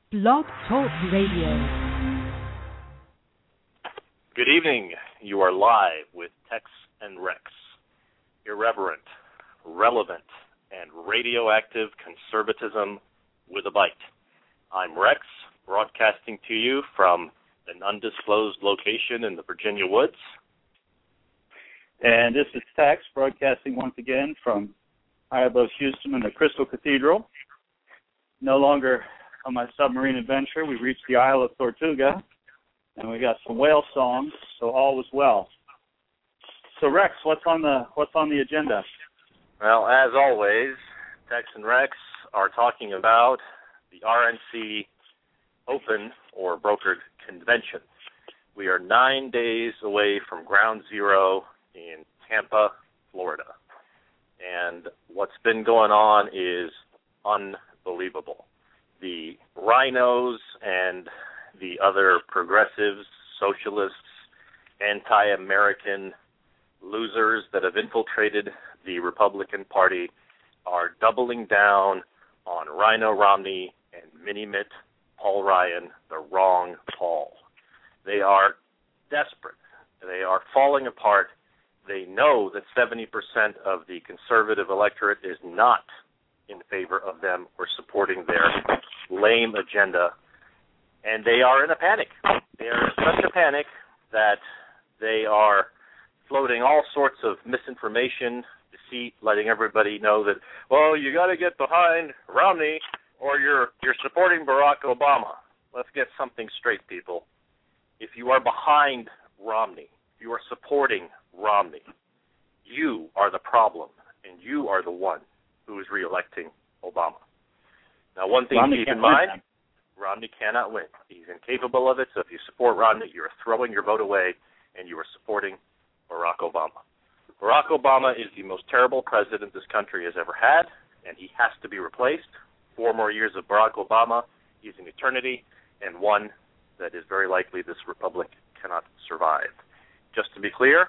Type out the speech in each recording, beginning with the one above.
Blog Talk Radio. Good evening. You are live with Tex and Rex. Irreverent, relevant, and radioactive conservatism with a bite. I'm Rex, broadcasting to you from an undisclosed location in the Virginia woods. And this is Tex, broadcasting once again from high above Houston in the Crystal Cathedral. No longer on my submarine adventure. We reached the Isle of Tortuga, and we got some whale songs, so all was well. So Rex, what's on the agenda? Well, as always, Tex and Rex are talking about the RNC Open or Brokered Convention. We are 9 days away from Ground Zero in Tampa, Florida. And what's been going on is unbelievable. The rhinos and the other progressives, socialists, anti-American losers that have infiltrated the Republican Party are doubling down on Rhino Romney and Mini-Mitt Paul Ryan, the wrong Paul. They are desperate. They are falling apart. They know that 70% of the conservative electorate is not in favor of them or supporting their lame agenda, and they are in a panic. They are in such a panic that they are floating all sorts of misinformation, deceit, letting everybody know that, well, you got to get behind Romney or you're supporting Barack Obama. Let's get something straight, people. If you are behind Romney, you are supporting Romney, you are the problem, and you are the one who is reelecting Obama. Now, one thing to keep in mind, Romney cannot win. He's incapable of it, so if you support Romney, you are throwing your vote away, and you are supporting Barack Obama. Barack Obama is the most terrible president this country has ever had, and he has to be replaced. 4 more years of Barack Obama is an eternity, and one that is very likely this republic cannot survive. Just to be clear,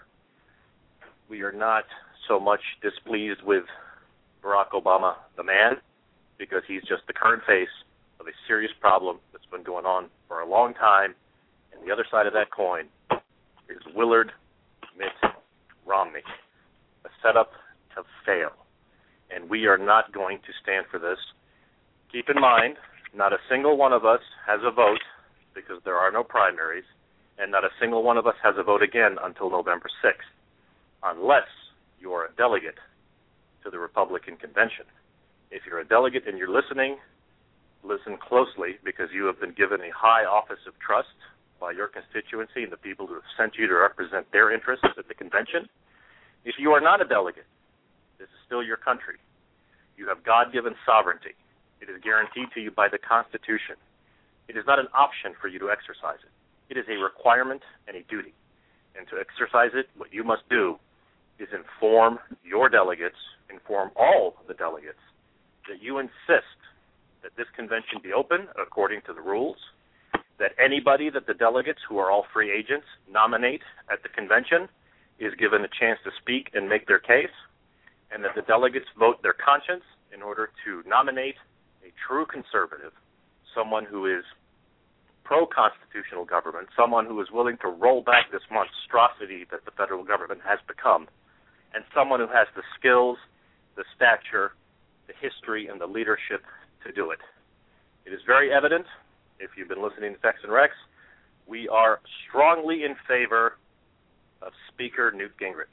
we are not so much displeased with Barack Obama, the man, because he's just the current face of a serious problem that's been going on for a long time. And the other side of that coin is Willard Mitt Romney, a setup to fail. And we are not going to stand for this. Keep in mind, not a single one of us has a vote because there are no primaries, and not a single one of us has a vote again until November 6th, unless you are a delegate to the Republican Convention. If you're a delegate and you're listening, listen closely, because you have been given a high office of trust by your constituency and the people who have sent you to represent their interests at the convention. If you are not a delegate, this is still your country. You have God-given sovereignty. It is guaranteed to you by the Constitution. It is not an option for you to exercise it. It is a requirement and a duty. And to exercise it, what you must do is inform your delegates, inform all the delegates, that you insist that this convention be open according to the rules, that anybody that the delegates, who are all free agents, nominate at the convention is given a chance to speak and make their case, and that the delegates vote their conscience in order to nominate a true conservative, someone who is pro-constitutional government, someone who is willing to roll back this monstrosity that the federal government has become, and someone who has the skills, the stature, the history, and the leadership to do it. It is very evident, if you've been listening to Tex and Rex, we are strongly in favor of Speaker Newt Gingrich.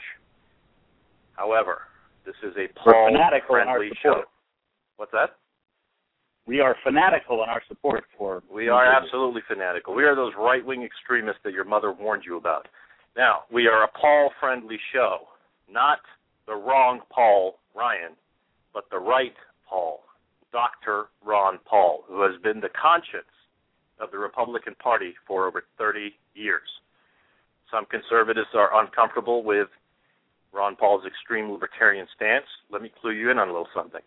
However, this is a Paul-friendly show. What's that? We are fanatical in our support for... We are absolutely fanatical. We are those right-wing extremists that your mother warned you about. Now, we are a Paul-friendly show. Not the wrong Paul Ryan, but the right Paul, Dr. Ron Paul, who has been the conscience of the Republican Party for over 30 years. Some conservatives are uncomfortable with Ron Paul's extreme libertarian stance. Let me clue you in on a little something.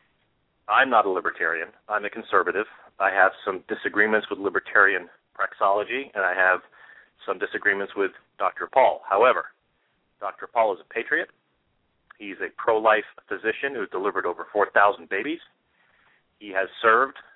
I'm not a libertarian. I'm a conservative. I have some disagreements with libertarian praxeology, and I have some disagreements with Dr. Paul. However, Dr. Paul is a patriot. He's a pro-life physician who's delivered over 4,000 babies. He has served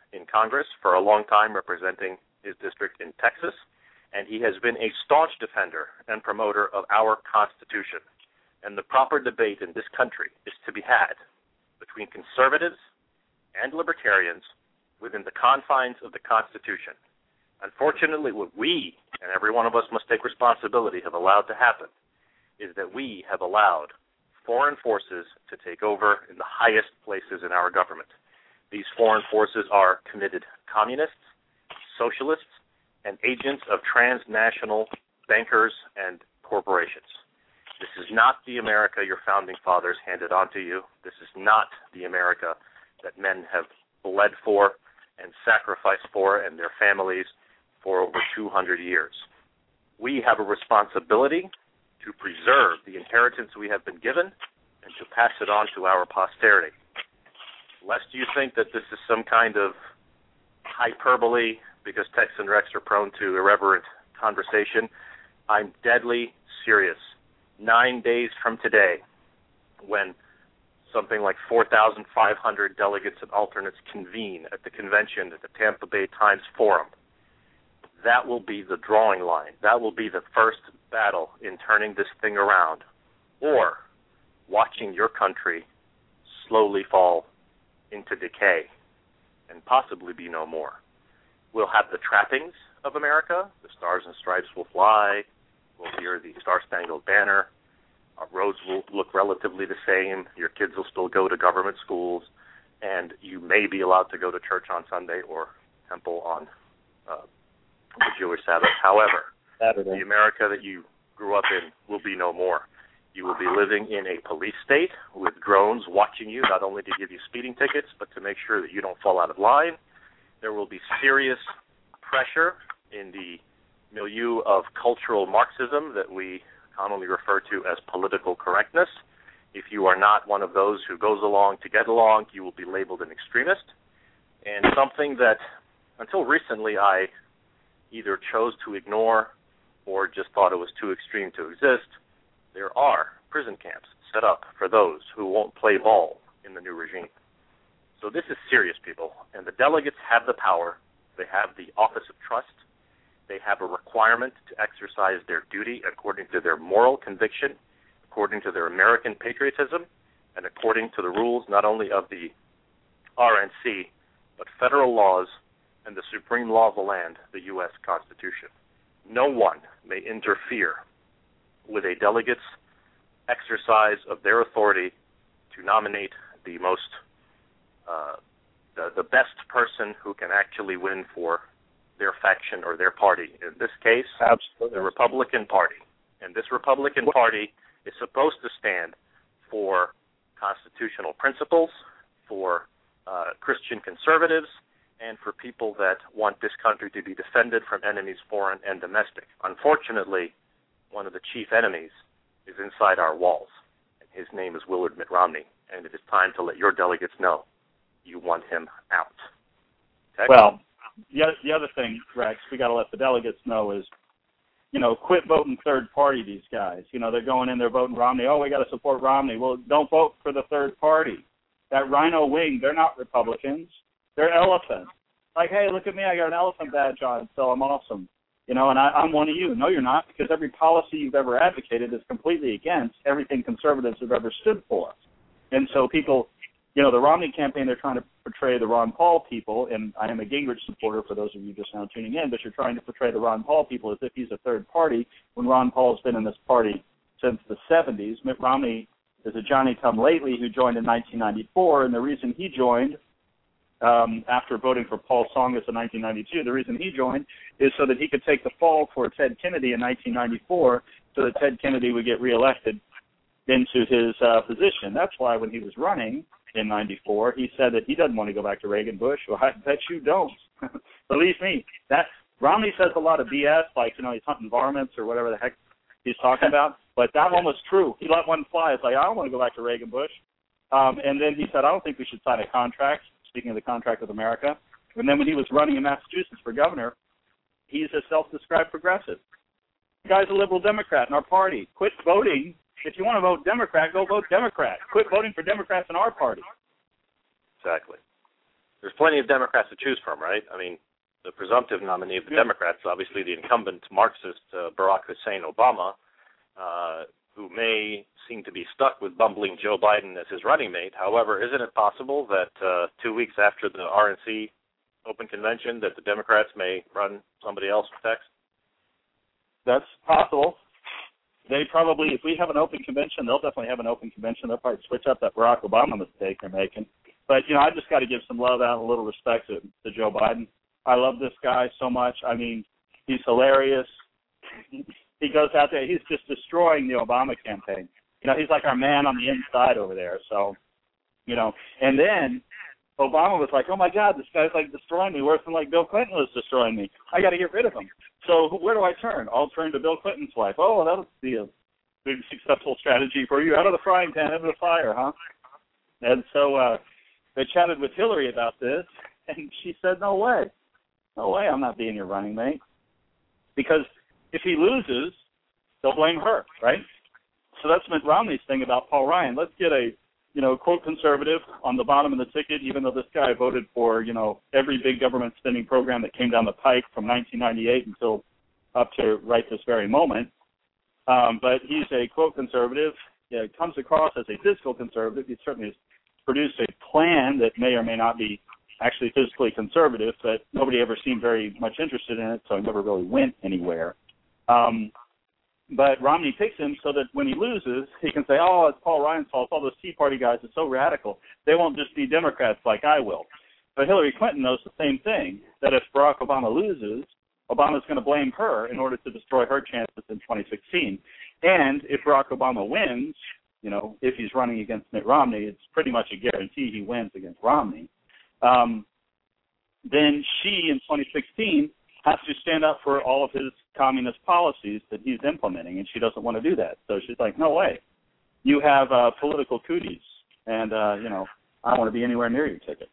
in Congress for a long time, representing his district in Texas, and he has been a staunch defender and promoter of our Constitution. And the proper debate in this country is to be had between conservatives and libertarians within the confines of the Constitution. Unfortunately, what we, and every one of us must take responsibility, have allowed to happen is that we have allowed foreign forces to take over in the highest places in our government. These foreign forces are committed communists, socialists, and agents of transnational bankers and corporations. This is not the America your founding fathers handed on to you. This is not the America that men have bled for and sacrificed for, and their families for over 200 years. We have a responsibility to preserve the inheritance we have been given and to pass it on to our posterity. Lest you think that this is some kind of hyperbole because Tex and Rex are prone to irreverent conversation, I'm deadly serious. 9 days from today, when something like 4,500 delegates and alternates convene at the convention at the Tampa Bay Times Forum, that will be the drawing line. That will be the first battle in turning this thing around, or watching your country slowly fall into decay and possibly be no more. We'll have the trappings of America. The stars and stripes will fly. We'll hear the Star-Spangled Banner. Our roads will look relatively the same. Your kids will still go to government schools, and you may be allowed to go to church on Sunday or temple on the Jewish Sabbath. However, Saturday. The America that you grew up in will be no more. You will be living in a police state with drones watching you, not only to give you speeding tickets, but to make sure that you don't fall out of line. There will be serious pressure in the milieu of cultural Marxism that we commonly refer to as political correctness. If you are not one of those who goes along to get along, you will be labeled an extremist. And something that, until recently, I either chose to ignore or just thought it was too extreme to exist, there are prison camps set up for those who won't play ball in the new regime. So this is serious, people, and the delegates have the power. They have the office of trust. They have a requirement to exercise their duty according to their moral conviction, according to their American patriotism, and according to the rules not only of the RNC, but federal laws and the supreme law of the land, the U.S. Constitution. No one may interfere with a delegate's exercise of their authority to nominate the most, the best person who can actually win for their faction or their party. In this case, absolutely, the Republican Party. And this Republican Party is supposed to stand for constitutional principles, for Christian conservatives, and for people that want this country to be defended from enemies, foreign and domestic. Unfortunately, one of the chief enemies is inside our walls, and his name is Willard Mitt Romney, and it is time to let your delegates know you want him out. Tex? Well, the other thing, Rex, we got to let the delegates know is, quit voting third party, these guys. They're going in, they're voting Romney. Oh, we got to support Romney. Well, don't vote for the third party. That Rhino Wing, they're not Republicans. They're elephants. Like, hey, look at me, I got an elephant badge on, so I'm awesome. And I'm one of you. No, you're not, because every policy you've ever advocated is completely against everything conservatives have ever stood for. And so people, the Romney campaign, they're trying to portray the Ron Paul people, and I am a Gingrich supporter for those of you just now tuning in, but you're trying to portray the Ron Paul people as if he's a third party when Ron Paul's been in this party since the 70s. Mitt Romney is a Johnny-come-lately who joined in 1994, and the reason he joined after voting for Paul Tsongas in 1992, the reason he joined is so that he could take the fall for Ted Kennedy in 1994 so that Ted Kennedy would get reelected into his position. That's why when he was running in 94, he said that he doesn't want to go back to Reagan-Bush. Well, I bet you don't. Believe me. Romney says a lot of BS, like, he's hunting varmints or whatever the heck he's talking about, but that one was true. He let one fly. It's like, I don't want to go back to Reagan-Bush. And then he said, I don't think we should sign a contract, speaking of the contract with America. And then when he was running in Massachusetts for governor, he's a self-described progressive. The guy's a liberal Democrat in our party. Quit voting. If you want to vote Democrat, go vote Democrat. Quit voting for Democrats in our party. Exactly. there's plenty of Democrats to choose from, right? I mean, the presumptive nominee of the Democrats, obviously the incumbent Marxist Barack Hussein Obama, who may seem to be stuck with bumbling Joe Biden as his running mate. However, isn't it possible that 2 weeks after the RNC open convention that the Democrats may run somebody else for Texas? That's possible. They probably, if we have an open convention, they'll definitely have an open convention. They'll probably switch up that Barack Obama mistake they're making. But, I just got to give some love out and a little respect to Joe Biden. I love this guy so much. I mean, he's hilarious. He goes out there. He's just destroying the Obama campaign. He's like our man on the inside over there. So, and then Obama was like, oh, my God, this guy's like destroying me worse than like Bill Clinton was destroying me. I got to get rid of him. So where do I turn? I'll turn to Bill Clinton's wife. Oh, that'll be a big successful strategy for you. Out of the frying pan, into the fire, huh? And so they chatted with Hillary about this, and she said, no way. No way I'm not being your running mate. Because if he loses, they'll blame her, right? So that's Mitt Romney's thing about Paul Ryan. Let's get a, quote, conservative on the bottom of the ticket, even though this guy voted for, every big government spending program that came down the pike from 1998 until up to right this very moment. But he's a, quote, conservative. Yeah, comes across as a fiscal conservative. He certainly has produced a plan that may or may not be actually fiscally conservative, but nobody ever seemed very much interested in it, so it never really went anywhere. But Romney picks him so that when he loses, he can say, oh, it's Paul Ryan's fault. All those Tea Party guys are so radical. They won't just be Democrats like I will. But Hillary Clinton knows the same thing, that if Barack Obama loses, Obama's going to blame her in order to destroy her chances in 2016. And if Barack Obama wins, if he's running against Mitt Romney, it's pretty much a guarantee he wins against Romney. Then she, in 2016, has to stand up for all of his communist policies that he's implementing, and she doesn't want to do that. So she's like, no way. You have political cooties, and, I don't want to be anywhere near your ticket.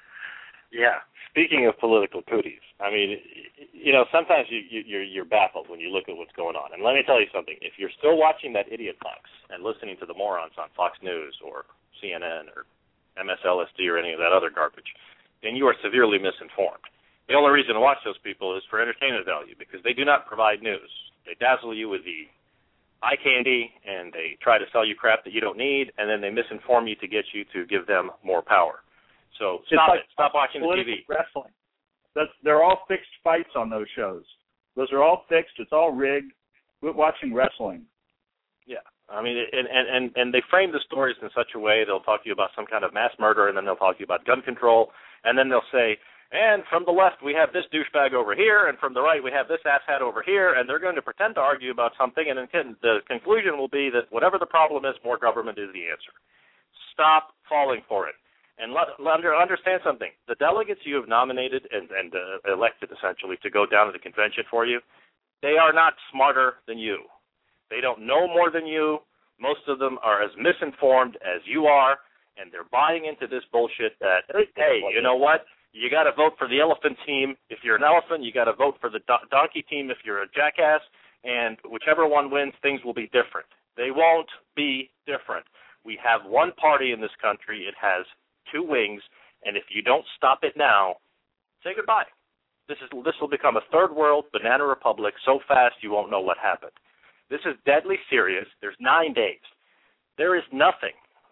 Yeah. Speaking of political cooties, I mean, sometimes you're baffled when you look at what's going on. And let me tell you something. If you're still watching that idiot Fox and listening to the morons on Fox News or CNN or MSLSD or any of that other garbage, then you are severely misinformed. The only reason to watch those people is for entertainment value because they do not provide news. They dazzle you with the eye candy, and they try to sell you crap that you don't need, and then they misinform you to get you to give them more power. So stop it. Stop watching the TV. Wrestling. They're all fixed fights on those shows. Those are all fixed. It's all rigged. We're watching wrestling. Yeah. I mean, and they frame the stories in such a way, they'll talk to you about some kind of mass murder, and then they'll talk to you about gun control, and then they'll say, and from the left we have this douchebag over here, and from the right we have this asshat over here, and they're going to pretend to argue about something, and then the conclusion will be that whatever the problem is, more government is the answer. Stop falling for it. And understand something. The delegates you have nominated and elected, essentially, to go down to the convention for you, they are not smarter than you. They don't know more than you. Most of them are as misinformed as you are, and they're buying into this bullshit that, hey, you know what? You got to vote for the elephant team. If you're an elephant, you got to vote for the donkey team if you're a jackass, and whichever one wins, things will be different. They won't be different. We have one party in this country. It has two wings, and if you don't stop it now, say goodbye. This will become a third world banana republic so fast you won't know what happened. This is deadly serious. There's 9 days. There is nothing,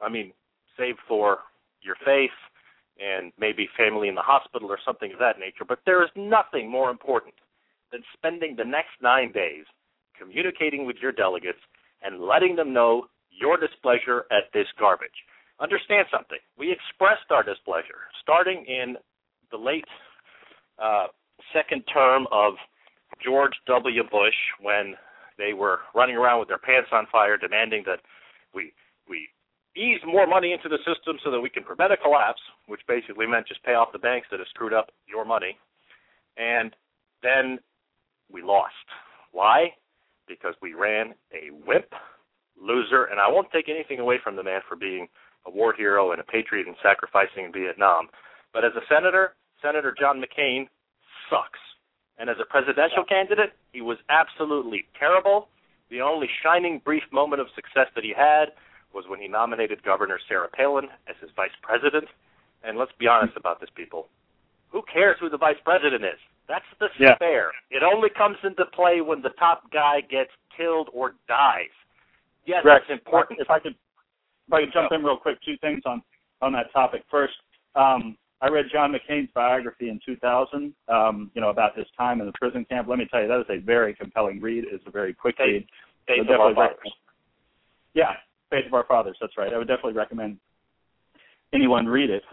save for your faith and maybe family in the hospital or something of that nature, but there is nothing more important than spending the next 9 days communicating with your delegates and letting them know your displeasure at this garbage. Understand something. We expressed our displeasure starting in the late second term of George W. Bush when they were running around with their pants on fire demanding that we ease more money into the system so that we can prevent a collapse, which basically meant just pay off the banks that have screwed up your money. And then we lost. Why? Because we ran a wimp, loser, and I won't take anything away from the man for being a war hero and a patriot and sacrificing in Vietnam. But as a senator, Senator John McCain sucks. And as a presidential candidate, he was absolutely terrible. The only shining brief moment of success that he had was when he nominated Governor Sarah Palin as his vice president. and let's be honest about this, people, who cares who the vice president is? That's despair. Yeah. It only comes into play when the top guy gets killed or dies. Yes, Rex, it's important. If I could jump in real quick, two things on that topic. First, I read John McCain's biography in 2000, about his time in the prison camp. Let me tell you, that is a very compelling read. It's a very quick read. Faith of Our Fathers. Yeah, Faith of Our Fathers, that's right. I would definitely recommend anyone read it.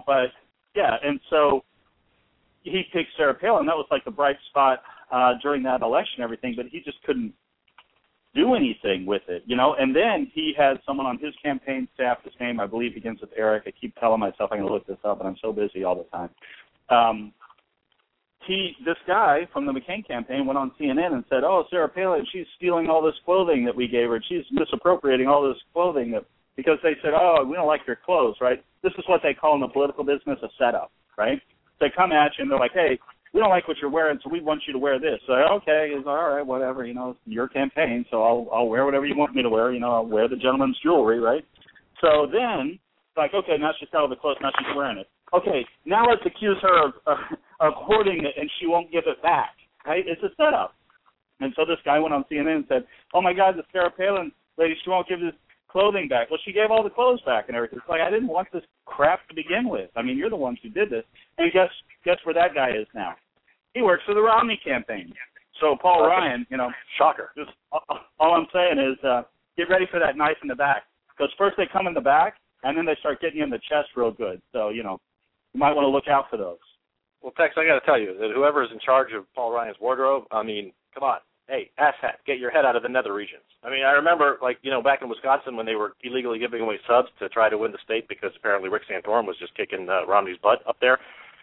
And so he picked Sarah Palin. That was like the bright spot during that election and everything, but he just couldn't do anything with it, And then he had someone on his campaign staff, his name, I believe, begins with Eric. I keep telling myself I'm going to look this up, and I'm so busy all the time. This guy from the McCain campaign went on CNN and said, Sarah Palin, she's stealing all this clothing that we gave her. She's misappropriating all this clothing because they said, we don't like your clothes, right? This is what they call in the political business a setup, right? They come at you and they're like, hey, we don't like what you're wearing, so we want you to wear this. So, okay, it's all right, whatever, it's your campaign, so I'll wear whatever you want me to wear. I'll wear the gentleman's jewelry, right? So then, like, okay, now she's got all the clothes, now she's wearing it. Okay, now let's accuse her of hoarding it, and she won't give it back, right? It's a setup. And so this guy went on CNN and said, oh, my God, the Sarah Palin lady, she won't give this clothing back. Well, she gave all the clothes back and everything. It's like, I didn't want this crap to begin with. I mean, you're the ones who did this. And guess where that guy is now? He works for the Romney campaign. So Paul Ryan, shocker. Just all I'm saying is get ready for that knife in the back. Because first they come in the back, and then they start getting you in the chest real good. So, you might want to look out for those. Well, Tex, I got to tell you that whoever is in charge of Paul Ryan's wardrobe, I mean, come on. Hey, asshat, get your head out of the nether regions. I mean, I remember, back in Wisconsin when they were illegally giving away subs to try to win the state because apparently Rick Santorum was just kicking Romney's butt up there.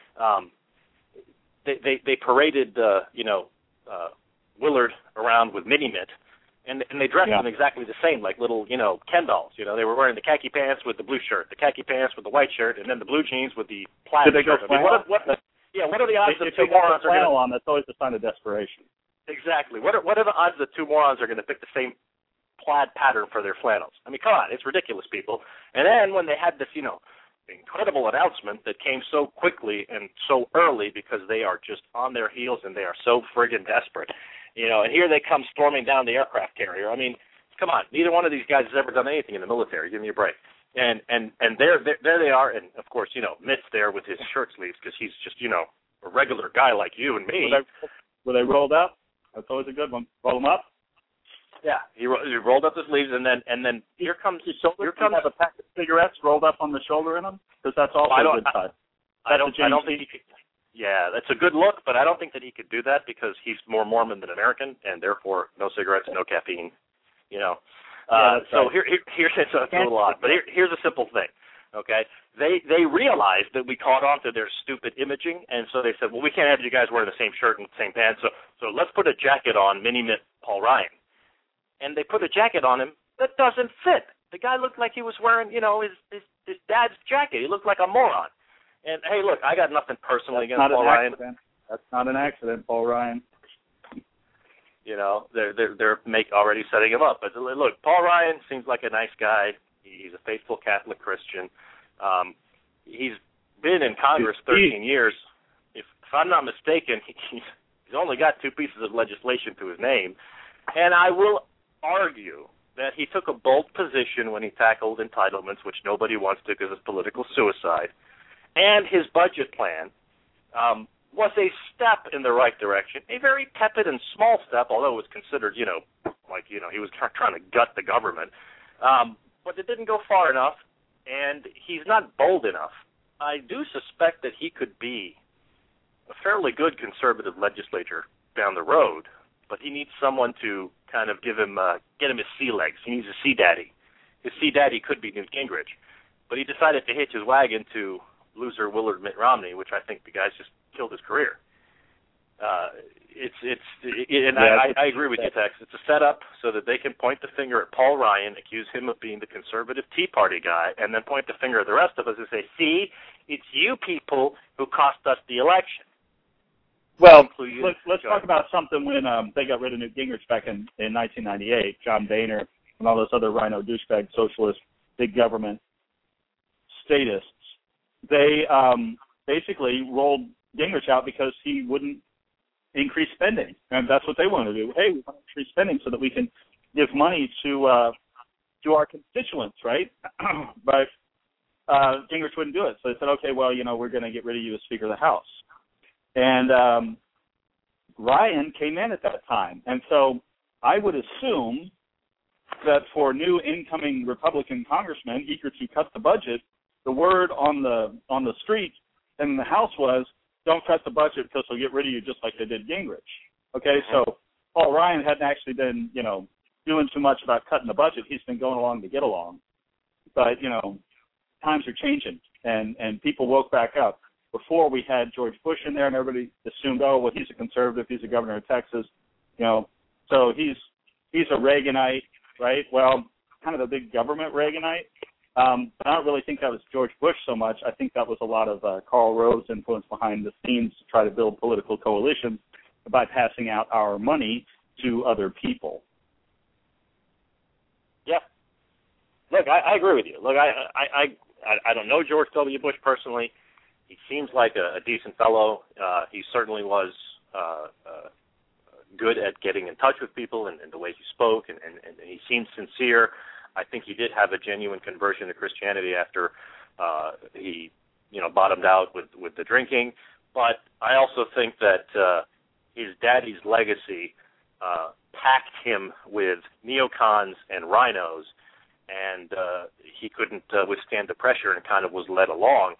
They paraded, Willard around with Mini-Mint, and they dressed them exactly the same, like little, Ken dolls. They were wearing the khaki pants with the blue shirt, the khaki pants with the white shirt, and then the blue jeans with the plaid shirt. Did they go flannel? What are the odds that two morons are flannel on? That's always a sign of desperation. Exactly. What are the odds that two morons are going to pick the same plaid pattern for their flannels? I mean, come on, it's ridiculous, people. And then when they had this, incredible announcement that came so quickly and so early because they are just on their heels and they are so friggin' desperate, and here they come storming down the aircraft carrier. I mean, come on, neither one of these guys has ever done anything in the military. Give me a break. And there they are, and of course, Mitt's there with his shirt sleeves because he's just, a regular guy like you and me. Were they rolled up? That's always a good one. Roll them up. Yeah, he rolled up the sleeves, and then here comes have a pack of cigarettes rolled up on the shoulder in them, because that's also a good side. I don't think he could. Yeah, that's a good look, but I don't think that he could do that because he's more Mormon than American, and therefore no cigarettes, no caffeine. So right. Here's it's a little odd, but here's a simple thing. Okay, they realized that we caught on to their stupid imaging, and so they said, well, we can't have you guys wearing the same shirt and the same pants, so let's put a jacket on Mini-Mint Paul Ryan. And they put a jacket on him that doesn't fit. The guy looked like he was wearing, his dad's jacket. He looked like a moron. And, hey, look, I got nothing personally against Paul Ryan. That's not an accident, Paul Ryan. They're already setting him up. But, look, Paul Ryan seems like a nice guy. He's a faithful Catholic Christian. He's been in Congress 13 years. If I'm not mistaken, he's only got 2 pieces of legislation to his name. And I will argue that he took a bold position when he tackled entitlements, which nobody wants to because it's political suicide. And his budget plan was a step in the right direction, a very tepid and small step, although it was considered, he was trying to gut the government. But it didn't go far enough, and he's not bold enough. I do suspect that he could be a fairly good conservative legislator down the road, but he needs someone to kind of get him his sea legs. He needs a sea daddy. His sea daddy could be Newt Gingrich, but he decided to hitch his wagon to loser Willard Mitt Romney, which I think the guy's just killed his career. I agree with you, Tex. It's a setup so that they can point the finger at Paul Ryan, accuse him of being the conservative Tea Party guy, and then point the finger at the rest of us and say, see, it's you people who cost us the election. Well, let's talk about something when they got rid of Newt Gingrich back in 1998, John Boehner and all those other rhino douchebag socialist big government statists they basically rolled Gingrich out because he wouldn't increase spending, and that's what they wanted to do. Hey, we want to increase spending so that we can give money to our constituents, right? But Gingrich wouldn't do it, so they said, okay, well, we're going to get rid of you as Speaker of the House. And Ryan came in at that time, and so I would assume that for new incoming Republican congressmen eager to cut the budget, the word on the street in the House was, don't cut the budget because we'll get rid of you just like they did Gingrich. Okay, so Paul Ryan hadn't actually been, doing too much about cutting the budget. He's been going along to get along. But, times are changing, and people woke back up. Before we had George Bush in there, and everybody assumed, oh, well, he's a conservative, he's a governor of Texas, so he's a Reaganite, right? Well, kind of a big government Reaganite. But I don't really think that was George Bush so much. I think that was a lot of Karl Rove's influence behind the scenes to try to build political coalitions by passing out our money to other people. Yeah. Look, I agree with you. Look, I don't know George W. Bush personally. He seems like a decent fellow. He certainly was good at getting in touch with people and the way he spoke, and he seemed sincere. I think he did have a genuine conversion to Christianity after he, bottomed out with the drinking. But I also think that his daddy's legacy packed him with neocons and rhinos, and he couldn't withstand the pressure and kind of was led along.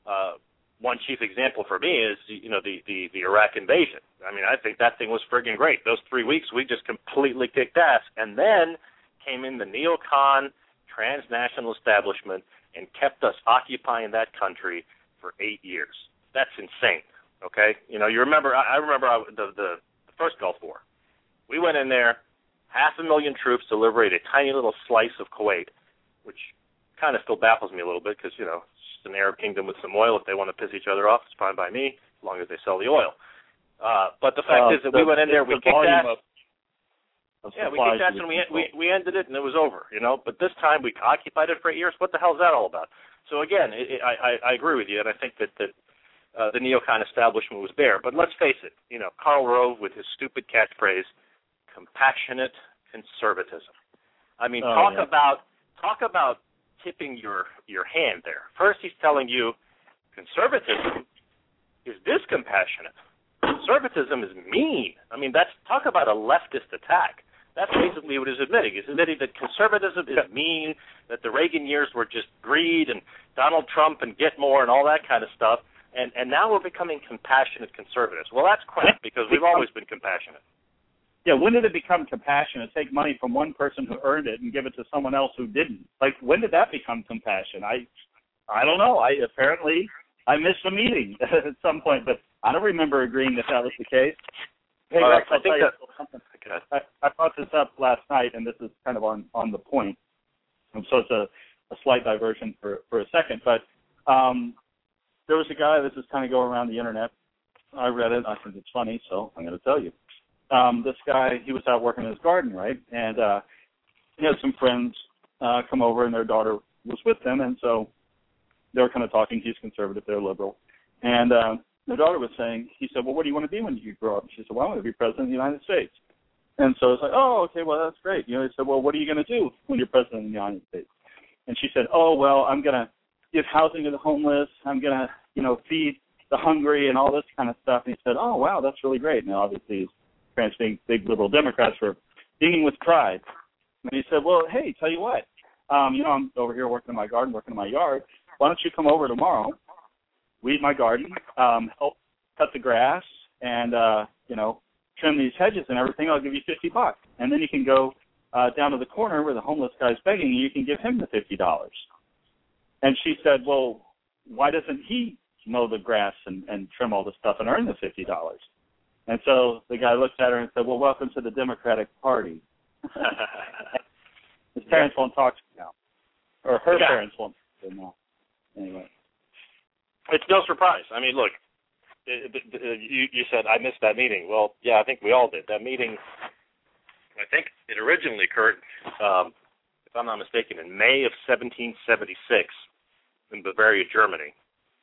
One chief example for me is, the Iraq invasion. I mean, I think that thing was friggin' great. Those 3 weeks, we just completely kicked ass. And then came in the neocon transnational establishment and kept us occupying that country for 8 years. That's insane, okay? You remember, I remember the first Gulf War. We went in there, 500,000 troops to liberate a tiny little slice of Kuwait, which kind of still baffles me a little bit because, it's just an Arab kingdom with some oil. If they want to piss each other off, it's fine by me, as long as they sell the oil. But the fact is that we went in there, we kicked ass. Yeah, we kicked ass and we ended it and it was over, But this time we occupied it for 8 years. What the hell is that all about? So again, I agree with you, and I think that the neocon establishment was there. But let's face it, Karl Rove with his stupid catchphrase, compassionate conservatism. I mean, talk about tipping your hand there. First, he's telling you conservatism is discompassionate. Conservatism is mean. I mean, talk about a leftist attack. That's basically what he's admitting. He's admitting that conservatism is mean, that the Reagan years were just greed and Donald Trump and get more and all that kind of stuff, and now we're becoming compassionate conservatives. Well, that's crap because we've always been compassionate. Yeah, when did it become compassionate? Take money from one person who earned it and give it to someone else who didn't. Like, when did that become compassion? I don't know. Apparently I missed a meeting at some point, but I don't remember agreeing that was the case. Hey, Rex, I'll tell you something. I brought this up last night, and this is kind of on the point. And so it's a slight diversion for a second. But there was a guy, this is kind of going around the Internet. I read it. I think it's funny, so I'm going to tell you. This guy, he was out working in his garden, right? And he had some friends come over, and their daughter was with them. And so they were kind of talking. He's conservative. They're liberal. And their daughter was saying, he said, well, what do you want to be when you grow up? She said, well, I want to be president of the United States. And so it's like, oh, okay, well, that's great. He said, well, what are you going to do when you're president of the United States? And she said, oh, well, I'm going to give housing to the homeless. I'm going to, feed the hungry and all this kind of stuff. And he said, oh, wow, that's really great. Now, obviously, his parents being big liberal Democrats were beaming with pride. And he said, well, hey, tell you what, I'm over here working in my garden, working in my yard. Why don't you come over tomorrow, weed my garden, help cut the grass, and, trim these hedges and everything. I'll give you $50. And then you can go down to the corner where the homeless guy's begging, and you can give him the $50. And she said, well, why doesn't he mow the grass and trim all the stuff and earn the $50? And so the guy looked at her and said, well, welcome to the Democratic Party. His parents won't talk to him now. Or her parents won't talk to him now. Anyway. It's no surprise. I mean, look, you said I missed that meeting. Well, yeah, I think we all did. That meeting, I think it originally occurred, if I'm not mistaken, in May of 1776 in Bavaria, Germany.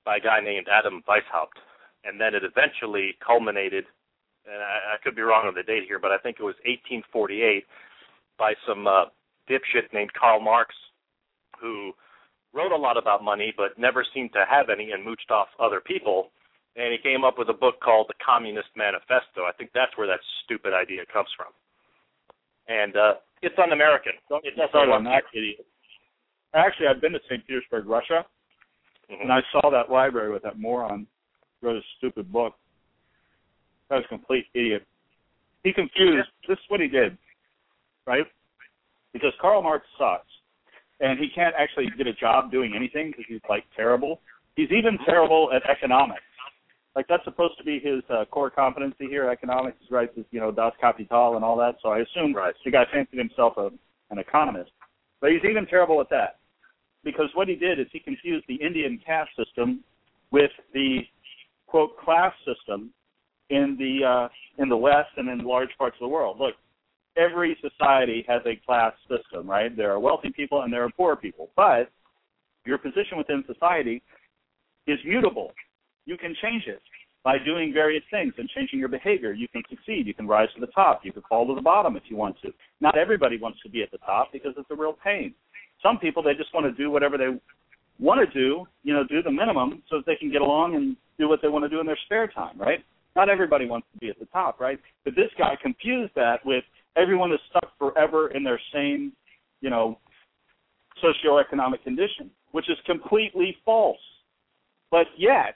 by a guy named Adam Weishaupt. And then it eventually culminated, and I could be wrong on the date here, but I think it was 1848 by some dipshit named Karl Marx, who wrote a lot about money but never seemed to have any and mooched off other people. And he came up with a book called The Communist Manifesto. I think that's where that stupid idea comes from. And it's un-American. It doesn't work. Idiot. Actually, I've been to St. Petersburg, Russia, and I saw that library with that moron wrote a stupid book. That was a complete idiot. He confused. This is what he did, right? Because Karl Marx sucks, and he can't actually get a job doing anything because he's, like, terrible. He's even terrible at economics. Like, that's supposed to be his core competency here, economics, right? Das Kapital and all that. So I assume the guy fancied himself an economist. But he's even terrible at that. Because what he did is he confused the Indian caste system with the, quote, class system in the West and in large parts of the world. Look, every society has a class system, right? There are wealthy people and there are poor people. But your position within society is mutable. You can change it by doing various things and changing your behavior. You can succeed. You can rise to the top. You can fall to the bottom if you want to. Not everybody wants to be at the top because it's a real pain. Some people, they just want to do whatever they want to do, do the minimum so that they can get along and do what they want to do in their spare time, right? Not everybody wants to be at the top, right? But this guy confused that with everyone is stuck forever in their same, socioeconomic condition, which is completely false. But yet,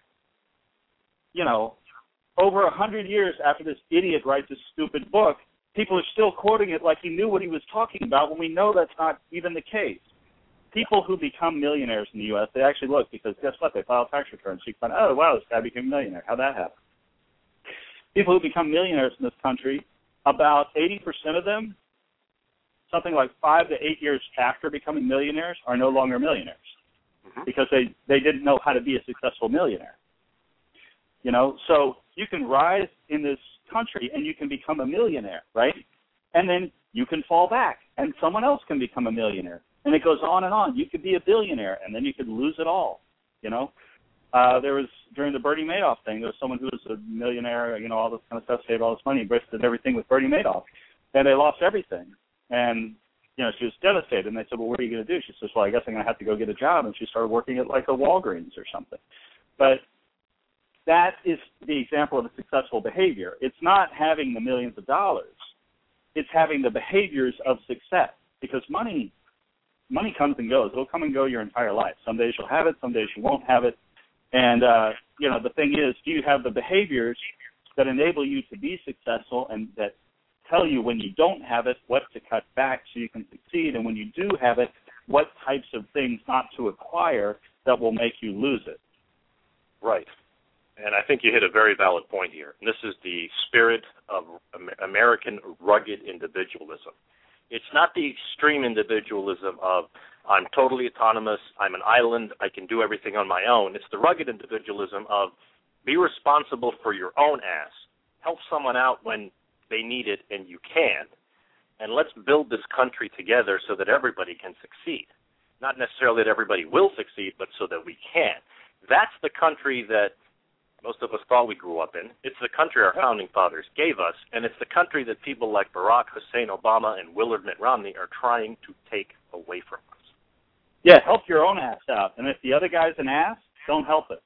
over 100 years after this idiot writes this stupid book, people are still quoting it like he knew what he was talking about when we know that's not even the case. People who become millionaires in the U.S., they actually look because guess what? They file tax returns. So you find, oh, wow, this guy became a millionaire. How'd that happen? People who become millionaires in this country, about 80% of them, something like 5 to 8 years after becoming millionaires, are no longer millionaires because they didn't know how to be a successful millionaire. So you can rise in this country and you can become a millionaire, right? And then you can fall back and someone else can become a millionaire. And it goes on and on. You could be a billionaire and then you could lose it all, There was, during the Bernie Madoff thing, there was someone who was a millionaire, all this kind of stuff, saved all this money, invested everything with Bernie Madoff. And they lost everything. And, she was devastated. And they said, well, what are you going to do? She says, well, I guess I'm going to have to go get a job. And she started working at like a Walgreens or something. But that is the example of a successful behavior. It's not having the millions of dollars. It's having the behaviors of success. Because money comes and goes. It'll come and go your entire life. Some days you'll have it. Some days you won't have it. And, the thing is, do you have the behaviors that enable you to be successful and that tell you when you don't have it what to cut back so you can succeed, and when you do have it, what types of things not to acquire that will make you lose it? Right. And I think you hit a very valid point here. And this is the spirit of American rugged individualism. It's not the extreme individualism of I'm totally autonomous, I'm an island, I can do everything on my own. It's the rugged individualism of be responsible for your own ass. Help someone out when they need it and you can. And let's build this country together so that everybody can succeed. Not necessarily that everybody will succeed, but so that we can. That's the country that most of us thought we grew up in. It's the country our founding fathers gave us, and it's the country that people like Barack Hussein Obama and Willard Mitt Romney are trying to take away from us. Yeah, help your own ass out. And if the other guy's an ass, don't help it.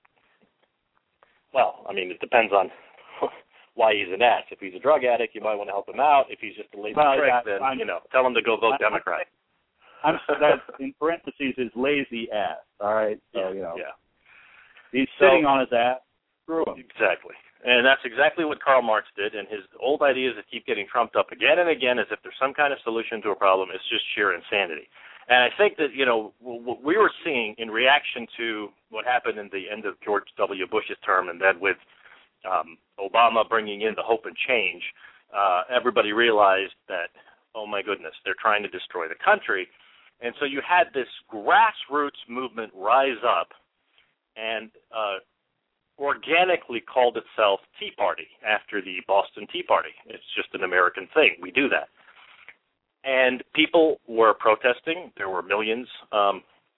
Well, it depends on why he's an ass. If he's a drug addict, you might want to help him out. If he's just a lazy prick, then, tell him to go vote Democrat. That's, in parentheses, is lazy ass, all right? So, Yeah. He's sitting on his ass. Screw him. Exactly. And that's exactly what Karl Marx did, and his old ideas that keep getting trumped up again and again as if there's some kind of solution to a problem is just sheer insanity. And I think that, what we were seeing in reaction to what happened in the end of George W. Bush's term and then with Obama bringing in the hope and change, everybody realized that, oh, my goodness, they're trying to destroy the country. And so you had this grassroots movement rise up and organically called itself Tea Party after the Boston Tea Party. It's just an American thing. We do that. And people were protesting. There were millions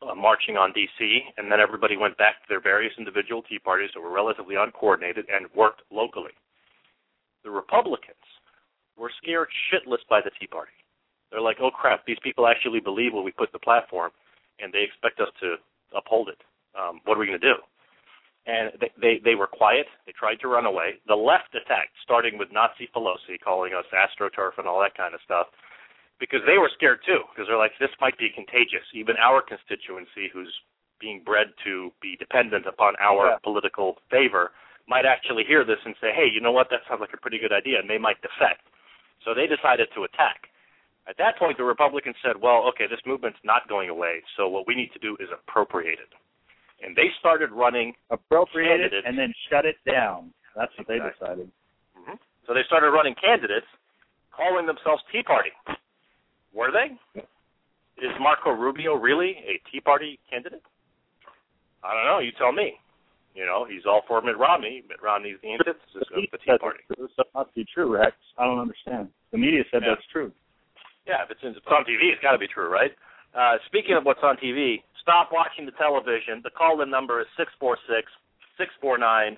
marching on D.C., and then everybody went back to their various individual Tea Parties that were relatively uncoordinated and worked locally. The Republicans were scared shitless by the Tea Party. They're like, oh, crap, these people actually believe what we put in the platform, and they expect us to uphold it. What are we going to do? And they were quiet. They tried to run away. The left attacked, starting with Nazi Pelosi, calling us AstroTurf and all that kind of stuff, because they were scared too, because they're like, this might be contagious. Even our constituency, who's being bred to be dependent upon our political favor, might actually hear this and say, hey, you know what, that sounds like a pretty good idea, and they might defect. So they decided to attack. At that point, the Republicans said, well, okay, this movement's not going away, so what we need to do is appropriate it. And they started running appropriate it and then shut it down. That's what they decided. Mm-hmm. So they started running candidates calling themselves Tea Party. Were they? Is Marco Rubio really a Tea Party candidate? I don't know. You tell me. You know, he's all for Mitt Romney. Mitt Romney's the antithesis of the Tea Party. That must be true, Rex. I don't understand. The media said that's true. Yeah, if it's on TV, it's got to be true, right? Speaking of what's on TV, stop watching the television. The call-in number is 646-649-1013.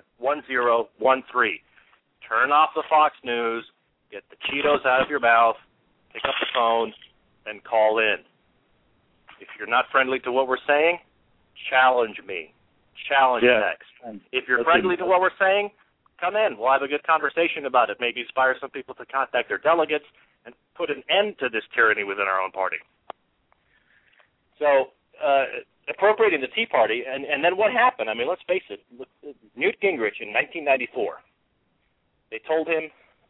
Turn off the Fox News, get the Cheetos out of your mouth, pick up the phone, and call in. If you're not friendly to what we're saying, challenge me. Challenge next. If you're friendly to what we're saying, come in. We'll have a good conversation about it. Maybe inspire some people to contact their delegates and put an end to this tyranny within our own party. So, appropriating the Tea Party, and then what happened? I mean, let's face it. Newt Gingrich in 1994, they told him,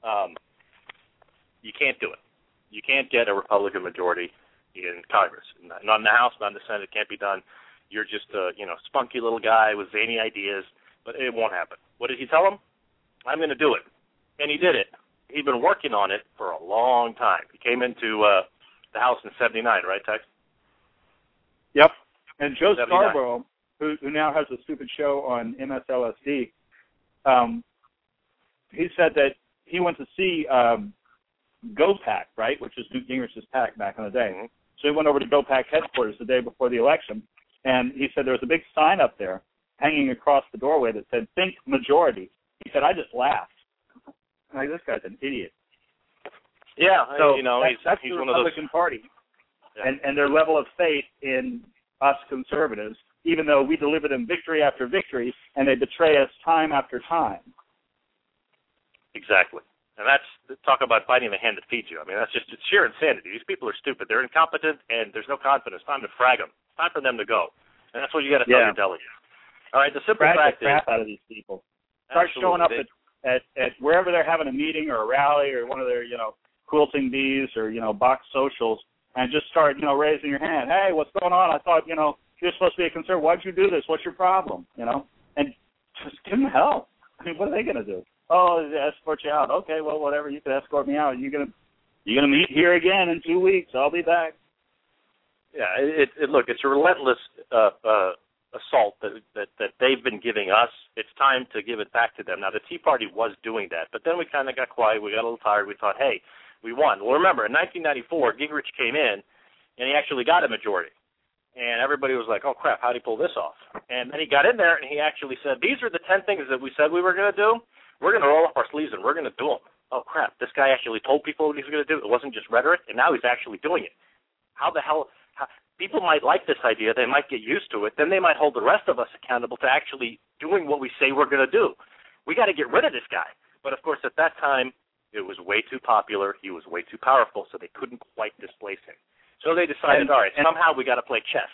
you can't do it. You can't get a Republican majority in Congress. Not in the House, not in the Senate. It can't be done. You're just a spunky little guy with zany ideas, but it won't happen. What did he tell him? I'm going to do it. And he did it. He'd been working on it for a long time. He came into the House in 79, right, Tex? Yep. And Joe Scarborough, who now has a stupid show on MSLSD, he said that he went to see GoPAC, right, which is Newt Gingrich's PAC back in the day. Mm-hmm. So he went over to GoPAC headquarters the day before the election, and he said there was a big sign up there hanging across the doorway that said, think majority. He said, I just laughed. Like, this guy's an idiot. Yeah, so that's the one of those. Republican Party, and their level of faith in us conservatives, even though we deliver them victory after victory, and they betray us time after time. Exactly. And that's, talk about biting the hand that feeds you. I mean, it's sheer insanity. These people are stupid. They're incompetent, and there's no confidence. It's time to frag them. It's time for them to go. And that's what you got to tell your delegates. All right, the simple fact is, crap out of these people. Start showing up at wherever they're having a meeting or a rally or one of their, quilting bees or, box socials, and just start, raising your hand. Hey, what's going on? I thought, you're supposed to be a conservative. Why'd you do this? What's your problem? And just give them help. I mean, what are they going to do? Oh, escort you out. Okay, well, whatever. You can escort me out. You're gonna meet here again in 2 weeks. I'll be back. Yeah, look, it's a relentless assault that they've been giving us. It's time to give it back to them. Now, the Tea Party was doing that, but then we kind of got quiet. We got a little tired. We thought, hey, we won. Well, remember, in 1994, Gingrich came in, and he actually got a majority. And everybody was like, oh, crap, how'd he pull this off? And then he got in there, and he actually said, these are the 10 things that we said we were going to do. We're going to roll up our sleeves, and we're going to do them. Oh, crap, this guy actually told people what he was going to do. It wasn't just rhetoric, and now he's actually doing it. How the hell people might like this idea. They might get used to it. Then they might hold the rest of us accountable to actually doing what we say we're going to do. We got to get rid of this guy. But, of course, at that time, it was way too popular. He was way too powerful, so they couldn't quite displace him. So they decided, all right, somehow we got to play chess.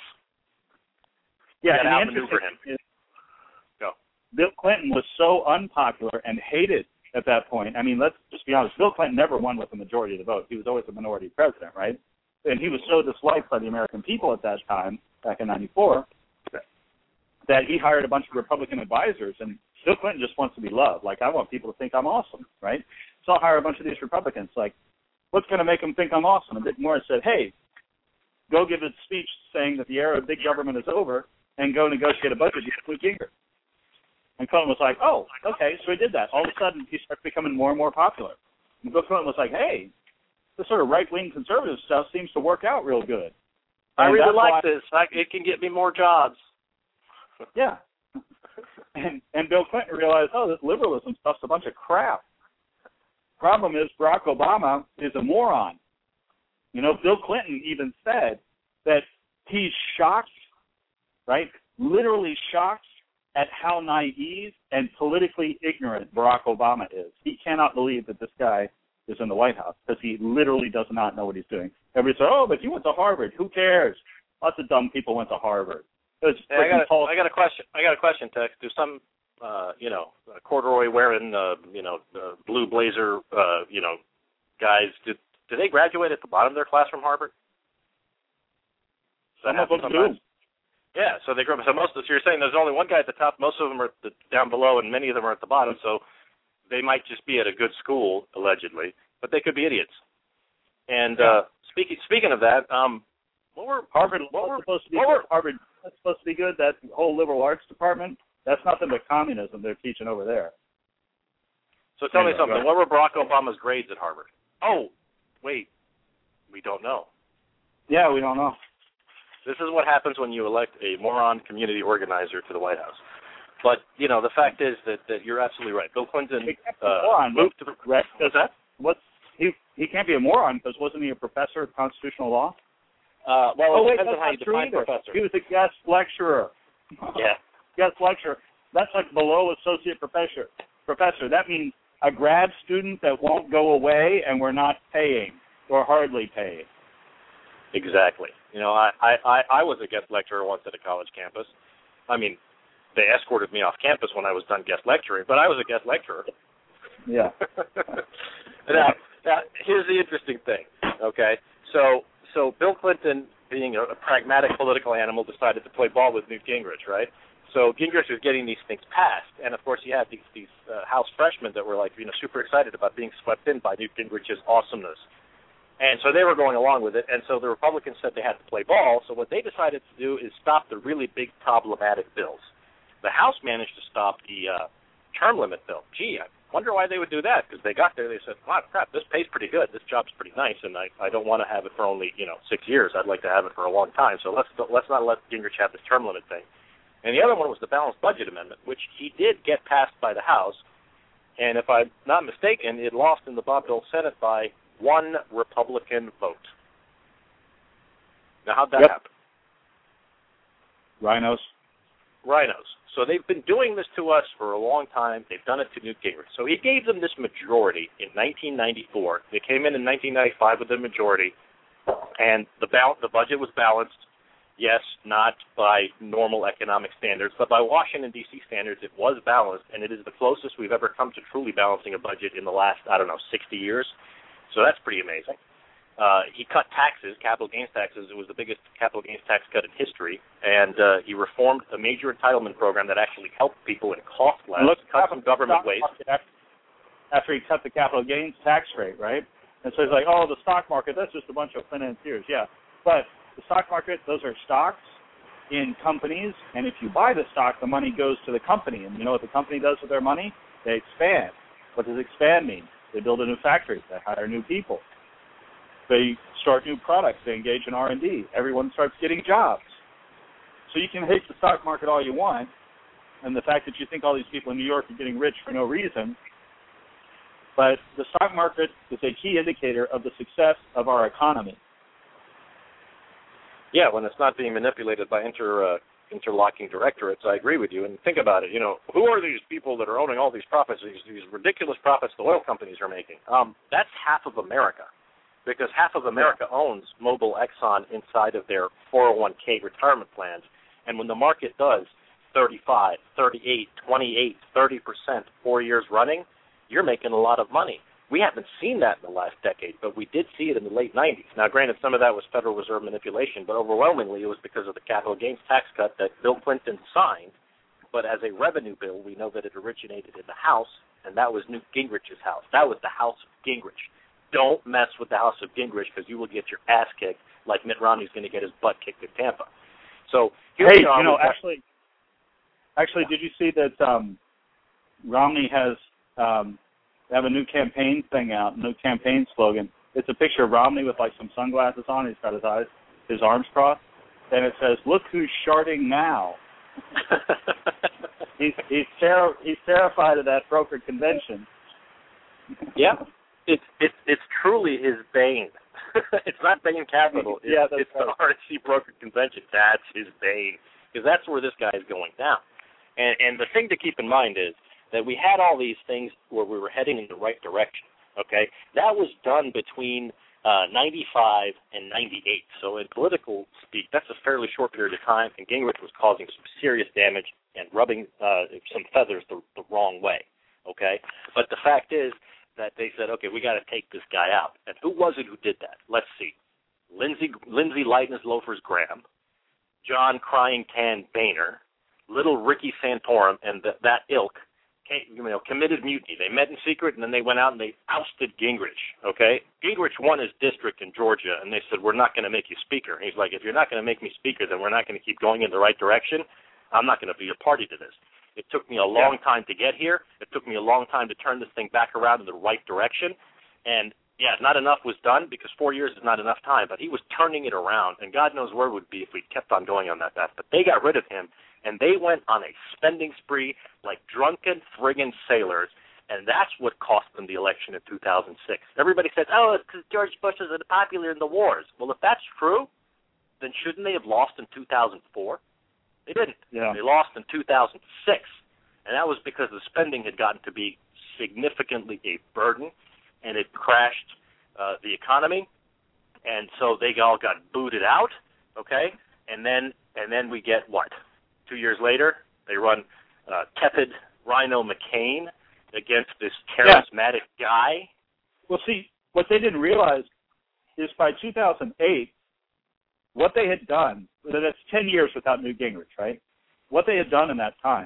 Yeah, and the interesting thing is Bill Clinton was so unpopular and hated at that point. I mean, let's just be honest. Bill Clinton never won with a majority of the vote. He was always a minority president, right? And he was so disliked by the American people at that time, back in 94, that he hired a bunch of Republican advisors. And Bill Clinton just wants to be loved. Like, I want people to think I'm awesome, right? So I'll hire a bunch of these Republicans. Like, what's going to make them think I'm awesome? And Dick Morris said, hey, go give a speech saying that the era of big government is over and go negotiate a budget deal with Gingrich. And Clinton was like, oh, okay, so he did that. All of a sudden, he started becoming more and more popular. And Bill Clinton was like, hey, this sort of right-wing conservative stuff seems to work out real good. I really like this. It can get me more jobs. Yeah. And Bill Clinton realized, this liberalism stuff's a bunch of crap. Problem is, Barack Obama is a moron. Bill Clinton even said that he's shocked, right, literally shocked at how naive and politically ignorant Barack Obama is. He cannot believe that this guy is in the White House because he literally does not know what he's doing. Everybody says, but you went to Harvard. Who cares? Lots of dumb people went to Harvard. I got a question, Tex. Do some, corduroy wearing, blue blazer, guys, do they graduate at the bottom of their class from Harvard? Some of them do. Yeah, so they grow up. So you're saying there's only one guy at the top. Most of them are down below, and many of them are at the bottom. So they might just be at a good school, allegedly, but they could be idiots. And speaking of that, what were supposed to be good? That whole liberal arts department, that's nothing but communism they're teaching over there. So tell me something. What were Barack Obama's grades at Harvard? Oh, wait, we don't know. Yeah, we don't know. This is what happens when you elect a moron community organizer to the White House. But, the fact is that you're absolutely right. Bill Clinton moved to the... Right, what's that? He can't be a moron because wasn't he a professor of constitutional law? It depends on how you define professor. He was a guest lecturer. Yeah. Guest lecturer. That's like below associate professor. That means a grad student that won't go away and we're not paying or hardly paying. Exactly. I was a guest lecturer once at a college campus. I mean, they escorted me off campus when I was done guest lecturing, but I was a guest lecturer. Yeah. Now, here's the interesting thing, okay? So Bill Clinton, being a pragmatic political animal, decided to play ball with Newt Gingrich, right? So Gingrich was getting these things passed, and of course he had these House freshmen that were super excited about being swept in by Newt Gingrich's awesomeness. And so they were going along with it, and so the Republicans said they had to play ball, so what they decided to do is stop the really big problematic bills. The House managed to stop the term limit bill. Gee, I wonder why they would do that, because they got there, they said, wow, crap, this pays pretty good, this job's pretty nice, and I don't want to have it for only, 6 years, I'd like to have it for a long time, so let's not let Gingrich have this term limit thing. And the other one was the Balanced Budget Amendment, which he did get passed by the House, and if I'm not mistaken, it lost in the Bob Dole Senate by one Republican vote. Now, how'd that happen? Rhinos. So they've been doing this to us for a long time. They've done it to Newt Gingrich. So he gave them this majority in 1994. They came in 1995 with a majority, and the budget was balanced. Yes, not by normal economic standards, but by Washington, D.C. standards, it was balanced, and it is the closest we've ever come to truly balancing a budget in the last, 60 years. So that's pretty amazing. He cut taxes, capital gains taxes. It was the biggest capital gains tax cut in history. And he reformed a major entitlement program that actually helped people and cost less, cut some government waste. After he cut the capital gains tax rate, right? And so he's like, the stock market, that's just a bunch of financiers. Yeah, but the stock market, those are stocks in companies. And if you buy the stock, the money goes to the company. And you know what the company does with their money? They expand. What does expand mean? They build a new factory. They hire new people. They start new products. They engage in R&D. Everyone starts getting jobs. So you can hate the stock market all you want, and the fact that you think all these people in New York are getting rich for no reason, but the stock market is a key indicator of the success of our economy. Yeah, when it's not being manipulated by interlocking directorates, I agree with you. And think about it, who are these people that are owning all these profits, these ridiculous profits the oil companies are making? That's half of America, because half of America owns Mobil, Exxon inside of their 401k retirement plans. And when the market does 35, 38, 28, 30% 4 years running, you're making a lot of money. We haven't seen that in the last decade, but we did see it in the late 90s. Now, granted, some of that was Federal Reserve manipulation, but overwhelmingly it was because of the capital gains tax cut that Bill Clinton signed. But as a revenue bill, we know that it originated in the House, and that was Newt Gingrich's house. That was the House of Gingrich. Don't mess with the House of Gingrich, because you will get your ass kicked like Mitt Romney's going to get his butt kicked in Tampa. So here we are. Actually, did you see that Romney has they have a new campaign thing out, new campaign slogan. It's a picture of Romney with some sunglasses on. He's got his eyes his arms crossed, and it says, "Look who's sharding now." he's terrified of that brokered convention. Yeah, it's truly his bane. It's not Bain Capital. It's right. The RNC brokered convention. That's his bane, because that's where this guy is going down. And the thing to keep in mind is that we had all these things where we were heading in the right direction. Okay, that was done between 95 and 98. So in political speak, that's a fairly short period of time, and Gingrich was causing some serious damage and rubbing some feathers the wrong way. Okay, but the fact is that they said, okay, we got to take this guy out. And who was it who did that? Let's see. Lindsay Lightness Loafers Graham, John Crying Tan Boehner, little Ricky Santorum, and that ilk committed mutiny. They met in secret, and then they went out and they ousted Gingrich, okay? Gingrich won his district in Georgia, and they said, we're not going to make you speaker. And he's like, if you're not going to make me speaker, then we're not going to keep going in the right direction. I'm not going to be a party to this. It took me a long time to get here. It took me a long time to turn this thing back around in the right direction. And, yeah, not enough was done because 4 years is not enough time, but he was turning it around, and God knows where it would be if we kept on going on that path. But they got rid of him, and they went on a spending spree like drunken friggin' sailors, and that's what cost them the election in 2006. Everybody says, oh, it's because George Bush was unpopular in the wars. Well, if that's true, then shouldn't they have lost in 2004? They didn't. Yeah. They lost in 2006, and that was because the spending had gotten to be significantly a burden, and it crashed the economy, and so they all got booted out, okay? And then we get what? 2 years later, they run tepid Rhino McCain against this charismatic guy. Well, see, what they didn't realize is by 2008, what they had done, that's 10 years without Newt Gingrich, right? What they had done in that time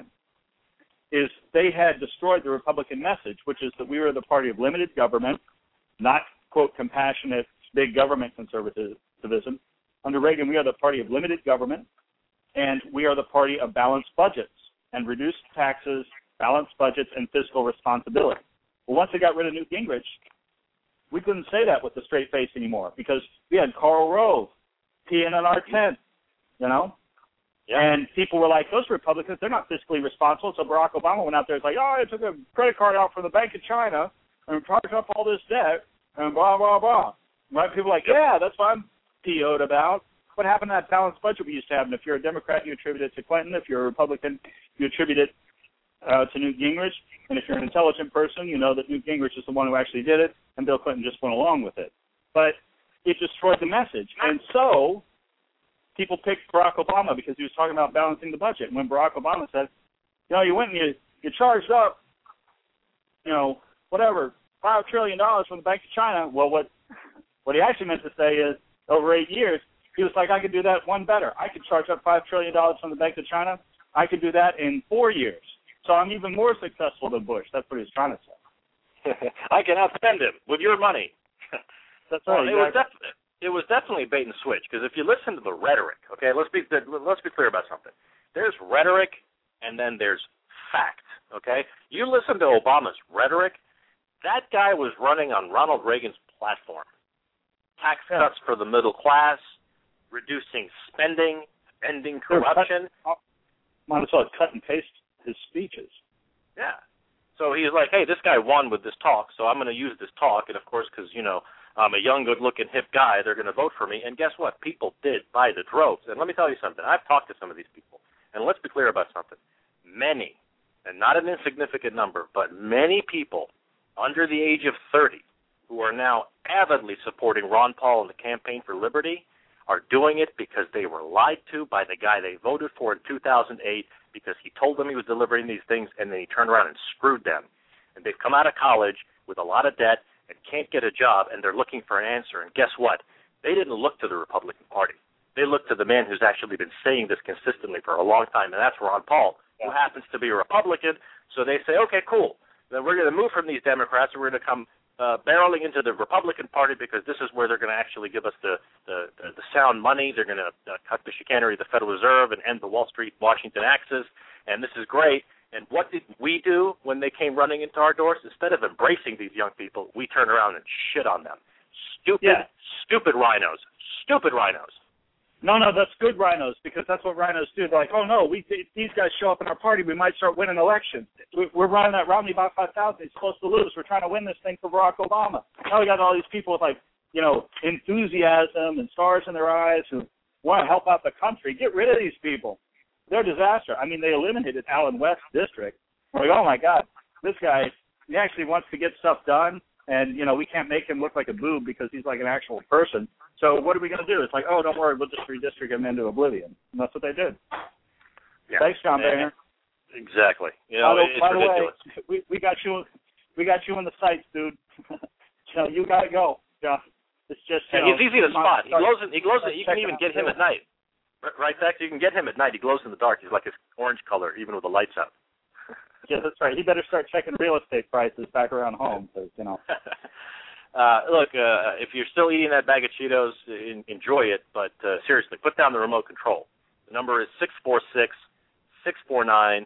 is they had destroyed the Republican message, which is that we were the party of limited government, not, quote, compassionate, big government conservatism. Under Reagan, we are the party of limited government, and we are the party of balanced budgets and reduced taxes, balanced budgets, and fiscal responsibility. Well, once they got rid of Newt Gingrich, we couldn't say that with a straight face anymore because we had Karl Rove peeing on our tent, you know? Yeah. And people were like, those Republicans, they're not fiscally responsible. So Barack Obama went out there and was like, oh, I took a credit card out from the Bank of China and charged up all this debt and blah, blah, blah. Right? People are like, yeah, that's what I'm PO'd about. What happened to that balanced budget we used to have? And if you're a Democrat, you attribute it to Clinton. If you're a Republican, you attribute it to Newt Gingrich. And if you're an intelligent person, you know that Newt Gingrich is the one who actually did it, and Bill Clinton just went along with it. But it destroyed the message. And so people picked Barack Obama because he was talking about balancing the budget. And when Barack Obama said, you know, you went and you charged up, you know, whatever, $5 trillion from the Bank of China. Well, what he actually meant to say is over 8 years, he was like, I could do that one better. I could charge up $5 trillion from the Bank of China. I could do that in 4 years. So I'm even more successful than Bush. That's what he was trying to say. I can outspend him with your money. That's right. Well, it was definitely bait and switch because if you listen to the rhetoric, okay, let's be clear about something. There's rhetoric and then there's fact, okay? You listen to Obama's rhetoric, that guy was running on Ronald Reagan's platform. Tax cuts for the middle class, reducing spending, ending corruption. Might as well cut and paste his speeches. Yeah. So he's like, hey, this guy won with this talk, so I'm going to use this talk. And, of course, because, you know, I'm a young, good-looking, hip guy, they're going to vote for me. And guess what? People did by the droves. And let me tell you something. I've talked to some of these people. And let's be clear about something. Many, and not an insignificant number, but many people under the age of 30 who are now avidly supporting Ron Paul in the Campaign for Liberty are doing it because they were lied to by the guy they voted for in 2008 because he told them he was delivering these things and then he turned around and screwed them. And they've come out of college with a lot of debt and can't get a job and they're looking for an answer. And guess what? They didn't look to the Republican Party. They looked to the man who's actually been saying this consistently for a long time, and that's Ron Paul, who happens to be a Republican. So they say, okay, cool. Then we're going to move from these Democrats and we're going to come barreling into the Republican Party because this is where they're going to actually give us the sound money. They're going to cut the chicanery of the Federal Reserve and end the Wall Street Washington axis, and this is great. And what did we do when they came running into our doors? Instead of embracing these young people, we turned around and shit on them. Stupid rhinos. Stupid rhinos. No, that's good rhinos, because that's what rhinos do. They're like, oh, no, these guys show up in our party, we might start winning elections. We're running that Romney by 5,000. He's supposed to lose. We're trying to win this thing for Barack Obama. Now we got all these people with, like, you know, enthusiasm and stars in their eyes who want to help out the country. Get rid of these people. They're a disaster. I mean, they eliminated Allen West District. We're like, oh, my God, this guy, he actually wants to get stuff done. And, you know, we can't make him look like a boob because he's like an actual person. So what are we going to do? It's like, oh, don't worry, we'll just redistrict him into oblivion. And that's what they did. Yeah. Thanks, John Boehner. Exactly. You know, it's ridiculous. Way, we got you in the sights, dude. So you got to go, John. It's just, he's easy to spot. He glows. You can even get him at night. Right, Beck? You can get him at night. He glows in the dark. He's like his orange color, even with the lights out. Yeah, that's right. He better start checking real estate prices back around home, because, you know. Look, if you're still eating that bag of Cheetos, enjoy it. But seriously, put down the remote control. The number is 646-649-1013.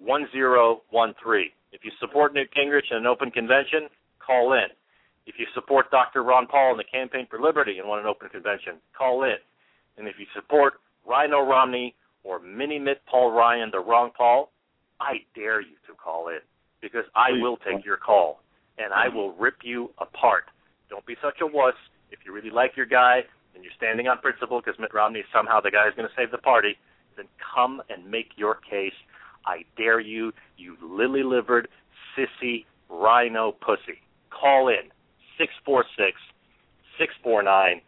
If you support Newt Gingrich in an open convention, call in. If you support Dr. Ron Paul in the Campaign for Liberty and want an open convention, call in. And if you support Rhino Romney or Mini-Mitt Paul Ryan, the wrong Paul, I dare you to call in, because I will take your call, and I will rip you apart. Don't be such a wuss. If you really like your guy and you're standing on principle because Mitt Romney is somehow the guy who's going to save the party, then come and make your case. I dare you, you lily-livered, sissy, rhino pussy. Call in, 646-649-1013.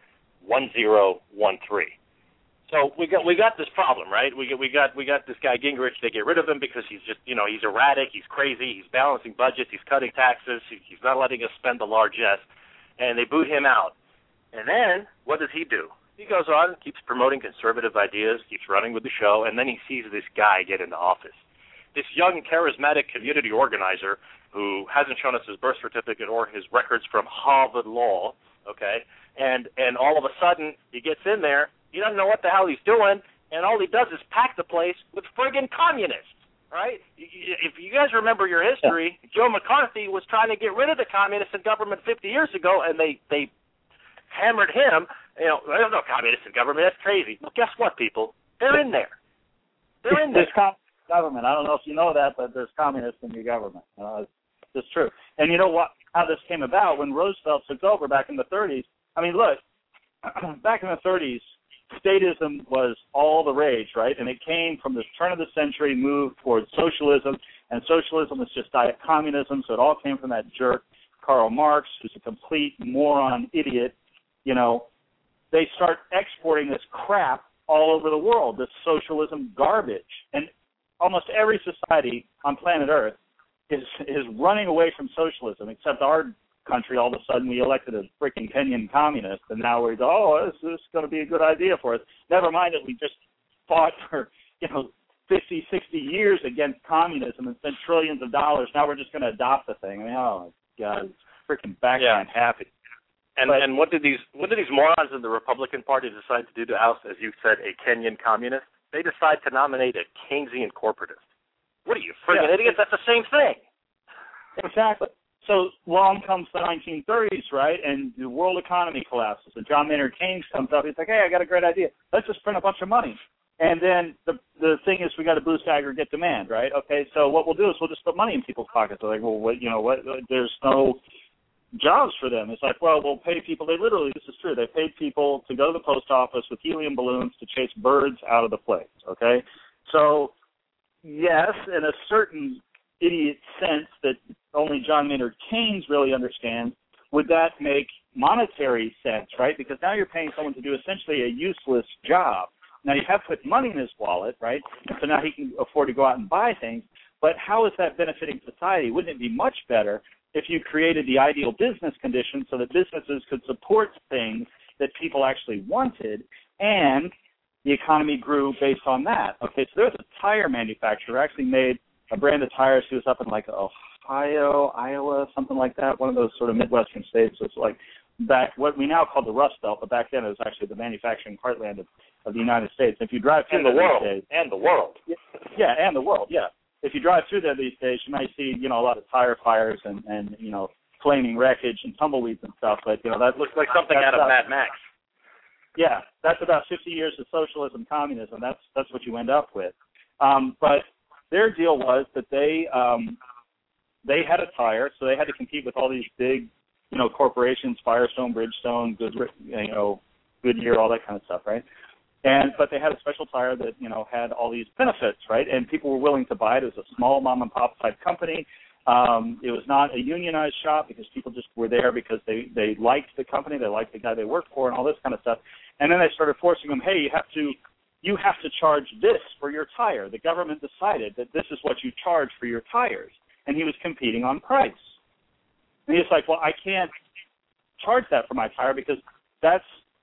So we got this problem, right? We got this guy Gingrich. They get rid of him because he's just, you know, he's erratic, he's crazy, he's balancing budgets, he's cutting taxes, he's not letting us spend the largesse, and they boot him out. And then what does he do? He goes on, keeps promoting conservative ideas, keeps running with the show, and then he sees this guy get into office. This young, charismatic community organizer who hasn't shown us his birth certificate or his records from Harvard Law, okay, and all of a sudden he gets in there. He doesn't know what the hell he's doing, and all he does is pack the place with friggin' communists, right? If you guys remember your history, Joe McCarthy was trying to get rid of the communists in government 50 years ago, and they hammered him. You know, there's no communists in government. That's crazy. Well, guess what, people? They're in there. They're in there. There's government. I don't know if you know that, but there's communists in your government. It's true. And you know what? How this came about when Roosevelt took over back in the 30s. I mean, look, back in the 30s, statism was all the rage, right? And it came from this turn of the century move towards socialism, and socialism was just diet communism, so it all came from that jerk Karl Marx, who's a complete moron idiot. You know, they start exporting this crap all over the world, this socialism garbage. And almost every society on planet Earth is running away from socialism, except our country. All of a sudden we elected a freaking Kenyan communist, and now we go, oh, this is going to be a good idea for us. Never mind that we just fought for, 50, 60 years against communism and spent trillions of dollars. Now we're just going to adopt the thing. I mean, oh, my God, it's freaking backhand happy. And what did these morons in the Republican Party decide to do to oust, as you said, a Kenyan communist? They decide to nominate a Keynesian corporatist. What are you, friggin' idiots? That's the same thing. Exactly. So along comes the 1930s, right, and the world economy collapses, and John Maynard Keynes comes up. He's like, hey, I got a great idea. Let's just print a bunch of money. And then the thing is, we got to boost aggregate demand, right? Okay, so what we'll do is we'll just put money in people's pockets. They're like, well, what? There's no jobs for them. It's like, well, we'll pay people. They literally, this is true, they paid people to go to the post office with helium balloons to chase birds out of the place, okay? So, yes, in a certain idiot sense that only John Maynard Keynes really understands, would that make monetary sense, right? Because now you're paying someone to do essentially a useless job. Now you have put money in his wallet, right? And so now he can afford to go out and buy things. But how is that benefiting society? Wouldn't it be much better if you created the ideal business conditions so that businesses could support things that people actually wanted, and the economy grew based on that? Okay, so there's a tire manufacturer actually made a brand of tires. He was up in like Ohio, Iowa, something like that, one of those sort of Midwestern states. So it's like back what we now call the Rust Belt, but back then it was actually the manufacturing heartland of the United States. If you drive through the world. Yeah, and the world, yeah. If you drive through there these days, you might see, a lot of tire fires and flaming wreckage and tumbleweeds and stuff. But, that looks like something out of Mad Max. Yeah, that's about 50 years of socialism, communism. That's what you end up with. But their deal was that they had a tire, so they had to compete with all these big, corporations, Firestone, Bridgestone, Goodyear, all that kind of stuff, right? But they had a special tire that, had all these benefits, right? And people were willing to buy it. It was a small mom and pop type company. It was not a unionized shop because people just were there because they liked the company, they liked the guy they worked for, and all this kind of stuff. And then they started forcing them, hey, you have to charge this for your tire. The government decided that this is what you charge for your tires. And he was competing on price. And he's like, well, I can't charge that for my tire because that's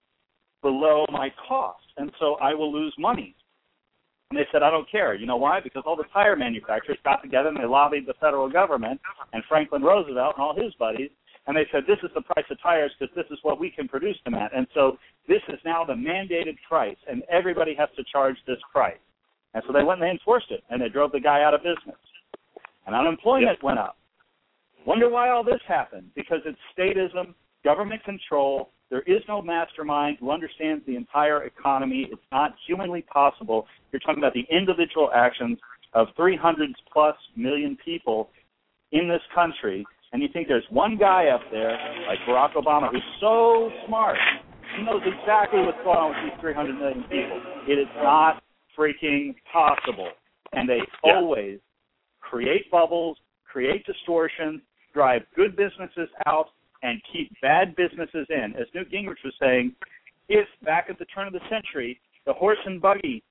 below my cost, and so I will lose money. And they said, I don't care. You know why? Because all the tire manufacturers got together and they lobbied the federal government and Franklin Roosevelt and all his buddies, and they said, this is the price of tires because this is what we can produce them at. And so this is now the mandated price, and everybody has to charge this price. And so they went and they enforced it, and they drove the guy out of business. And unemployment went up. Wonder why all this happened? Because it's statism, government control. There is no mastermind who understands the entire economy. It's not humanly possible. You're talking about the individual actions of 300+ million people in this country, and you think there's one guy up there, like Barack Obama, who's so smart. He knows exactly what's going on with these 300 million people. It is not freaking possible. And they always create bubbles, create distortions, drive good businesses out, and keep bad businesses in. As Newt Gingrich was saying, if back at the turn of the century, the horse and buggy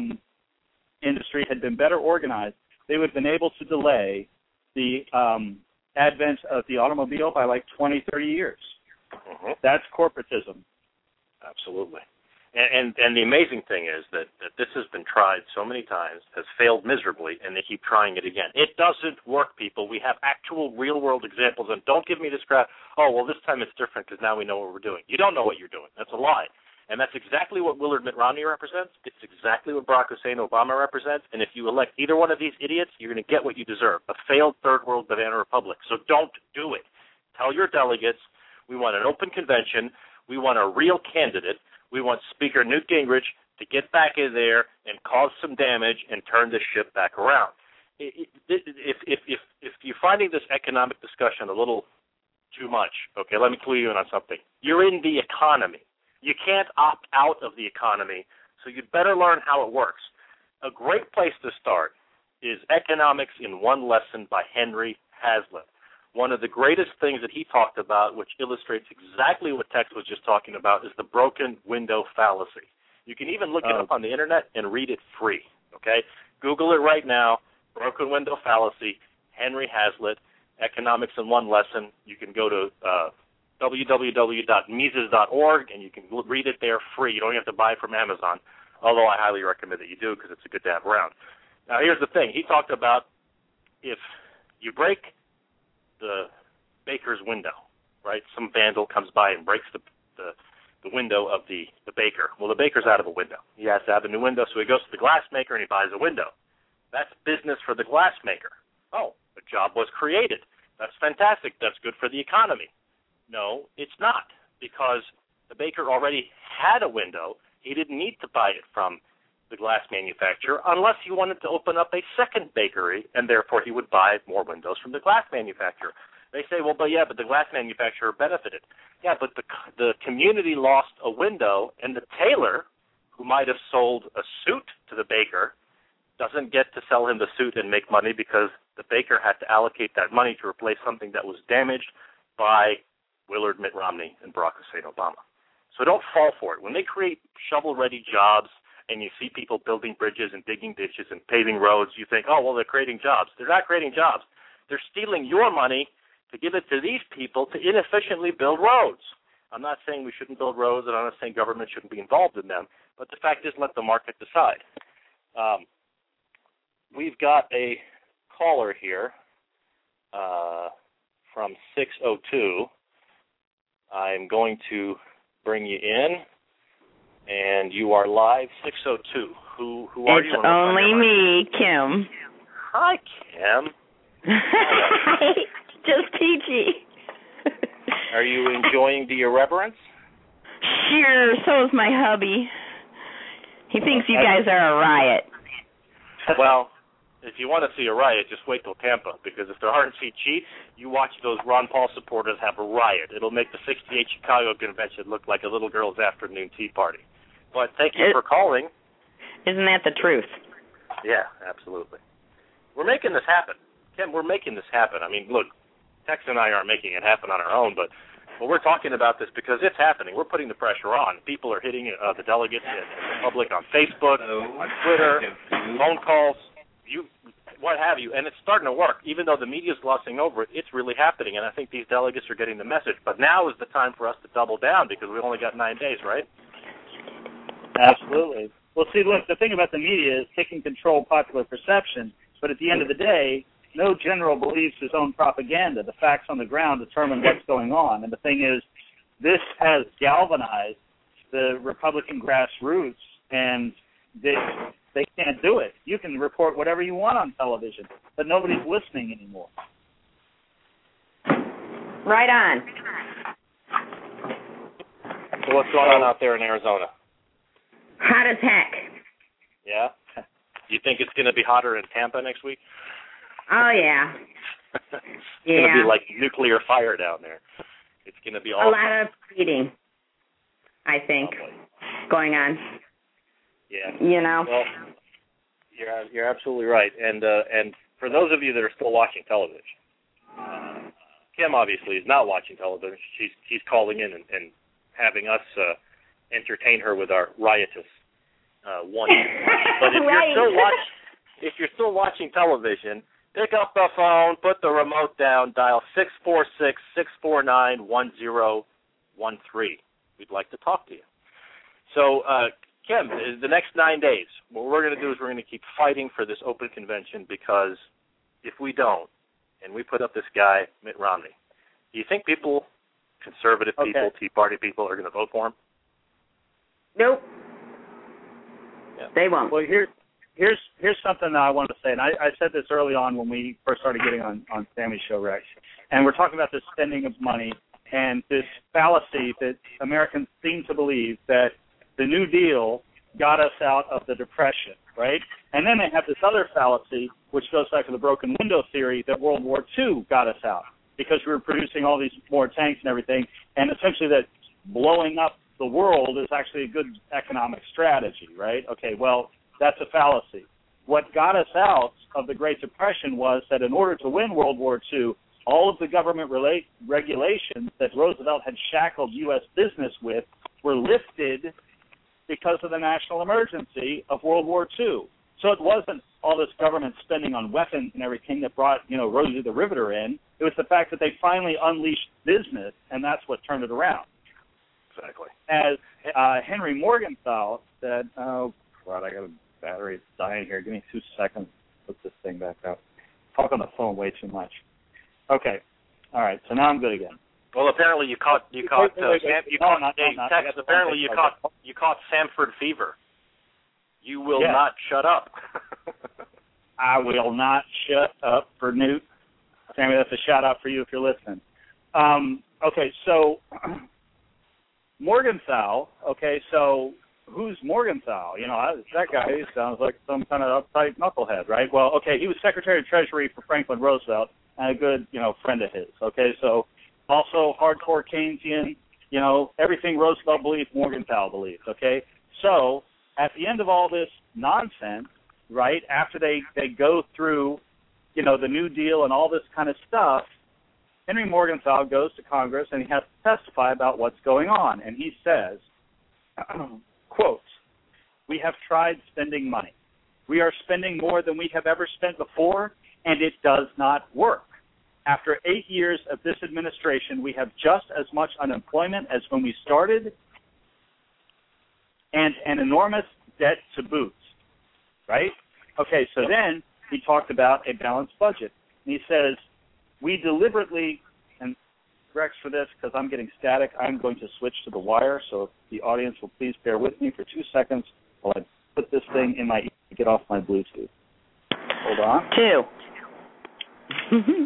industry had been better organized, they would have been able to delay the advent of the automobile by like 20, 30 years. Mm-hmm. That's corporatism. Absolutely. And the amazing thing is that this has been tried so many times, has failed miserably, and they keep trying it again. It doesn't work, people. We have actual real-world examples, and don't give me this crap, oh, well, this time it's different because now we know what we're doing. You don't know what you're doing. That's a lie. And that's exactly what Willard Mitt Romney represents. It's exactly what Barack Hussein Obama represents. And if you elect either one of these idiots, you're going to get what you deserve, a failed third-world banana republic. So don't do it. Tell your delegates we want an open convention. We want a real candidate. We want Speaker Newt Gingrich to get back in there and cause some damage and turn this ship back around. If you're finding this economic discussion a little too much, okay, let me clue you in on something. You're in the economy. You can't opt out of the economy, so you'd better learn how it works. A great place to start is Economics in One Lesson by Henry Hazlitt. One of the greatest things that he talked about, which illustrates exactly what Tex was just talking about, is the broken window fallacy. You can even look it up on the Internet and read it free, okay? Google it right now, broken window fallacy, Henry Hazlitt, Economics in One Lesson. You can go to www.mises.org, and you can read it there free. You don't have to buy it from Amazon, although I highly recommend that you do because it's a good to have around. Now, here's the thing. He talked about if you break the baker's window, right? Some vandal comes by and breaks the window of the baker. Well, the baker's out of a window. He has to have a new window, so he goes to the glass maker and he buys a window. That's business for the glass maker. Oh, a job was created. That's fantastic. That's good for the economy. No, it's not, because the baker already had a window. He didn't need to buy it from the glass manufacturer unless he wanted to open up a second bakery, and therefore he would buy more windows from the glass manufacturer. They say, well, but the glass manufacturer benefited. Yeah, but the community lost a window, and the tailor, who might have sold a suit to the baker, doesn't get to sell him the suit and make money because the baker had to allocate that money to replace something that was damaged by Willard Mitt Romney and Barack Hussein Obama. So don't fall for it. When they create shovel-ready jobs and you see people building bridges and digging ditches and paving roads, you think, oh, well, they're creating jobs. They're not creating jobs. They're stealing your money to give it to these people to inefficiently build roads. I'm not saying we shouldn't build roads, and I'm not saying government shouldn't be involved in them, but the fact is let the market decide. We've got a caller here from 602. I'm going to bring you in, and you are live, 602. Who are you? It's only me, Kim. Hi, Kim. Hi, just peachy. Are you enjoying the irreverence? Sure, so is my hubby. He thinks you guys are a riot. Well, if you want to see a riot, just wait till Tampa, because if there aren't cheats, you watch those Ron Paul supporters have a riot. It'll make the 68 Chicago convention look like a little girl's afternoon tea party. But thank you for calling. Isn't that the truth? Yeah, absolutely. We're making this happen. Kim, we're making this happen. I mean, look, Tex and I aren't making it happen on our own, but we're talking about this because it's happening. We're putting the pressure on. People are hitting the delegates and the public on Facebook, on Twitter, phone calls, what have you, and it's starting to work. Even though the media's glossing over it, it's really happening, and I think these delegates are getting the message. But now is the time for us to double down because we've only got 9 days, right? Absolutely. Well, see, look, the thing about the media is it can control popular perception, but at the end of the day, no general believes his own propaganda. The facts on the ground determine what's going on. And the thing is, this has galvanized the Republican grassroots, and they can't do it. You can report whatever you want on television, but nobody's listening anymore. Right on. So what's going on out there in Arizona? Hot as heck. Yeah? You think it's going to be hotter in Tampa next week? Oh, yeah. It's going to be like nuclear fire down there. It's going to be awesome. A lot of eating, I think, going on. Yeah. You know? Well, you're absolutely right. And for those of you that are still watching television, Kim obviously is not watching television. She's calling in and having us entertain her with our riotous one. But if you're still watching television, pick up the phone, put the remote down, dial 646-649-1013. We'd like to talk to you. So, Kim, the next 9 days, what we're going to do is we're going to keep fighting for this open convention, because if we don't, and we put up this guy, Mitt Romney, do you think people, conservative people, Tea Party people, are going to vote for him? Nope. Yeah. They won't. Well, here's something that I wanted to say, and I said this early on when we first started getting on Sammy's show, Rex, and we're talking about this spending of money and this fallacy that Americans seem to believe that the New Deal got us out of the Depression, right? And then they have this other fallacy, which goes back to the broken window theory, that World War II got us out because we were producing all these more tanks and everything, and essentially that blowing up the world is actually a good economic strategy, right? Okay, well, that's a fallacy. What got us out of the Great Depression was that in order to win World War II, all of the government regulations that Roosevelt had shackled U.S. business with were lifted because of the national emergency of World War II. So it wasn't all this government spending on weapons and everything that brought, Rosie the Riveter in. It was the fact that they finally unleashed business, and that's what turned it around. Exactly. As Henry Morgenthau said, oh, God, I got a battery dying here. Give me 2 seconds. Put this thing back up. Talk on the phone way too much. Okay. All right. So now I'm good again. Well, apparently you caught Sanford fever. You will not shut up. I will not shut up for Newt. Sammy, that's a shout out for you if you're listening. Okay, so Morgenthau. Okay, so who's Morgenthau? That guy sounds like some kind of uptight knucklehead, right? Well, okay, he was Secretary of Treasury for Franklin Roosevelt and a good, friend of his. Okay, so also hardcore Keynesian, everything Roosevelt believed, Morgenthau believed. Okay, so at the end of all this nonsense, right, after they go through, the New Deal and all this kind of stuff, Henry Morgenthau goes to Congress and he has to testify about what's going on. And he says, quote, "We have tried spending money. We are spending more than we have ever spent before, and it does not work. After 8 years of this administration, we have just as much unemployment as when we started and an enormous debt to boot." Right? Okay, so then he talked about a balanced budget. And he says, "We deliberately," and Rex, for this, because I'm getting static, I'm going to switch to the wire, so if the audience will please bear with me for 2 seconds while I put this thing in my ear to get off my Bluetooth. Hold on. 2.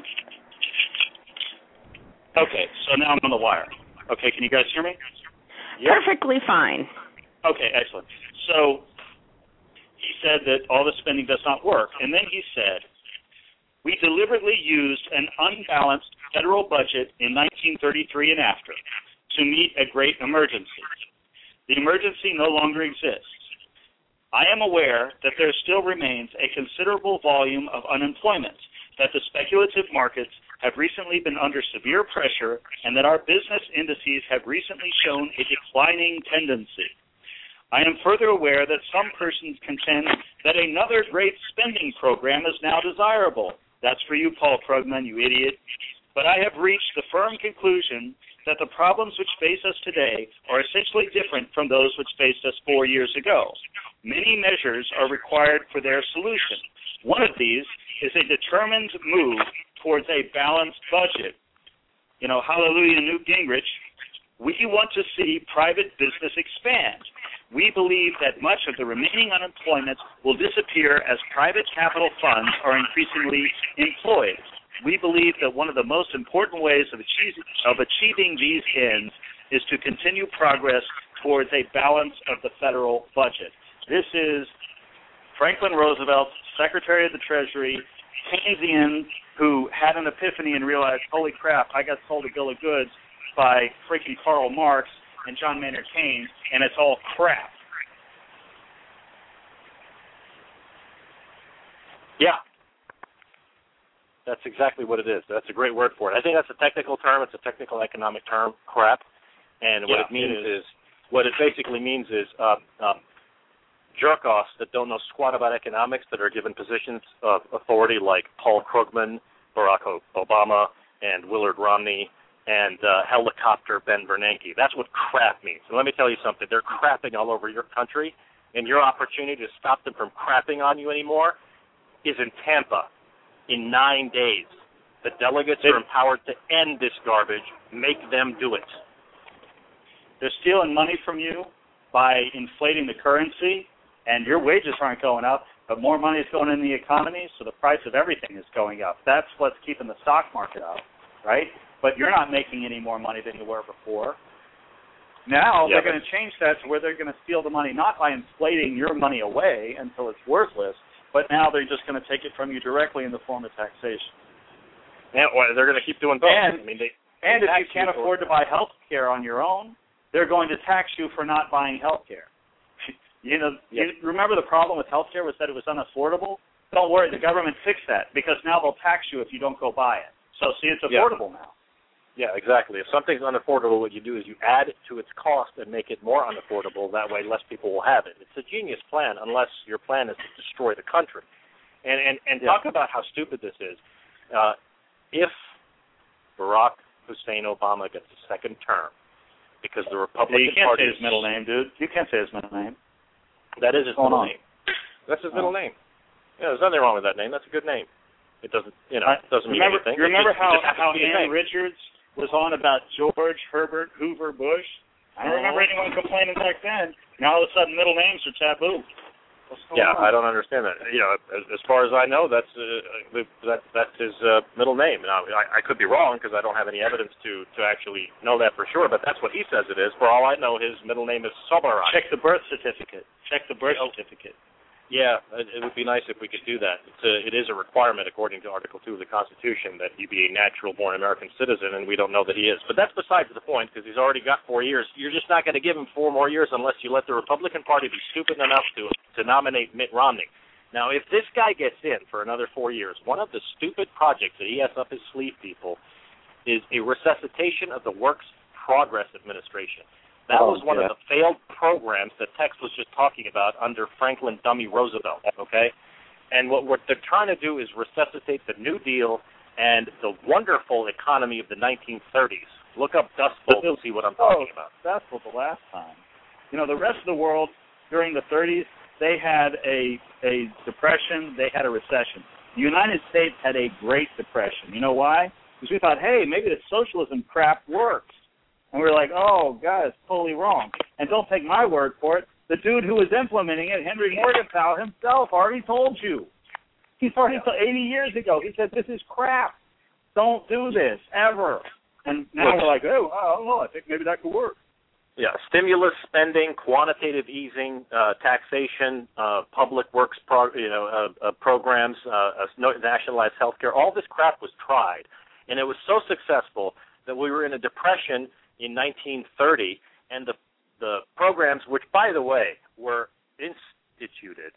Okay, so now I'm on the wire. Okay, can you guys hear me? Perfectly fine. Okay, excellent. So he said that all the spending does not work. And then he said, we deliberately used an unbalanced federal budget in 1933 and after to meet a great emergency. The emergency no longer exists. I am aware that there still remains a considerable volume of unemployment, that the speculative markets have recently been under severe pressure, and that our business indices have recently shown a declining tendency. I am further aware that some persons contend that another great spending program is now desirable. That's for you, Paul Krugman, you idiot. But I have reached the firm conclusion that the problems which face us today are essentially different from those which faced us 4 years ago. Many measures are required for their solution. One of these is a determined move towards a balanced budget. You know, hallelujah, Newt Gingrich. We want to see private business expand. We believe that much of the remaining unemployment will disappear as private capital funds are increasingly employed. We believe that one of the most important ways of achieving these ends is to continue progress towards a balance of the federal budget. This is Franklin Roosevelt, Secretary of the Treasury, Keynesian, who had an epiphany and realized, holy crap, I got sold a bill of goods by freaking Karl Marx and John Maynard Keynes, and it's all crap. Yeah. That's exactly what it is. That's a great word for it. I think that's a technical term. It's a technical economic term, crap. And what it means is, what it basically means is jerk-offs that don't know squat about economics that are given positions of authority like Paul Krugman, Barack Obama, and Willard Romney, and helicopter Ben Bernanke. That's what crap means. And let me tell you something. They're crapping all over your country, and your opportunity to stop them from crapping on you anymore is in Tampa in 9 days. The delegates are empowered to end this garbage. Make them do it. They're stealing money from you by inflating the currency, and your wages aren't going up, but more money is going in the economy, so the price of everything is going up. That's what's keeping the stock market up, right? But you're not making any more money than you were before. Now they're going to change that to where they're going to steal the money, not by inflating your money away until it's worthless, but now they're just going to take it from you directly in the form of taxation. Yeah, well, they're going to keep doing both. And if you can't afford to buy health care on your own, they're going to tax you for not buying health care. You remember the problem with health care was that it was unaffordable? Don't worry, the government fixed that because now they'll tax you if you don't go buy it. So, see, it's affordable now. Yeah, exactly. If something's unaffordable, what you do is you add it to its cost and make it more unaffordable. That way less people will have it. It's a genius plan unless your plan is to destroy the country. And talk about how stupid this is. If Barack Hussein Obama gets a second term because the Republican Party... You can't say his middle name, dude. You can't say his middle name. That is his middle name. That's his middle name. Yeah, there's nothing wrong with that name. That's a good name. It doesn't, it doesn't mean anything. You remember how Ann Richards was on about George Herbert Hoover Bush? I don't remember anyone complaining back then. Now all of a sudden middle names are taboo. Yeah, I don't understand that. As far as I know, that's his middle name. Now, I could be wrong because I don't have any evidence to actually know that for sure, but that's what he says it is. For all I know, his middle name is Sobarai. Check the birth certificate. Certificate. Yeah, it would be nice if we could do that. It is a requirement, according to Article 2 of the Constitution, that you be a natural-born American citizen, and we don't know that he is. But that's besides the point, because he's already got 4 years. You're just not going to give him 4 more years unless you let the Republican Party be stupid enough to nominate Mitt Romney. Now, if this guy gets in for another 4 years, one of the stupid projects that he has up his sleeve, people, is a resuscitation of the Works Progress Administration. That was one of the failed programs that Tex was just talking about under Franklin Dummy Roosevelt, okay? And what they're trying to do is resuscitate the New Deal and the wonderful economy of the 1930s. Look up Dust Bowl to see what I'm talking about. That's what the last time. The rest of the world during the 30s, they had a depression, they had a recession. The United States had a Great Depression. You know why? Because we thought, hey, maybe the socialism crap works. And we were like, oh, God, it's totally wrong. And don't take my word for it. The dude who was implementing it, Henry Morgenthau himself, already told you. He's already told 80 years ago. He said, this is crap. Don't do this, ever. And now we're like, oh, I don't know. I think maybe that could work. stimulus spending, quantitative easing, taxation, public works programs, nationalized health care. All this crap was tried, and it was so successful that we were in a depression in 1930, and the programs, which, by the way, were instituted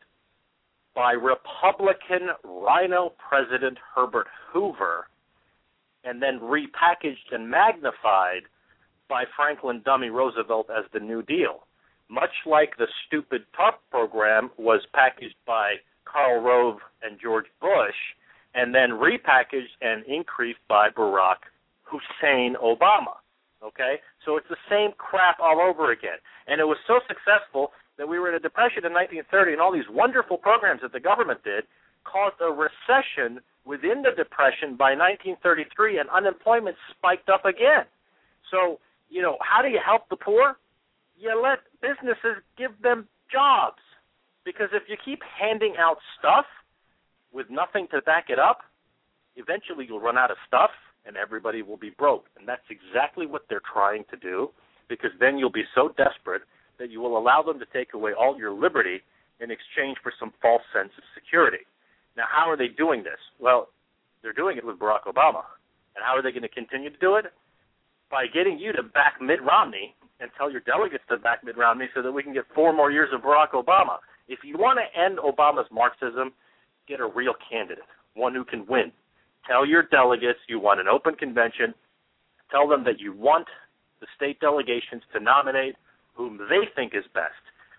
by Republican Rhino President Herbert Hoover and then repackaged and magnified by Franklin Dummy Roosevelt as the New Deal. Much like the stupid TARP program was packaged by Karl Rove and George Bush and then repackaged and increased by Barack Hussein Obama. Okay? So it's the same crap all over again. And it was so successful that we were in a depression in 1930, and all these wonderful programs that the government did caused a recession within the depression by 1933, and unemployment spiked up again. So, how do you help the poor? You let businesses give them jobs. Because if you keep handing out stuff with nothing to back it up, eventually you'll run out of stuff and everybody will be broke. And that's exactly what they're trying to do, because then you'll be so desperate that you will allow them to take away all your liberty in exchange for some false sense of security. Now, how are they doing this? Well, they're doing it with Barack Obama. And how are they going to continue to do it? By getting you to back Mitt Romney and tell your delegates to back Mitt Romney so that we can get 4 more years of Barack Obama. If you want to end Obama's Marxism, get a real candidate, one who can win. Tell your delegates you want an open convention. Tell them that you want the state delegations to nominate whom they think is best.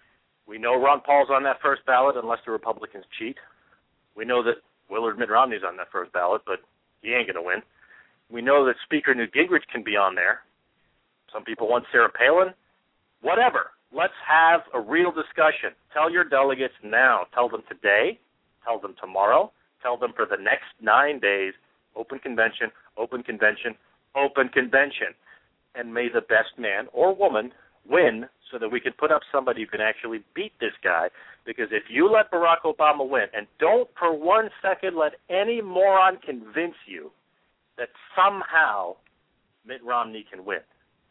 We know Ron Paul's on that first ballot unless the Republicans cheat. We know that Willard Mitt Romney's on that first ballot, but he ain't going to win. We know that Speaker Newt Gingrich can be on there. Some people want Sarah Palin. Whatever. Let's have a real discussion. Tell your delegates now. Tell them today. Tell them tomorrow. Tell them for the next 9 days, open convention, open convention, open convention. And may the best man or woman win so that we can put up somebody who can actually beat this guy. Because if you let Barack Obama win, and don't for 1 second let any moron convince you that somehow Mitt Romney can win.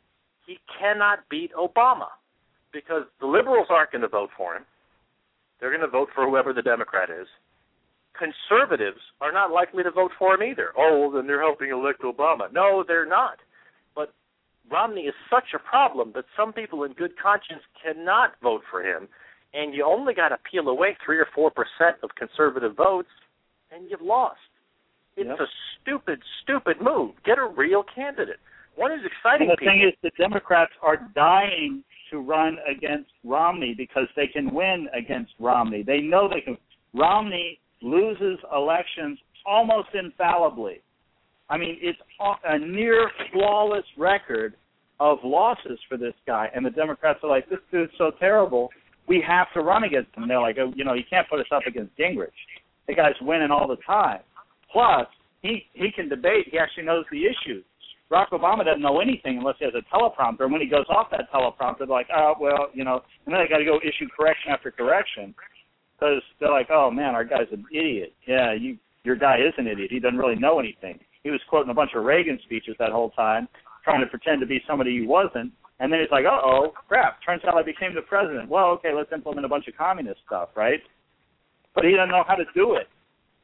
He cannot beat Obama because the liberals aren't going to vote for him. They're going to vote for whoever the Democrat is. Conservatives are not likely to vote for him either. Oh, then they're helping elect Obama. No, they're not. But Romney is such a problem that some people in good conscience cannot vote for him, and you only got to peel away 3 or 4% of conservative votes, and you've lost. It's a stupid, stupid move. Get a real candidate. One who's exciting and the people. thing is, the Democrats are dying to run against Romney because they can win against Romney. They know they can. Romney loses elections almost infallibly. I mean, it's a near flawless record of losses for this guy. And the Democrats are like, this dude's so terrible, we have to run against him. And they're like, oh, you can't put us up against Gingrich. The guy's winning all the time. Plus, he can debate. He actually knows the issues. Barack Obama doesn't know anything unless he has a teleprompter. And when he goes off that teleprompter, they're like, oh, well, and then they got to go issue correction after correction because they're like, oh, man, our guy's an idiot. Yeah, your guy is an idiot. He doesn't really know anything. He was quoting a bunch of Reagan speeches that whole time, trying to pretend to be somebody he wasn't. And then he's like, uh-oh, crap, turns out I became the president. Well, okay, let's implement a bunch of communist stuff, right? But he doesn't know how to do it.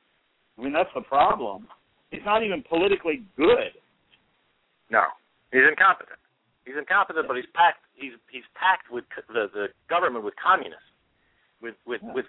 I mean, that's the problem. He's not even politically good. No, he's incompetent. He's incompetent, but he's packed with the government with communists, with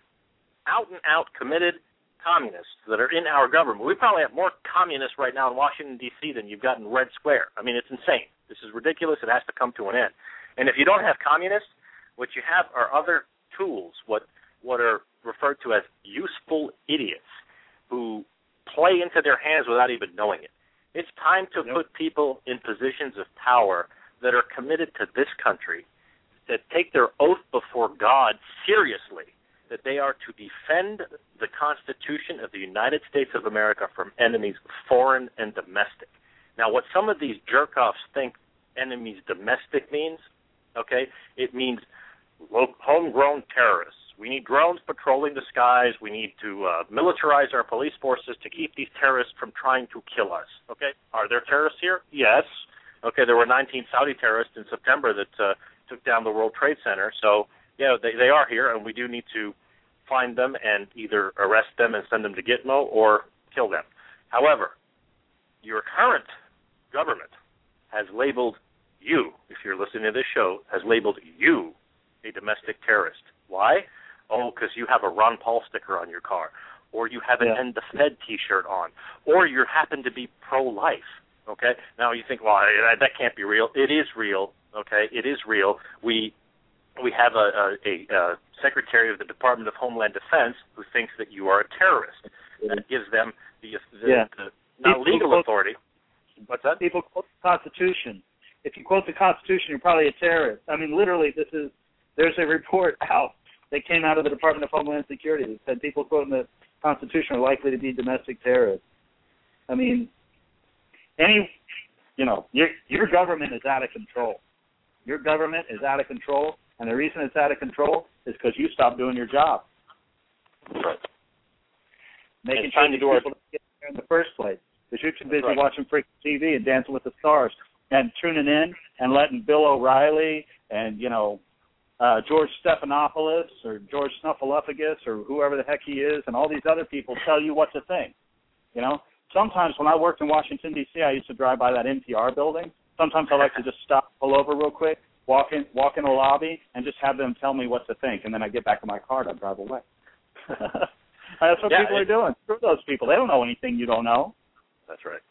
out and out committed communists that are in our government. We probably have more communists right now in Washington D.C. than you've got in Red Square. I mean, it's insane. This is ridiculous. It has to come to an end. And if you don't have communists, what you have are other tools, what are referred to as useful idiots, who play into their hands without even knowing it. It's time to put people in positions of power that are committed to this country, that take their oath before God seriously, that they are to defend the Constitution of the United States of America from enemies foreign and domestic. Now, what some of these jerk-offs think enemies domestic means, it means homegrown terrorists. We need drones patrolling the skies. We need to militarize our police forces to keep these terrorists from trying to kill us. Okay, are there terrorists here? Yes. Okay, there were 19 Saudi terrorists in September that took down the World Trade Center. So, yeah, they are here, and we do need to find them and either arrest them and send them to Gitmo or kill them. However, your current government has labeled you, if you're listening to this show, has labeled you a domestic terrorist. Why? Oh, because you have a Ron Paul sticker on your car, or you have an End the Fed T-shirt on, or you happen to be pro-life. Okay? Now you think, well, that can't be real. It is real. Okay? It is real. We have a Secretary of the Department of Homeland Defense who thinks that you are a terrorist. That gives them the not legal authority. What's that? People quote the Constitution. If you quote the Constitution, you're probably a terrorist. I mean, literally, there's a report out that came out of the Department of Homeland Security that said people quoting the Constitution are likely to be domestic terrorists. I mean, your government is out of control. Your government is out of control, and the reason it's out of control is because you stopped doing your job. Right. Making sure these people don't get there in the first place. Because you're too busy watching freaking TV and Dancing with the Stars and tuning in and letting Bill O'Reilly and, George Stephanopoulos or George Snuffleupagus or whoever the heck he is and all these other people tell you what to think. Sometimes when I worked in Washington, D.C., I used to drive by that NPR building. Sometimes I like to just stop, pull over real quick, walk in the lobby, and just have them tell me what to think. And then I get back in my car and I drive away. That's what people are doing. Screw those people. They don't know anything you don't know. That's right.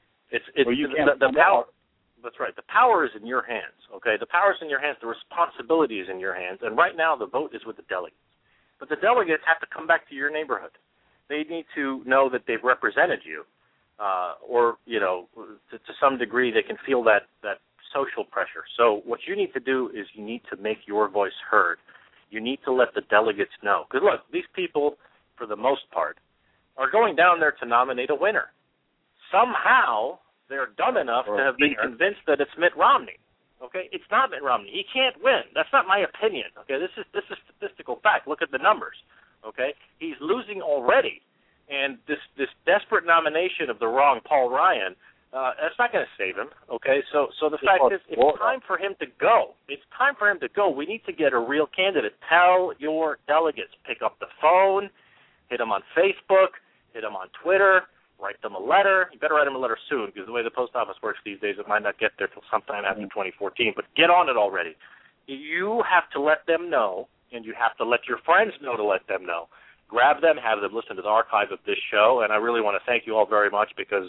The power. That's right. The power is in your hands. Okay, the power is in your hands. The responsibility is in your hands. And right now, the vote is with the delegates. But the delegates have to come back to your neighborhood. They need to know that they've represented you, or to some degree, they can feel that social pressure. So what you need to do is you need to make your voice heard. You need to let the delegates know. Because look, these people, for the most part, are going down there to nominate a winner. Somehow they're dumb enough to have been convinced that it's Mitt Romney. Okay, it's not Mitt Romney. He can't win. That's not my opinion. Okay, this is statistical fact. Look at the numbers. Okay, he's losing already, and this desperate nomination of the wrong Paul Ryan, that's not going to save him. Okay, so the fact is, it's time for him to go. It's time for him to go. We need to get a real candidate. Tell your delegates. Pick up the phone. Hit them on Facebook. Hit them on Twitter. Write them a letter. You better write them a letter soon, because the way the post office works these days, it might not get there till sometime after 2014. But get on it already. You have to let them know, and you have to let your friends know to let them know. Grab them, have them listen to the archive of this show, and I really want to thank you all very much because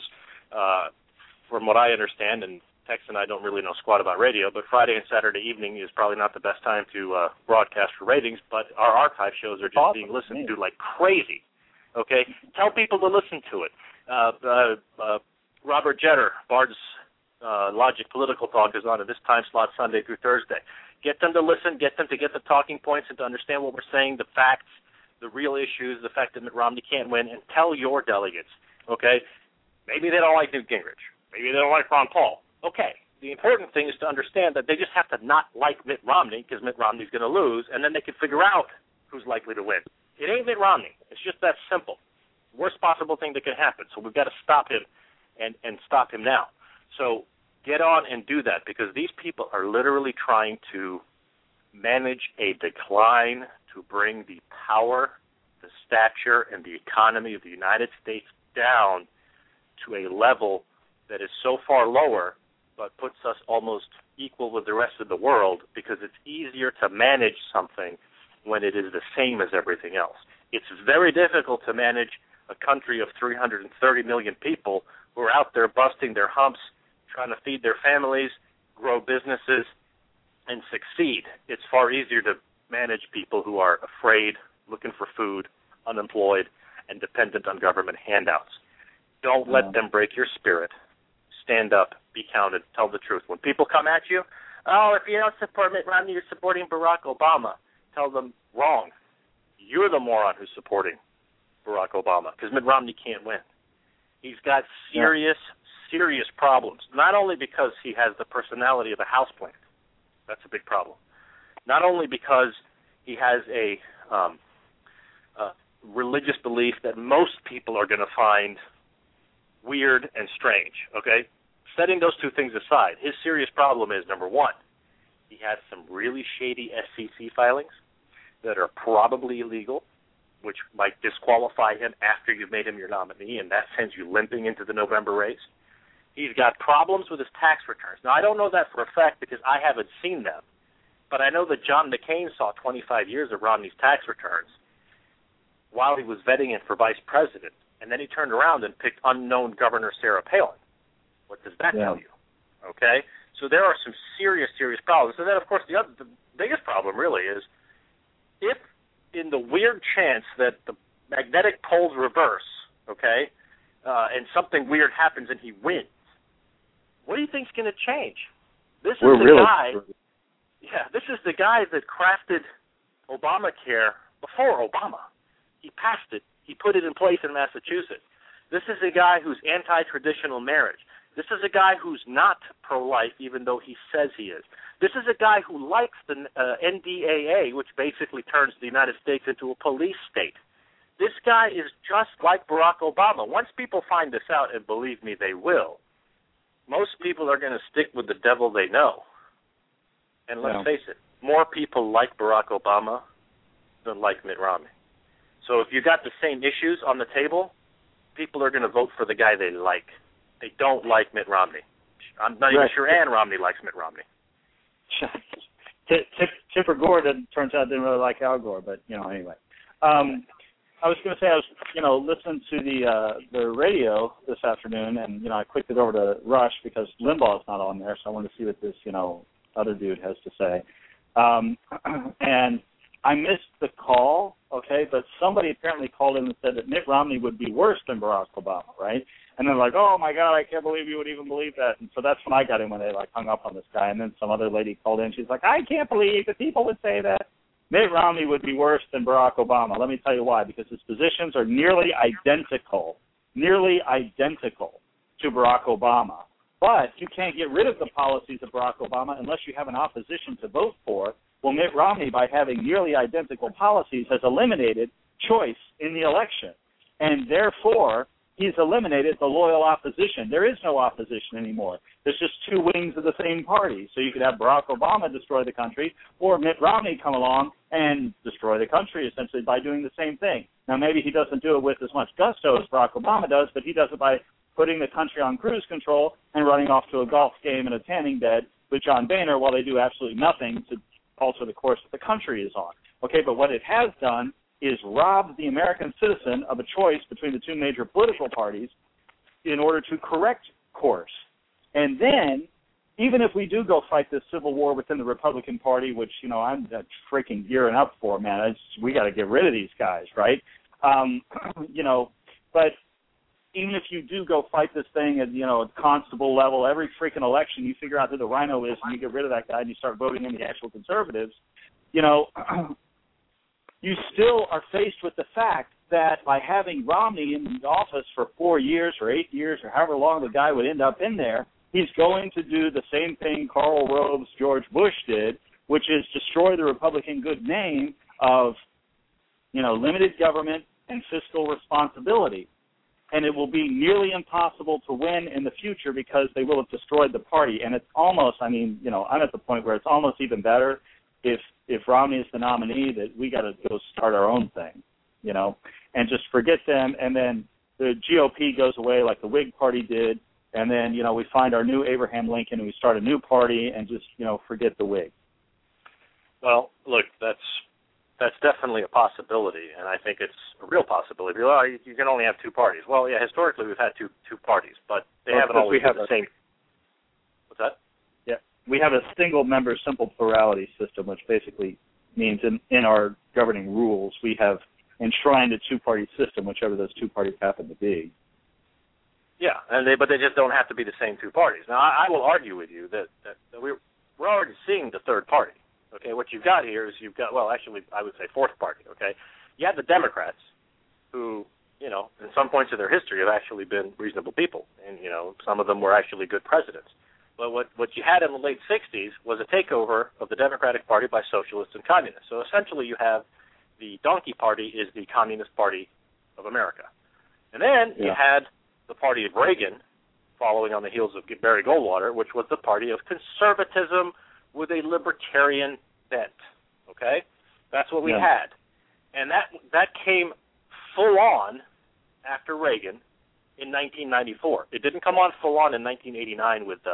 from what I understand, and Tex and I don't really know squat about radio, but Friday and Saturday evening is probably not the best time to broadcast for ratings, but our archive shows are just being listened to like crazy. Okay? Tell people to listen to it. Robert Jeter, Bard's Logic Political Talk, is on at this time slot Sunday through Thursday. Get them to listen, get them to get the talking points and to understand what we're saying, the facts, the real issues, the fact that Mitt Romney can't win, and tell your delegates, okay? Maybe they don't like Newt Gingrich. Maybe they don't like Ron Paul. Okay. The important thing is to understand that they just have to not like Mitt Romney because Mitt Romney's going to lose, and then they can figure out who's likely to win. It ain't Mitt Romney. It's just that simple. Worst possible thing that can happen. So we've got to stop him and stop him now. So get on and do that because these people are literally trying to manage a decline to bring the power, the stature, and the economy of the United States down to a level that is so far lower but puts us almost equal with the rest of the world because it's easier to manage something when it is the same as everything else. It's very difficult to manage a country of 330 million people who are out there busting their humps, trying to feed their families, grow businesses, and succeed. It's far easier to manage people who are afraid, looking for food, unemployed, and dependent on government handouts. Don't let them break your spirit. Stand up, be counted, tell the truth. When people come at you, oh, if you don't support Mitt Romney, you're supporting Barack Obama. Tell them, wrong. You're the moron who's supporting Barack Obama because Mitt Romney can't win. He's got serious problems, not only because he has the personality of a houseplant. That's a big problem. Not only because he has a religious belief that most people are going to find weird and strange, okay? Setting those two things aside, his serious problem is, number one, He has some really shady SEC filings that are probably illegal, which might disqualify him after you've made him your nominee, and that sends you limping into the November race. He's got problems with his tax returns. Now, I don't know that for a fact because I haven't seen them, but I know that John McCain saw 25 years of Romney's tax returns while he was vetting him for vice president, and then he turned around and picked unknown Governor Sarah Palin. What does that tell you? Okay? So there are some serious, serious problems. And then, of course, the biggest problem really is if in the weird chance that the magnetic poles reverse, okay, and something weird happens and he wins, what do you think's going to change? This is the guy. Yeah, this is the guy that crafted Obamacare before Obama. He passed it. He put it in place in Massachusetts. This is a guy who's anti-traditional marriage. This is a guy who's not pro-life, even though he says he is. This is a guy who likes the NDAA, which basically turns the United States into a police state. This guy is just like Barack Obama. Once people find this out, and believe me, they will, most people are going to stick with the devil they know. And let's face it, more people like Barack Obama than like Mitt Romney. So if you got the same issues on the table, people are going to vote for the guy they like. They don't like Mitt Romney. I'm not even sure Ann Romney likes Mitt Romney. Tipper Gore turns out didn't really like Al Gore, but anyway. I was going to say I was listening to the radio this afternoon, and I clicked it over to Rush because Limbaugh's not on there, so I wanted to see what this other dude has to say. And I missed the call, okay, but somebody apparently called in and said that Mitt Romney would be worse than Barack Obama, right? And they're like, oh, my God, I can't believe you would even believe that. And so that's when I got in, when they, hung up on this guy. And then some other lady called in. She's like, I can't believe that people would say that. Mitt Romney would be worse than Barack Obama. Let me tell you why. Because his positions are nearly identical to Barack Obama. But you can't get rid of the policies of Barack Obama unless you have an opposition to vote for. Well, Mitt Romney, by having nearly identical policies, has eliminated choice in the election. And therefore, he's eliminated the loyal opposition. There is no opposition anymore. There's just two wings of the same party. So you could have Barack Obama destroy the country, or Mitt Romney come along and destroy the country, essentially, by doing the same thing. Now, maybe he doesn't do it with as much gusto as Barack Obama does, but he does it by putting the country on cruise control and running off to a golf game and a tanning bed with John Boehner while they do absolutely nothing to alter the course that the country is on. Okay, but what it has done is rob the American citizen of a choice between the two major political parties in order to correct course. And then, even if we do go fight this civil war within the Republican Party, which, I'm freaking gearing up for, man, we got to get rid of these guys, right? But even if you do go fight this thing at, at constable level, every freaking election, you figure out who the rhino is and you get rid of that guy and you start voting in the actual conservatives, you still are faced with the fact that by having Romney in the office for 4 years or 8 years or however long the guy would end up in there, he's going to do the same thing Karl Rove's George Bush did, which is destroy the Republican good name of, limited government and fiscal responsibility. And it will be nearly impossible to win in the future because they will have destroyed the party. And it's almost, I'm at the point where it's almost even better if Romney is the nominee, that we got to go start our own thing, and just forget them. And then the GOP goes away like the Whig Party did. And then, we find our new Abraham Lincoln and we start a new party and just, forget the Whig. Well, look, that's definitely a possibility, and I think it's a real possibility. Well, you can only have two parties. Well, yeah, historically we've had two parties, but they haven't always been the same. What's that? Yeah, we have a single-member simple plurality system, which basically means in our governing rules we have enshrined a two-party system, whichever those two parties happen to be. Yeah, but they just don't have to be the same two parties. Now, I will argue with you that we're already seeing the third party. Okay, what you've got here is I would say fourth party, okay? You have the Democrats who, in some points of their history have actually been reasonable people, and, some of them were actually good presidents. But what you had in the late 60s was a takeover of the Democratic Party by socialists and communists. So essentially you have the donkey party is the Communist Party of America. And then you had the party of Reagan following on the heels of Barry Goldwater, which was the party of conservatism, with a libertarian bent. Okay? That's what we had. And that came full on after Reagan in 1994. It didn't come on full on in 1989 with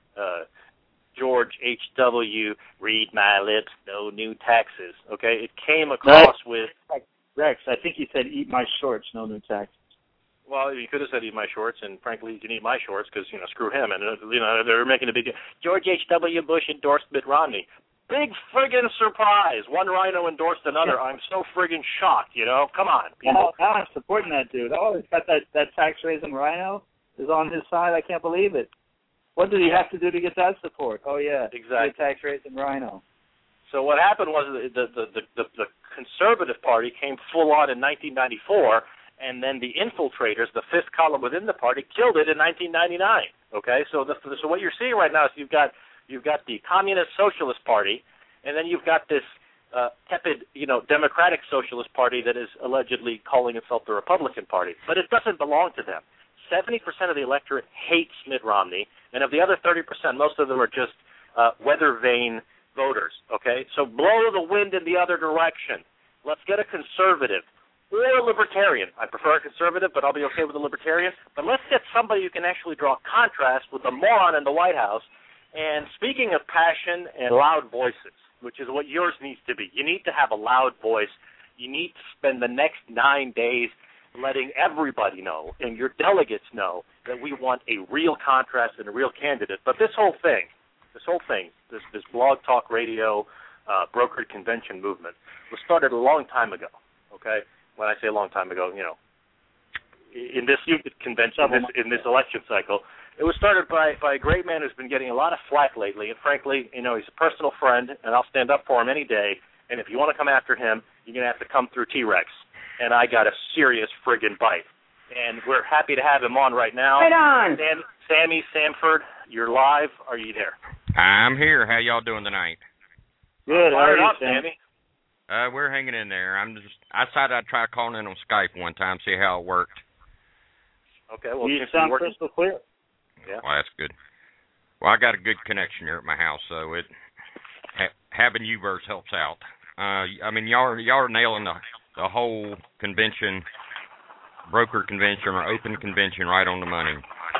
George H.W., read my lips, no new taxes. Okay? It came across with... Rex, I think you said eat my shorts, no new taxes. Well, you could have said eat my shorts, and frankly, you can eat my shorts because, screw him. And, they're making a big deal. George H.W. Bush endorsed Mitt Romney. Big friggin' surprise. One rhino endorsed another. I'm so friggin' shocked, Come on, people. Now I'm supporting that dude. Oh, he's got that tax-raising rhino is on his side. I can't believe it. What did he have to do to get that support? Oh, yeah. Exactly. The tax-raising rhino. So what happened was the Conservative Party came full on in 1994, and then the infiltrators, the fifth column within the party, killed it in 1999. Okay, so what you're seeing right now is you've got the Communist Socialist Party, and then you've got this tepid, Democratic Socialist Party that is allegedly calling itself the Republican Party, but it doesn't belong to them. 70% of the electorate hates Mitt Romney, and of the other 30%, most of them are just weather vane voters, okay? So blow the wind in the other direction. Let's get a conservative or a libertarian. I prefer a conservative, but I'll be okay with a libertarian. But let's get somebody who can actually draw contrast with the moron in the White House. And speaking of passion and loud voices, which is what yours needs to be, you need to have a loud voice. You need to spend the next 9 days letting everybody know and your delegates know that we want a real contrast and a real candidate. But this whole thing, this blog talk radio brokered convention movement was started a long time ago, okay? When I say a long time ago, in this convention, in this election cycle, it was started by a great man who's been getting a lot of flack lately, and frankly, he's a personal friend, and I'll stand up for him any day, and if you want to come after him, you're going to have to come through T-Rex, and I got a serious friggin' bite. And we're happy to have him on right now. Right on. Sammy Sanford, you're live. Are you there? I'm here. How y'all doing tonight? Good. How are you, Sammy? We're hanging in there. I decided I'd try calling in on Skype one time, see how it worked. Okay. Well, you sound crystal clear. Yeah. Well, that's good. Well, I got a good connection here at my house, so having U-verse helps out. Y'all are nailing the whole convention, broker convention or open convention, right on the money.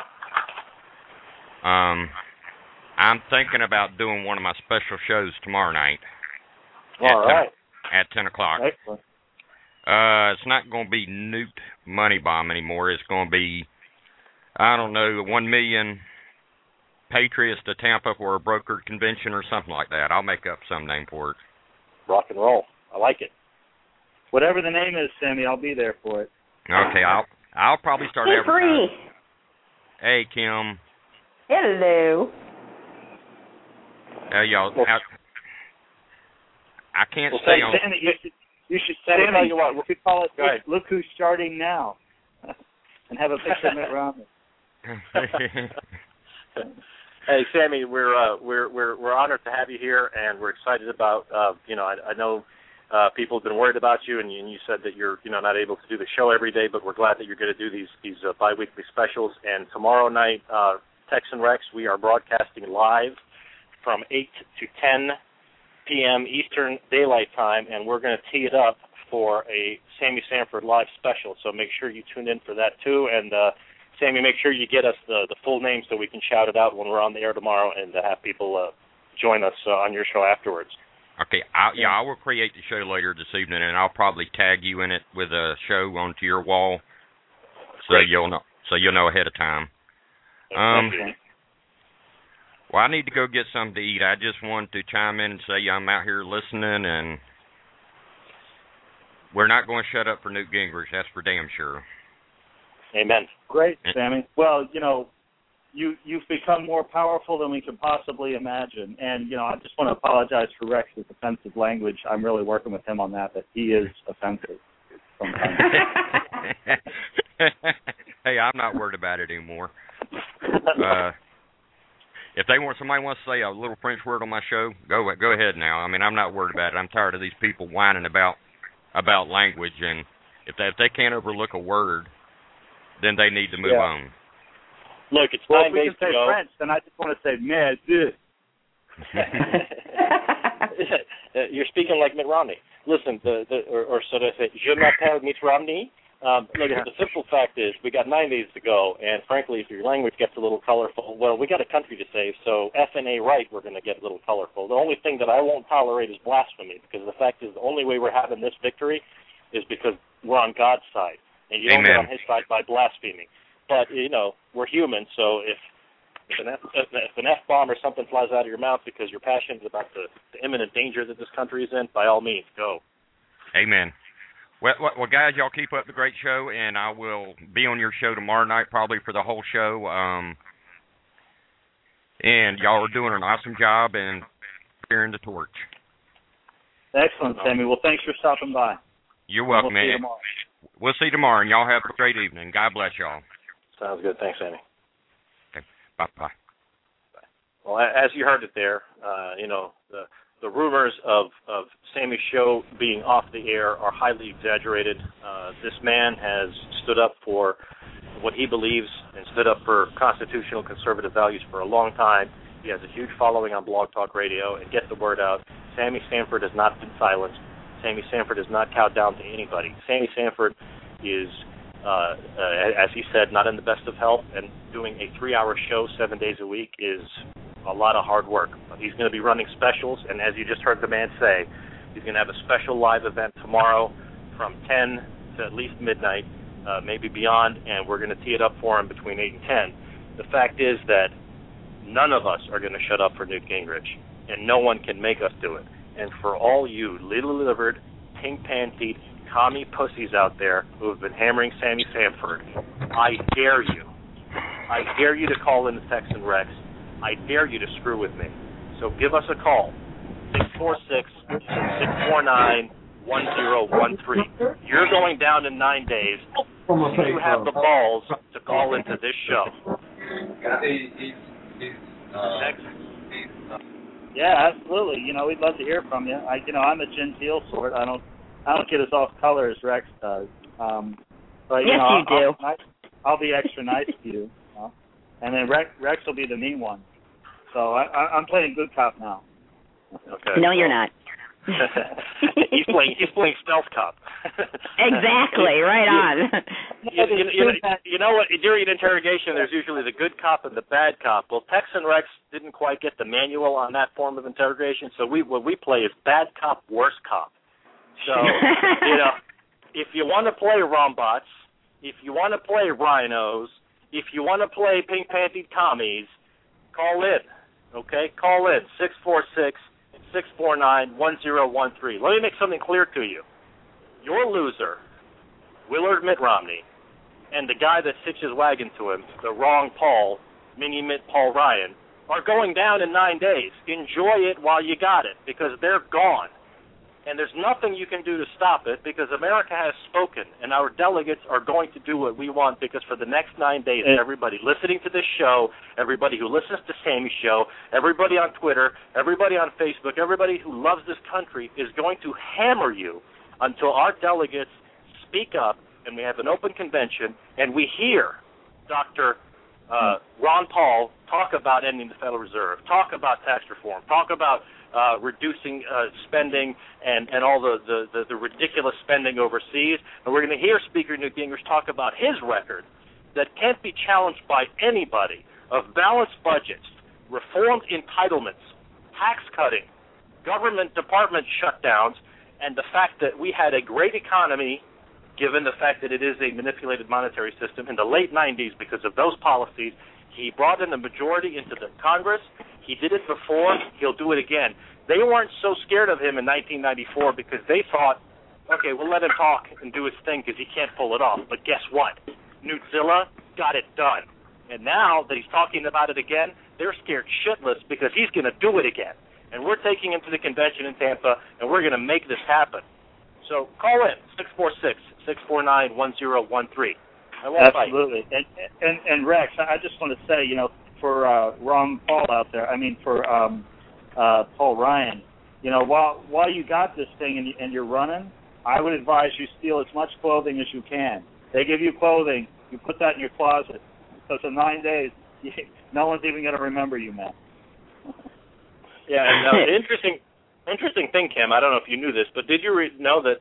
I'm thinking about doing one of my special shows tomorrow night. All right. At 10 o'clock. Excellent. It's not going to be Newt Money Bomb anymore. It's going to be, 1 million Patriots to Tampa for a brokered convention or something like that. I'll make up some name for it. Rock and roll. I like it. Whatever the name is, Sammy, I'll be there for it. Okay, I'll probably start advertising. Hey, Kim. Hello. Y'all. I can't stay on. Sammy, you should Sammy, you could call it. Look who's starting now, and have a picture of Mitt Romney. Hey, Sammy, we're honored to have you here, and we're excited about. I know people have been worried about you, and you said that you're not able to do the show every day, but we're glad that you're going to do these biweekly specials. And tomorrow night, Tex and Rex, we are broadcasting live from 8 to 10 p.m. Eastern Daylight Time, and we're going to tee it up for a Sammy Sanford live special. So make sure you tune in for that too. And Sammy, make sure you get us the full name so we can shout it out when we're on the air tomorrow and have people join us on your show afterwards. Okay, I will create the show later this evening, and I'll probably tag you in it with a show onto your wall, so you'll know ahead of time. Well, I need to go get something to eat. I just wanted to chime in and say I'm out here listening, and we're not going to shut up for Newt Gingrich. That's for damn sure. Amen. Great, Sammy. Well, you've become more powerful than we could possibly imagine. And, I just want to apologize for Rex's offensive language. I'm really working with him on that he is offensive sometimes. Hey, I'm not worried about it anymore. If somebody wants to say a little French word on my show, go ahead now. I'm not worried about it. I'm tired of these people whining about language, and if they can't overlook a word, then they need to move on. Look, it's well, 9 days to go. French, then I just want to say, merde. You're speaking like Mitt Romney. Listen, or so they say, je m'appelle Mitt Romney. Look, the simple fact is we got 9 days to go, and frankly, if your language gets a little colorful, well, we got a country to save, so FNA right, we're going to get a little colorful. The only thing that I won't tolerate is blasphemy, because the fact is the only way we're having this victory is because we're on God's side, and you don't get on his side by blaspheming. But, we're human, so if an F-bomb or something flies out of your mouth because you're passionate about the imminent danger that this country is in, by all means, go. Amen. Well, guys, y'all keep up the great show, and I will be on your show tomorrow night probably for the whole show. And y'all are doing an awesome job and carrying the torch. Excellent, Sammy. Well, thanks for stopping by. You're welcome, man. We'll see you tomorrow, and y'all have a great evening. God bless y'all. Sounds good. Thanks, Sammy. Okay. Bye. Well, as you heard it there, the rumors of Sammy's show being off the air are highly exaggerated. This man has stood up for what he believes and stood up for constitutional conservative values for a long time. He has a huge following on Blog Talk Radio, and get the word out. Sammy Sanford has not been silenced. Sammy Sanford has not cowed down to anybody. Sammy Sanford is, as he said, not in the best of health, and doing a 3-hour show 7 days a week is a lot of hard work. He's going to be running specials, and as you just heard the man say, he's going to have a special live event tomorrow from 10 to at least midnight, maybe beyond, and we're going to tee it up for him between 8 and 10. The fact is that none of us are going to shut up for Newt Gingrich, and no one can make us do it. And for all you little-livered, pink-pantied, commie pussies out there who have been hammering Sammy Sanford, I dare you to call in the Texan Rex. I dare you to screw with me. So give us a call, 646-649-1013. You're going down in 9 days. You have the balls to call into this show. Next. Yeah, absolutely. We'd love to hear from you. I'm a genteel sort. I don't get as off color as Rex does. But yes, you do. I'll be extra nice to you. And then Rex will be the mean one. So I'm playing good cop now. Okay. No, you're not. He's playing stealth cop. Exactly, right on. You know what? During an interrogation, there's usually the good cop and the bad cop. Well, Texan Rex didn't quite get the manual on that form of interrogation, so what we play is bad cop, worse cop. So, if you want to play Rombots, if you want to play Rhinos, if you want to play pink-pantied commies, call in, okay? Call in, 646-649-1013. Let me make something clear to you. Your loser, Willard Mitt Romney, and the guy that hitched his wagon to him, the wrong Paul, Mini-Mitt Paul Ryan, are going down in 9 days. Enjoy it while you got it, because they're gone. And there's nothing you can do to stop it, because America has spoken, and our delegates are going to do what we want, because for the next 9 days, everybody listening to this show, everybody who listens to Sammy's show, everybody on Twitter, everybody on Facebook, everybody who loves this country is going to hammer you until our delegates speak up, and we have an open convention, and we hear Dr. Ron Paul talk about ending the Federal Reserve, talk about tax reform, talk about reducing spending and all the ridiculous spending overseas. And we're going to hear Speaker Newt Gingrich talk about his record that can't be challenged by anybody of balanced budgets, reformed entitlements, tax cutting, government department shutdowns, and the fact that we had a great economy given the fact that it is a manipulated monetary system in the late 90s because of those policies. He brought in the majority into the Congress. He did it before. He'll do it again. They weren't so scared of him in 1994 because they thought, okay, we'll let him talk and do his thing because he can't pull it off. But guess what? Newtzilla got it done. And now that he's talking about it again, they're scared shitless because he's going to do it again. And we're taking him to the convention in Tampa, and we're going to make this happen. So call in, 646-649-1013. I won't Absolutely. fight. And Rex, I just want to say, for Ron Paul out there, for Paul Ryan, while you got this thing and you're running, I would advise you steal as much clothing as you can. They give you clothing, you put that in your closet. Because in 9 days, no one's even going to remember you, man. Yeah, and interesting thing, Kim. I don't know if you knew this, but did you know that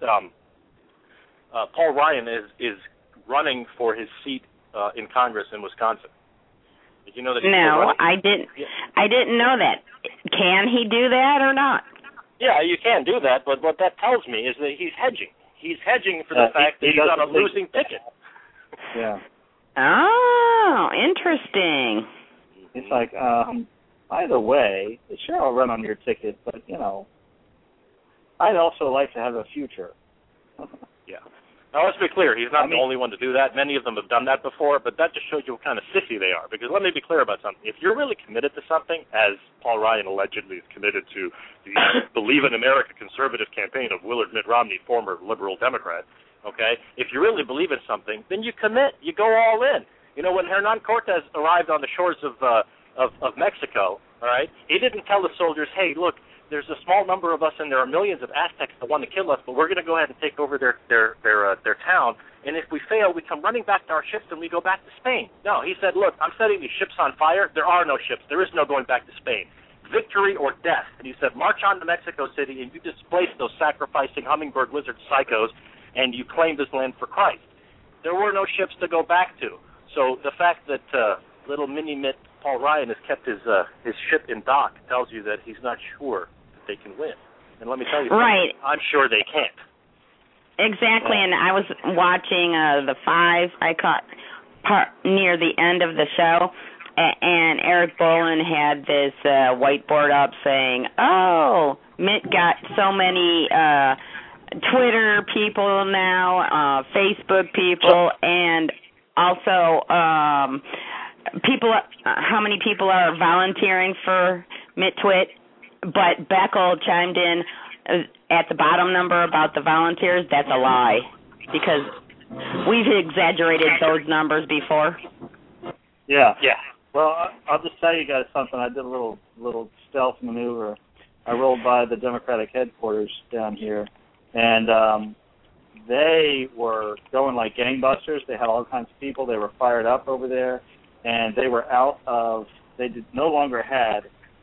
Paul Ryan is running for his seat in Congress in Wisconsin? Did you know that? No, I didn't. Yeah. I didn't know that. Can he do that or not? Yeah, you can do that, but what that tells me is that he's hedging. He's hedging for the fact that he's on a losing ticket. Yeah. Oh, interesting. It's like, either way, sure, I'll run on your ticket, but, I'd also like to have a future. Yeah. Now, let's be clear. He's not the only one to do that. Many of them have done that before, but that just shows you what kind of sissy they are. Because let me be clear about something. If you're really committed to something, as Paul Ryan allegedly is committed to the Believe in America conservative campaign of Willard Mitt Romney, former liberal Democrat, okay, if you really believe in something, then you commit. You go all in. When Hernan Cortez arrived on the shores of Mexico, all right, he didn't tell the soldiers, hey, look, there's a small number of us and there are millions of Aztecs that want to kill us, but we're going to go ahead and take over their town, and if we fail, we come running back to our ships and we go back to Spain. No, he said, look, I'm setting these ships on fire. There are no ships. There is no going back to Spain. Victory or death. And he said, march on to Mexico City and you displace those sacrificing hummingbird lizard psychos and you claim this land for Christ. There were no ships to go back to. So the fact that little mini-mitt Paul Ryan has kept his ship in dock tells you that he's not sure that they can win. And let me tell you something, I'm sure they can't. Exactly, and I was watching the Five. I caught near the end of the show, and Eric Bolin had this whiteboard up saying, oh, Mitt got so many Twitter people now, Facebook people, and also people. How many people are volunteering for MittTwit? But Beckel chimed in at the bottom number about the volunteers. That's a lie, because we've exaggerated those numbers before. Yeah. Well, I'll just tell you guys something. I did a little stealth maneuver. I rolled by the Democratic headquarters down here, and they were going like gangbusters. They had all kinds of people. They were fired up over there, and they were out of. They no longer had.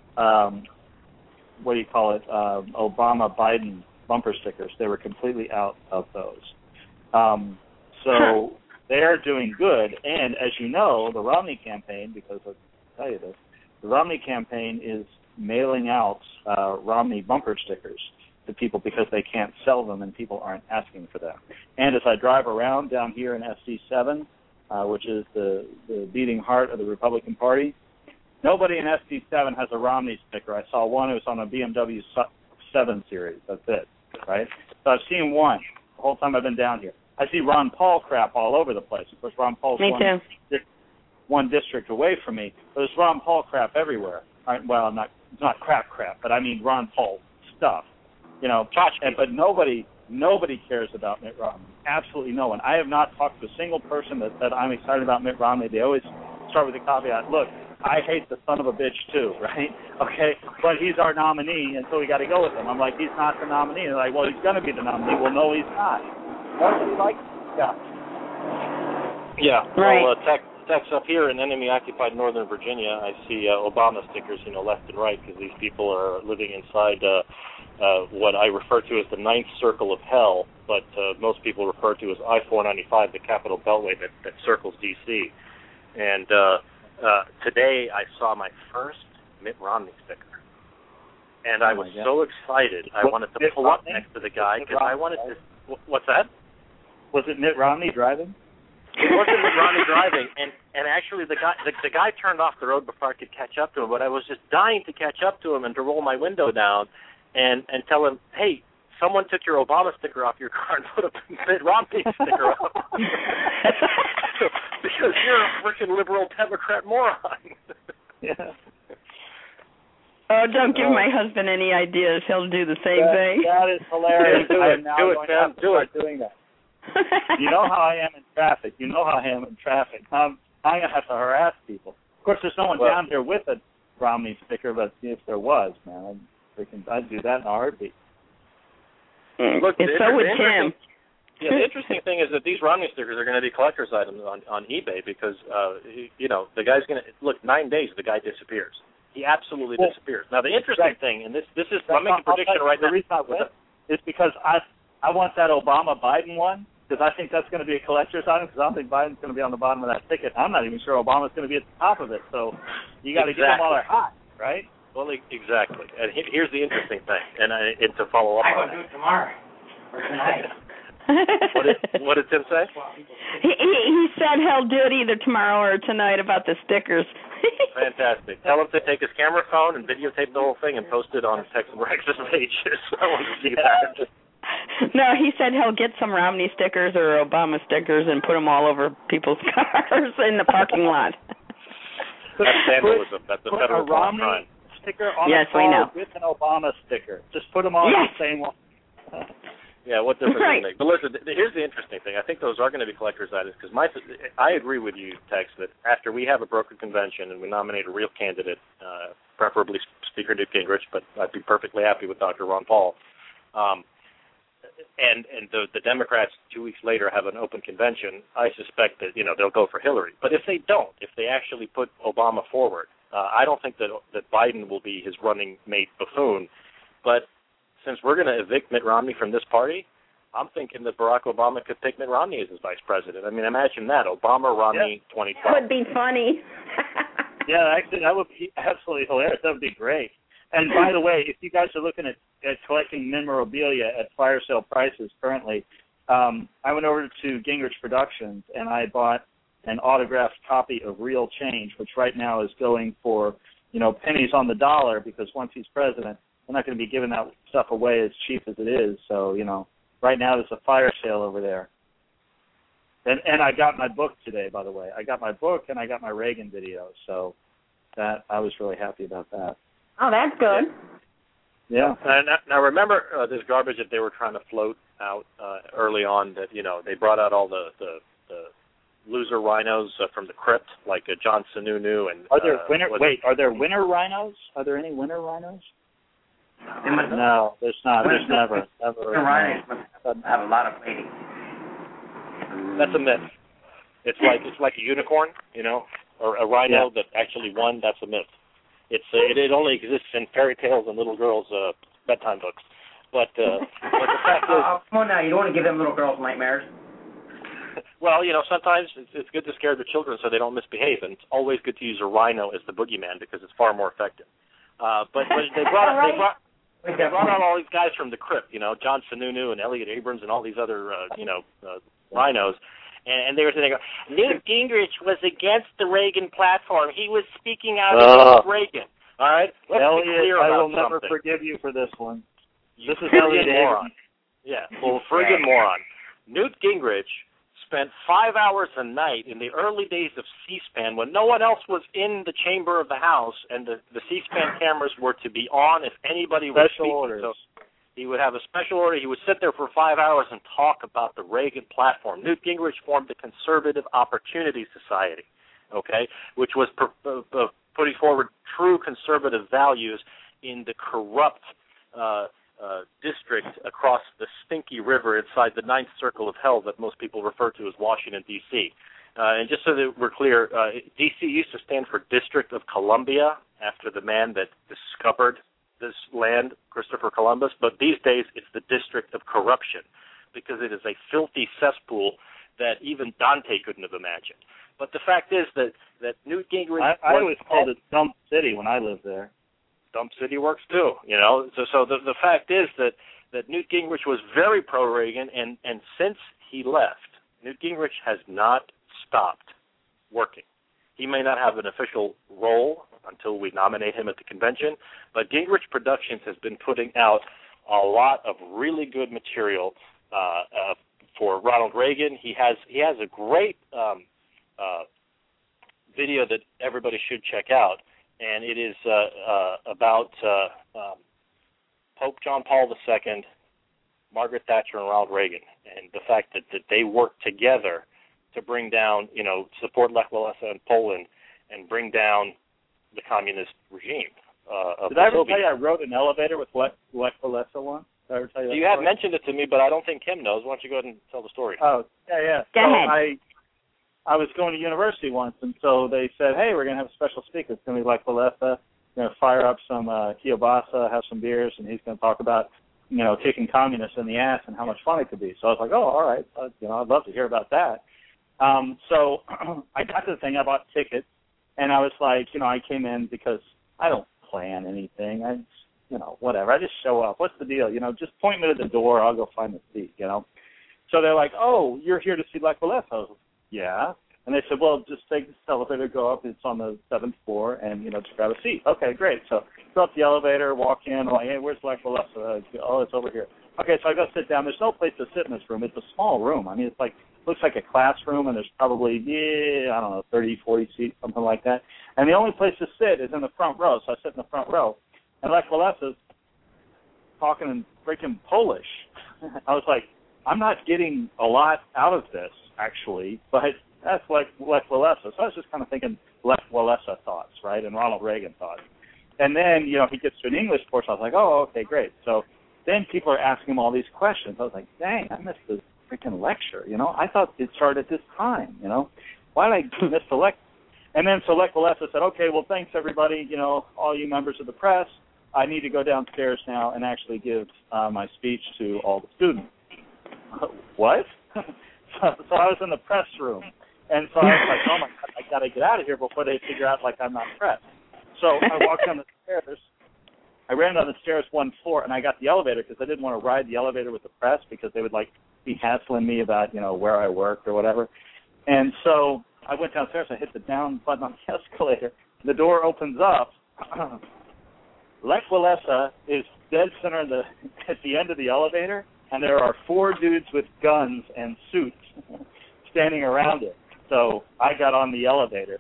What do you call it? Obama-Biden bumper stickers. They were completely out of those. So they're doing good. And as you know, the Romney campaign, because I'll tell you this, the Romney campaign is mailing out Romney bumper stickers to people because they can't sell them and people aren't asking for them. And as I drive around down here in SD7, which is the beating heart of the Republican Party, nobody in SD7 has a Romney sticker. I saw one who was on a BMW 7 Series. That's it, right? So I've seen one the whole time I've been down here. I see Ron Paul crap all over the place. Of course, Ron Paul's one district away from me. But there's Ron Paul crap everywhere. Well, it's not crap, but I mean Ron Paul stuff. But nobody cares about Mitt Romney. Absolutely no one. I have not talked to a single person that said I'm excited about Mitt Romney. They always start with the caveat, look, I hate the son of a bitch too, right? Okay, but he's our nominee, and so we got to go with him. I'm like, he's not the nominee. They're like, well, he's going to be the nominee. Well, no, he's not. Yeah. Right. Well, text up here in enemy-occupied Northern Virginia, I see Obama stickers, left and right, because these people are living inside what I refer to as the ninth circle of hell, but most people refer to as I-495, the Capitol Beltway that circles D.C. And today I saw my first Mitt Romney sticker, and I was so excited. I wanted to pull up next to the guy because I wanted to. What's that? Was it Mitt Romney driving? It wasn't Mitt Romney driving, and actually the guy turned off the road before I could catch up to him. But I was just dying to catch up to him and to roll my window down and tell him, hey, someone took your Obama sticker off your car and put a Mitt Romney sticker up. Because you're a freaking liberal Democrat moron. Yeah. Oh, don't give my husband any ideas. He'll do the same thing. That is hilarious. Do it, man. Do it. Doing that. You know how I am in traffic. I'm going to have to harass people. Of course, there's no one down here with a Romney sticker, but if there was, man, I'd do that in a heartbeat. Look, and so would Tim. Yeah, the interesting thing is that these Romney stickers are going to be collector's items on eBay because, the guy's going to, look, 9 days, the guy disappears. He absolutely disappears. Now, the interesting thing, and this is, I'm making a prediction right now. The reason I went is because I want that Obama-Biden one, because I think that's going to be a collector's item, because I don't think Biden's going to be on the bottom of that ticket. I'm not even sure Obama's going to be at the top of it. So you got to get them while they're hot, right? Well, exactly. And here's the interesting thing, and to follow up on I will do it tomorrow or tonight. What did Tim say? He said he'll do it either tomorrow or tonight about the stickers. Fantastic. Tell him to take his camera phone and videotape the whole thing and post it on Tex and Rex's pages. I want to see that. No, he said he'll get some Romney stickers or Obama stickers and put them all over people's cars in the parking lot. That's vandalism. That's a federal crime. Sticker on yes, a car we know. with an Obama sticker. Just put them on the same one. Yeah, what difference does it make? But listen, here's the interesting thing. I think those are going to be collector's items because I agree with you, Tex, that after we have a brokered convention and we nominate a real candidate, preferably Speaker Newt Gingrich, but I'd be perfectly happy with Dr. Ron Paul, and the Democrats 2 weeks later have an open convention, I suspect that they'll go for Hillary. But if they don't, if they actually put Obama forward, I don't think that Biden will be his running mate buffoon. But since we're going to evict Mitt Romney from this party, I'm thinking that Barack Obama could pick Mitt Romney as his vice president. I mean, imagine that, Obama-Romney 2012. That would be funny. Yeah, actually, that would be absolutely hilarious. That would be great. And by the way, if you guys are looking at collecting memorabilia at fire sale prices currently, I went over to Gingrich Productions and I bought an autographed copy of Real Change, which right now is going for, pennies on the dollar because once he's president, we're not going to be giving that stuff away as cheap as it is. So, right now there's a fire sale over there. And I got my book today, by the way. I got my book and I got my Reagan video. So that I was really happy about that. Oh, that's good. Yeah. Now remember this garbage that they were trying to float out early on that, they brought out all the loser rhinos from the crypt, like John Sununu. And are there are there winter rhinos? Are there any winter rhinos? No, there's not. There's never. The rhinos must have a lot of ladies. That's a myth. It's like a unicorn, or a rhino that actually won. That's a myth. It only exists in fairy tales and little girls' bedtime books. But the fact is, come on now, you don't want to give them little girls nightmares. Well, sometimes it's good to scare the children so they don't misbehave, and it's always good to use a rhino as the boogeyman because it's far more effective. But they brought out all these guys from the crypt, John Sununu and Elliot Abrams and all these other, rhinos. And they were saying, Newt Gingrich was against the Reagan platform. He was speaking out against Reagan. All right? Let's Elliot, be clear about I will never something. forgive you for this one. This is Elliot moron. Yeah, friggin' moron. Newt Gingrich spent 5 hours a night in the early days of C-SPAN when no one else was in the chamber of the House and the C-SPAN cameras were to be on if anybody was speaking. Orders. So he would have a special order. He would sit there for 5 hours and talk about the Reagan platform. Newt Gingrich formed the Conservative Opportunity Society, which was putting forward true conservative values in the corrupt district across the stinky river inside the ninth circle of hell that most people refer to as Washington, D.C. And just so that we're clear, D.C. used to stand for District of Columbia after the man that discovered this land, Christopher Columbus, but these days it's the District of Corruption because it is a filthy cesspool that even Dante couldn't have imagined. But the fact is that Newt Gingrich... I always called it Dump City when I lived there. Dump City works too, So the fact is that Newt Gingrich was very pro-Reagan, and since he left, Newt Gingrich has not stopped working. He may not have an official role until we nominate him at the convention, but Gingrich Productions has been putting out a lot of really good material for Ronald Reagan. He has a great video that everybody should check out. And it is about Pope John Paul II, Margaret Thatcher, and Ronald Reagan, and the fact that they worked together to bring down, support Lech Walesa in Poland and bring down the communist regime of Did I ever tell you I rode an elevator with Lech Walesa once? Did I ever tell you that You have mentioned it to me, but I don't think Kim knows. Why don't you go ahead and tell the story? Oh, yeah. Go ahead. I was going to university once, and so they said, hey, we're going to have a special speaker. It's going to be Lech Walesa, kielbasa, have some beers, and he's going to talk about, kicking communists in the ass and how much fun it could be. So I was like, oh, all right, I'd love to hear about that. So I got to the thing, I bought tickets, and I was like, I came in because I don't plan anything. I just, whatever. I just show up. What's the deal? Just point me to the door. I'll go find the seat, So they're like, oh, you're here to see Lech Walesa. I was like, yeah. And they said, well, just take this elevator, go up. It's on the 7th floor, and, just grab a seat. Okay, great. So go up the elevator, walk in. I'm like, hey, where's Lech Walesa? Oh, it's over here. Okay, so I go sit down. There's no place to sit in this room. It's a small room. I mean, looks like a classroom, and there's probably, 30, 40 seats, something like that. And the only place to sit is in the front row. So I sit in the front row. And Lech Walesa's talking in freaking Polish. I was like, I'm not getting a lot out of this, actually, but that's like Lech Walesa. So I was just kind of thinking Lech Walesa thoughts, right, and Ronald Reagan thoughts. And then, he gets to an English portion. I was like, oh, okay, great. So then people are asking him all these questions. I was like, dang, I missed the freaking lecture, I thought it started at this time, Why did I miss the lecture? And then so Lech Walesa said, okay, well, thanks, everybody, all you members of the press. I need to go downstairs now and actually give my speech to all the students. What? So I was in the press room. And so I was like, oh, my God, I got to get out of here before they figure out, I'm not pressed. So I walked down the stairs. I ran down the stairs one floor, and I got the elevator because I didn't want to ride the elevator with the press because they would, be hassling me about, where I worked or whatever. And so I went downstairs. I hit the down button on the escalator. The door opens up. Lech Walesa is dead center at the end of the elevator, and there are 4 dudes with guns and suits standing around it. So I got on the elevator.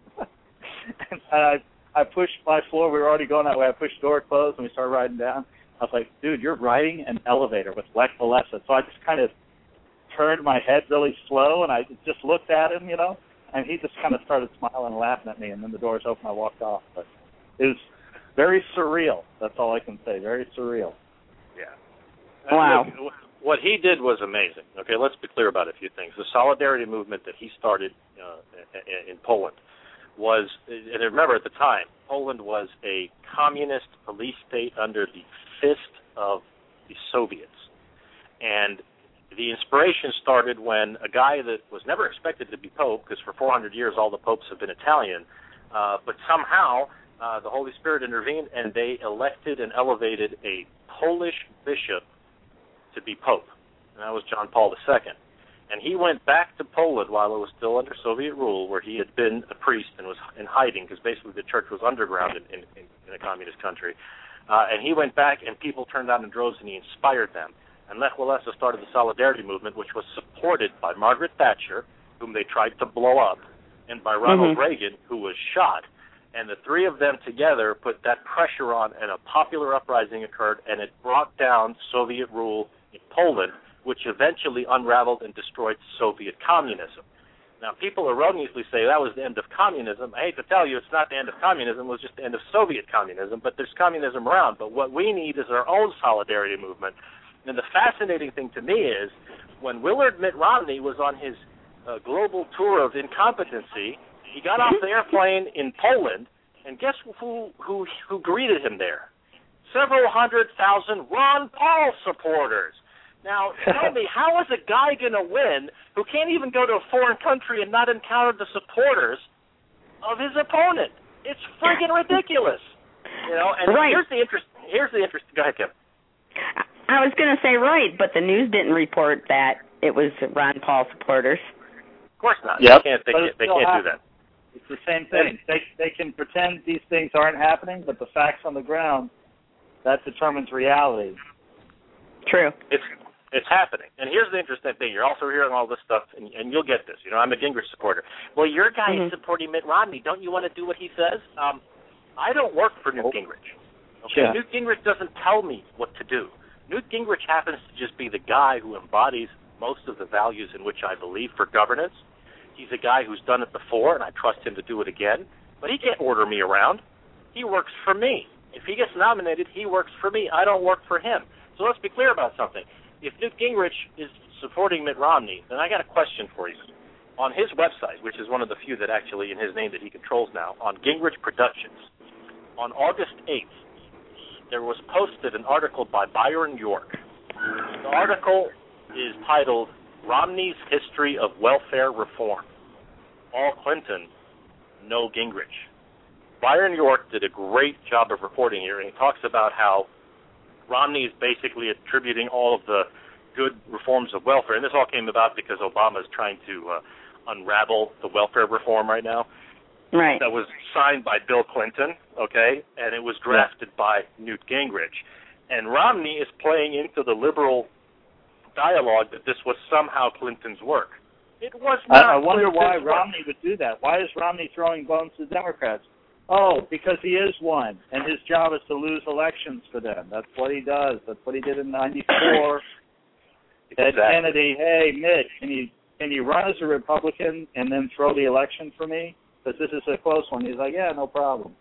And I pushed my floor. We were already going that way. I pushed the door closed, and we started riding down. I was like, dude, you're riding an elevator with Lech Walesa. So I just kind of turned my head really slow, and I just looked at him, and he just kind of started smiling and laughing at me, and then the doors opened. I walked off. But it was very surreal. That's all I can say. Very surreal. Yeah. Wow. Look, what he did was amazing. Okay, let's be clear about a few things. The solidarity movement that he started in Poland was, and remember at the time, Poland was a communist police state under the fist of the Soviets. And the inspiration started when a guy that was never expected to be Pope, because for 400 years all the popes have been Italian, but somehow the Holy Spirit intervened and they elected and elevated a Polish bishop to be Pope, and that was John Paul II. And he went back to Poland while it was still under Soviet rule, where he had been a priest and was in hiding, because basically the church was underground in a communist country. And he went back, and people turned out in droves, and he inspired them. And Lech Walesa started the Solidarity movement, which was supported by Margaret Thatcher, whom they tried to blow up, and by Ronald Reagan, who was shot. And the 3 of them together put that pressure on, and a popular uprising occurred, and it brought down Soviet rule in Poland, which eventually unraveled and destroyed Soviet communism. Now, people erroneously say that was the end of communism. I hate to tell you, it's not the end of communism. It was just the end of Soviet communism, but there's communism around. But what we need is our own solidarity movement. And the fascinating thing to me is when Willard Mitt Romney was on his global tour of incompetency, he got off the airplane in Poland, and guess who greeted him there? Several 100,000 Ron Paul supporters. Now, tell me, how is a guy going to win who can't even go to a foreign country and not encounter the supporters of his opponent? It's friggin' ridiculous. And right. Here's the interest. Go ahead, Kim. I was going to say right, but the news didn't report that it was Ron Paul supporters. Of course not. Yep. They can't do that. It's the same thing. They can pretend these things aren't happening, but the facts on the ground, that determines reality. True. It's happening. And here's the interesting thing. You're also hearing all this stuff, and you'll get this. I'm a Gingrich supporter. Well, your guy is supporting Mitt Romney. Don't you want to do what he says? I don't work for Newt Gingrich. Okay? Yeah. Newt Gingrich doesn't tell me what to do. Newt Gingrich happens to just be the guy who embodies most of the values in which I believe for governance. He's a guy who's done it before, and I trust him to do it again. But he can't order me around. He works for me. If he gets nominated, he works for me. I don't work for him. So let's be clear about something. If Newt Gingrich is supporting Mitt Romney, then I got a question for you. On his website, which is one of the few that actually in his name that he controls now, on Gingrich Productions, on August 8th, there was posted an article by Byron York. The article is titled Romney's History of Welfare Reform. All Clinton, no Gingrich. Byron York did a great job of reporting here, and he talks about how Romney is basically attributing all of the good reforms of welfare, and this all came about because Obama is trying to unravel the welfare reform right now. Right. That was signed by Bill Clinton, okay, and it was drafted by Newt Gingrich. And Romney is playing into the liberal dialogue that this was somehow Clinton's work. It was not. I wonder why Clinton's work. Romney would do that. Why is Romney throwing bones to Democrats? Oh, because he is one, and his job is to lose elections for them. That's what he does. That's what he did in '94. Ted Kennedy, hey, Mitt, can you run as a Republican and then throw the election for me? Because this is a close one. He's like, yeah, no problem.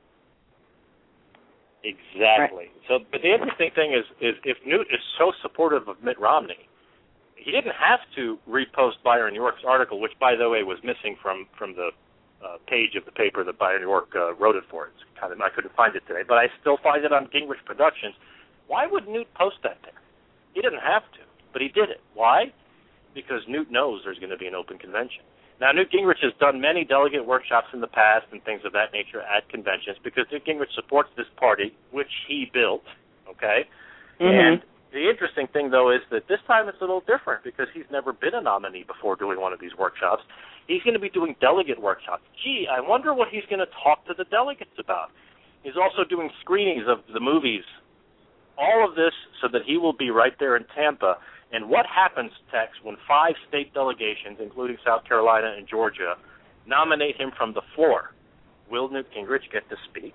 Exactly. Right. So, but the interesting thing is if Newt is so supportive of Mitt Romney, he didn't have to repost Byron York's article, which, by the way, was missing from the page of the paper that Byron York wrote it for. It's kind of, I couldn't find it today, but I still find it on Gingrich Productions. Why would Newt post that there? He didn't have to, but he did it. Why? Because Newt knows there's going to be an open convention. Now, Newt Gingrich has done many delegate workshops in the past and things of that nature at conventions because Newt Gingrich supports this party, which he built, okay? Mm-hmm. And the interesting thing, though, is that this time it's a little different because he's never been a nominee before doing one of these workshops. He's going to be doing delegate workshops. Gee, I wonder what he's going to talk to the delegates about. He's also doing screenings of the movies, all of this so that he will be right there in Tampa. And what happens, Tex, when 5 state delegations, including South Carolina and Georgia, nominate him from the floor? Will Newt Gingrich get to speak?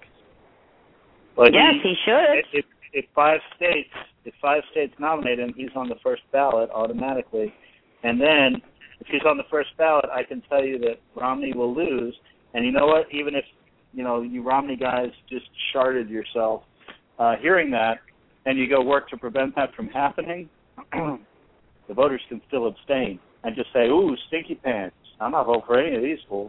Well, yes, he should. If 5 states nominate him, he's on the first ballot automatically. And then, if he's on the first ballot, I can tell you that Romney will lose. And you know what? Even if, you Romney guys just sharded yourself hearing that, and you go work to prevent that from happening, the voters can still abstain and just say, ooh, stinky pants. I'm not voting for any of these fools.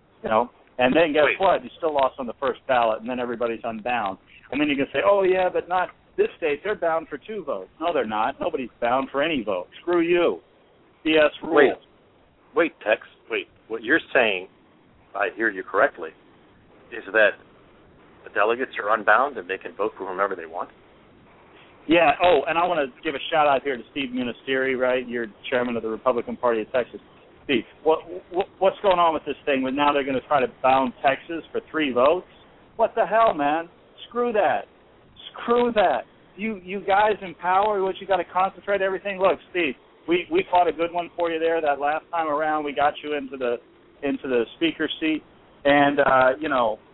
And then guess what? You still lost on the first ballot, and then everybody's unbound. And then you can say, oh, yeah, but not this state. They're bound for 2 votes. No, they're not. Nobody's bound for any vote. Screw you. BS rules. Wait, Tex. Wait. What you're saying, if I hear you correctly, is that the delegates are unbound and they can vote for whomever they want? Yeah. Oh, and I want to give a shout-out here to Steve Munisteri, right? You're chairman of the Republican Party of Texas. Steve, what's going on with this thing? Now they're going to try to bound Texas for 3 votes? What the hell, man? Screw that. Screw that. You guys in power, what you got to concentrate everything. Look, Steve, we fought a good one for you there that last time around. We got you into the speaker seat, and you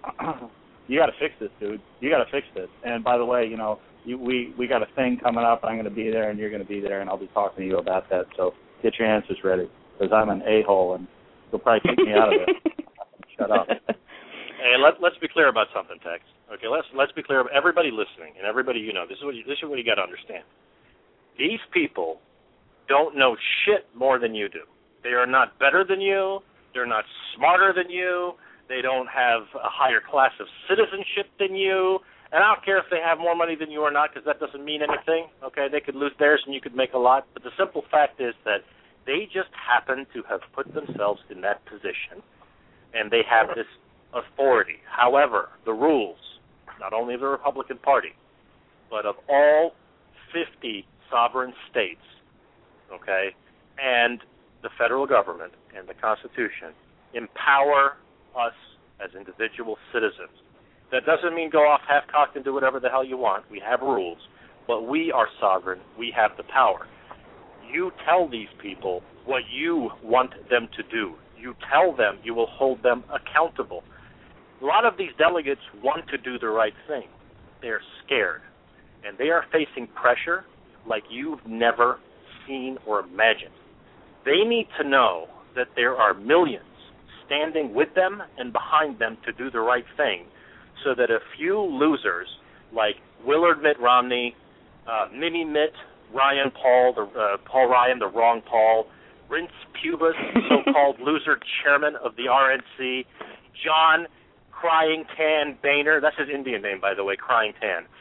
got to fix this, dude. You got to fix this. And by the way, we got a thing coming up. I'm going to be there, and you're going to be there, and I'll be talking to you about that. So get your answers ready, because I'm an a-hole, and you'll probably kick me out of it. Shut up. Hey, let's be clear about something, Tex. Okay, let's be clear. Everybody listening and everybody this is what you got to understand. These people don't know shit more than you do. They are not better than you. They're not smarter than you. They don't have a higher class of citizenship than you. And I don't care if they have more money than you or not, because that doesn't mean anything. Okay, they could lose theirs and you could make a lot. But the simple fact is that they just happen to have put themselves in that position, and they have this authority. However, the rules, not only of the Republican Party, but of all 50 sovereign states, okay, and the federal government and the Constitution empower us as individual citizens. That doesn't mean go off half-cocked and do whatever the hell you want. We have rules, but we are sovereign. We have the power. You tell these people what you want them to do. You tell them you will hold them accountable. A lot of these delegates want to do the right thing. They're scared, and they are facing pressure like you've never seen or imagined. They need to know that there are millions standing with them and behind them to do the right thing, so that a few losers like Willard Mitt Romney, Mini Mitt Ryan Paul, Paul Ryan, the wrong Paul, Rince Pubis, so-called loser chairman of the RNC, John Crying Tan Boehner, that's his Indian name, by the way, Crying Tan,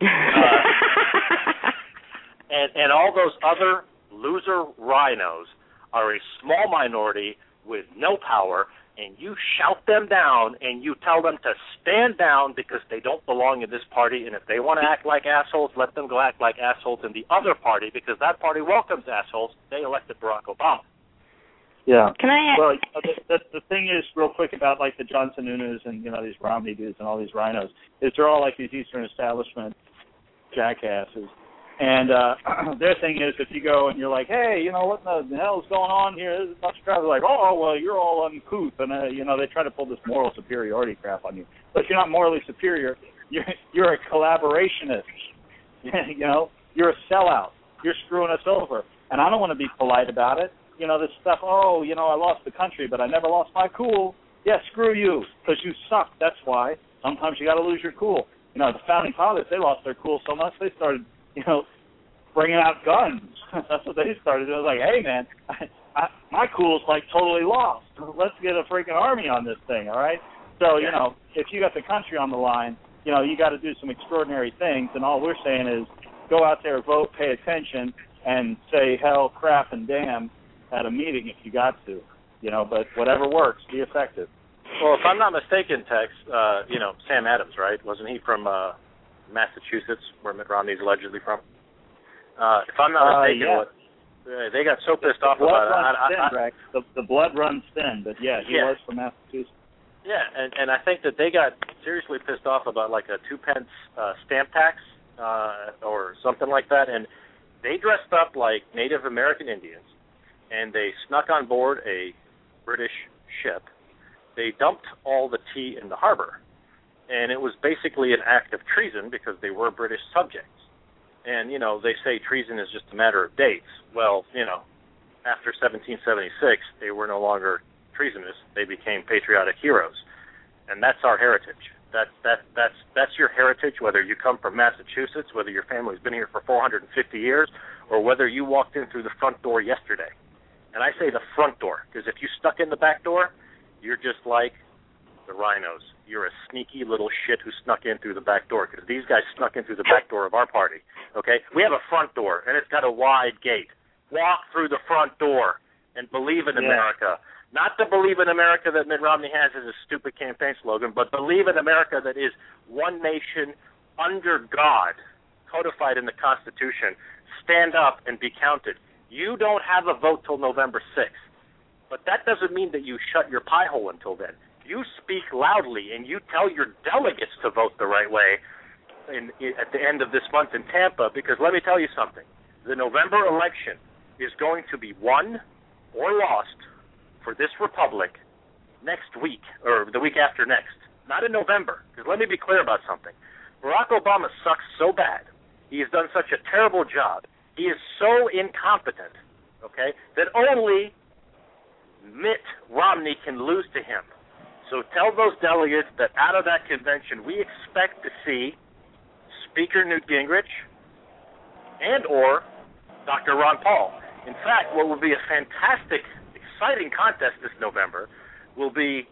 And all those other loser rhinos are a small minority with no power, and you shout them down and you tell them to stand down because they don't belong in this party, and if they want to act like assholes, let them go act like assholes in the other party because that party welcomes assholes. They elected Barack Obama. Yeah. Can I? Well, the thing is, real quick, about like the Johnson Nunes and these Romney dudes and all these rhinos, is they're all like these Eastern establishment jackasses. And their thing is, if you go and you're like, hey, what the hell is going on here? There's a bunch of crap. They're like, oh, well, you're all uncouth. And, they try to pull this moral superiority crap on you. But you're not morally superior. You're a collaborationist. You're a sellout. You're screwing us over. And I don't want to be polite about it. This stuff, I lost the country, but I never lost my cool. Yeah, screw you, because you suck. That's why. Sometimes you got to lose your cool. The Founding Fathers, they lost their cool so much they started bringing out guns. That's what they started doing. It was like, hey, man, my cool's like totally lost. Let's get a freaking army on this thing, all right? So, if you got the country on the line, you got to do some extraordinary things, and all we're saying is go out there, vote, pay attention, and say hell, crap, and damn at a meeting if you got to. But whatever works, be effective. Well, if I'm not mistaken, Tex, Sam Adams, right? Wasn't he from Massachusetts, where Mitt Romney's allegedly from? If I'm not mistaken, they got so pissed off about it. The blood runs thin, but he was from Massachusetts. Yeah, and I think that they got seriously pissed off about like a 2-cent stamp tax or something like that, and they dressed up like Native American Indians, and they snuck on board a British ship. They dumped all the tea in the harbor, and it was basically an act of treason because they were British subjects. And, they say treason is just a matter of dates. Well, after 1776, they were no longer treasonous. They became patriotic heroes. And that's our heritage. That's your heritage, whether you come from Massachusetts, whether your family's been here for 450 years, or whether you walked in through the front door yesterday. And I say the front door, because if you stuck in the back door, you're just like the rhinos. You're a sneaky little shit who snuck in through the back door, because these guys snuck in through the back door of our party, okay? We have a front door, and it's got a wide gate. Walk through the front door and believe in America. Not the believe in America that Mitt Romney has as a stupid campaign slogan, but believe in America that is one nation under God, codified in the Constitution. Stand up and be counted. You don't have a vote till November 6th, but that doesn't mean that you shut your pie hole until then. You speak loudly and you tell your delegates to vote the right way at the end of this month in Tampa, because let me tell you something. The November election is going to be won or lost for this republic next week or the week after next, not in November, because let me be clear about something. Barack Obama sucks so bad. He has done such a terrible job. He is so incompetent, okay, that only Mitt Romney can lose to him. So tell those delegates that out of that convention, we expect to see Speaker Newt Gingrich and or Dr. Ron Paul. In fact, what will be a fantastic, exciting contest this November will be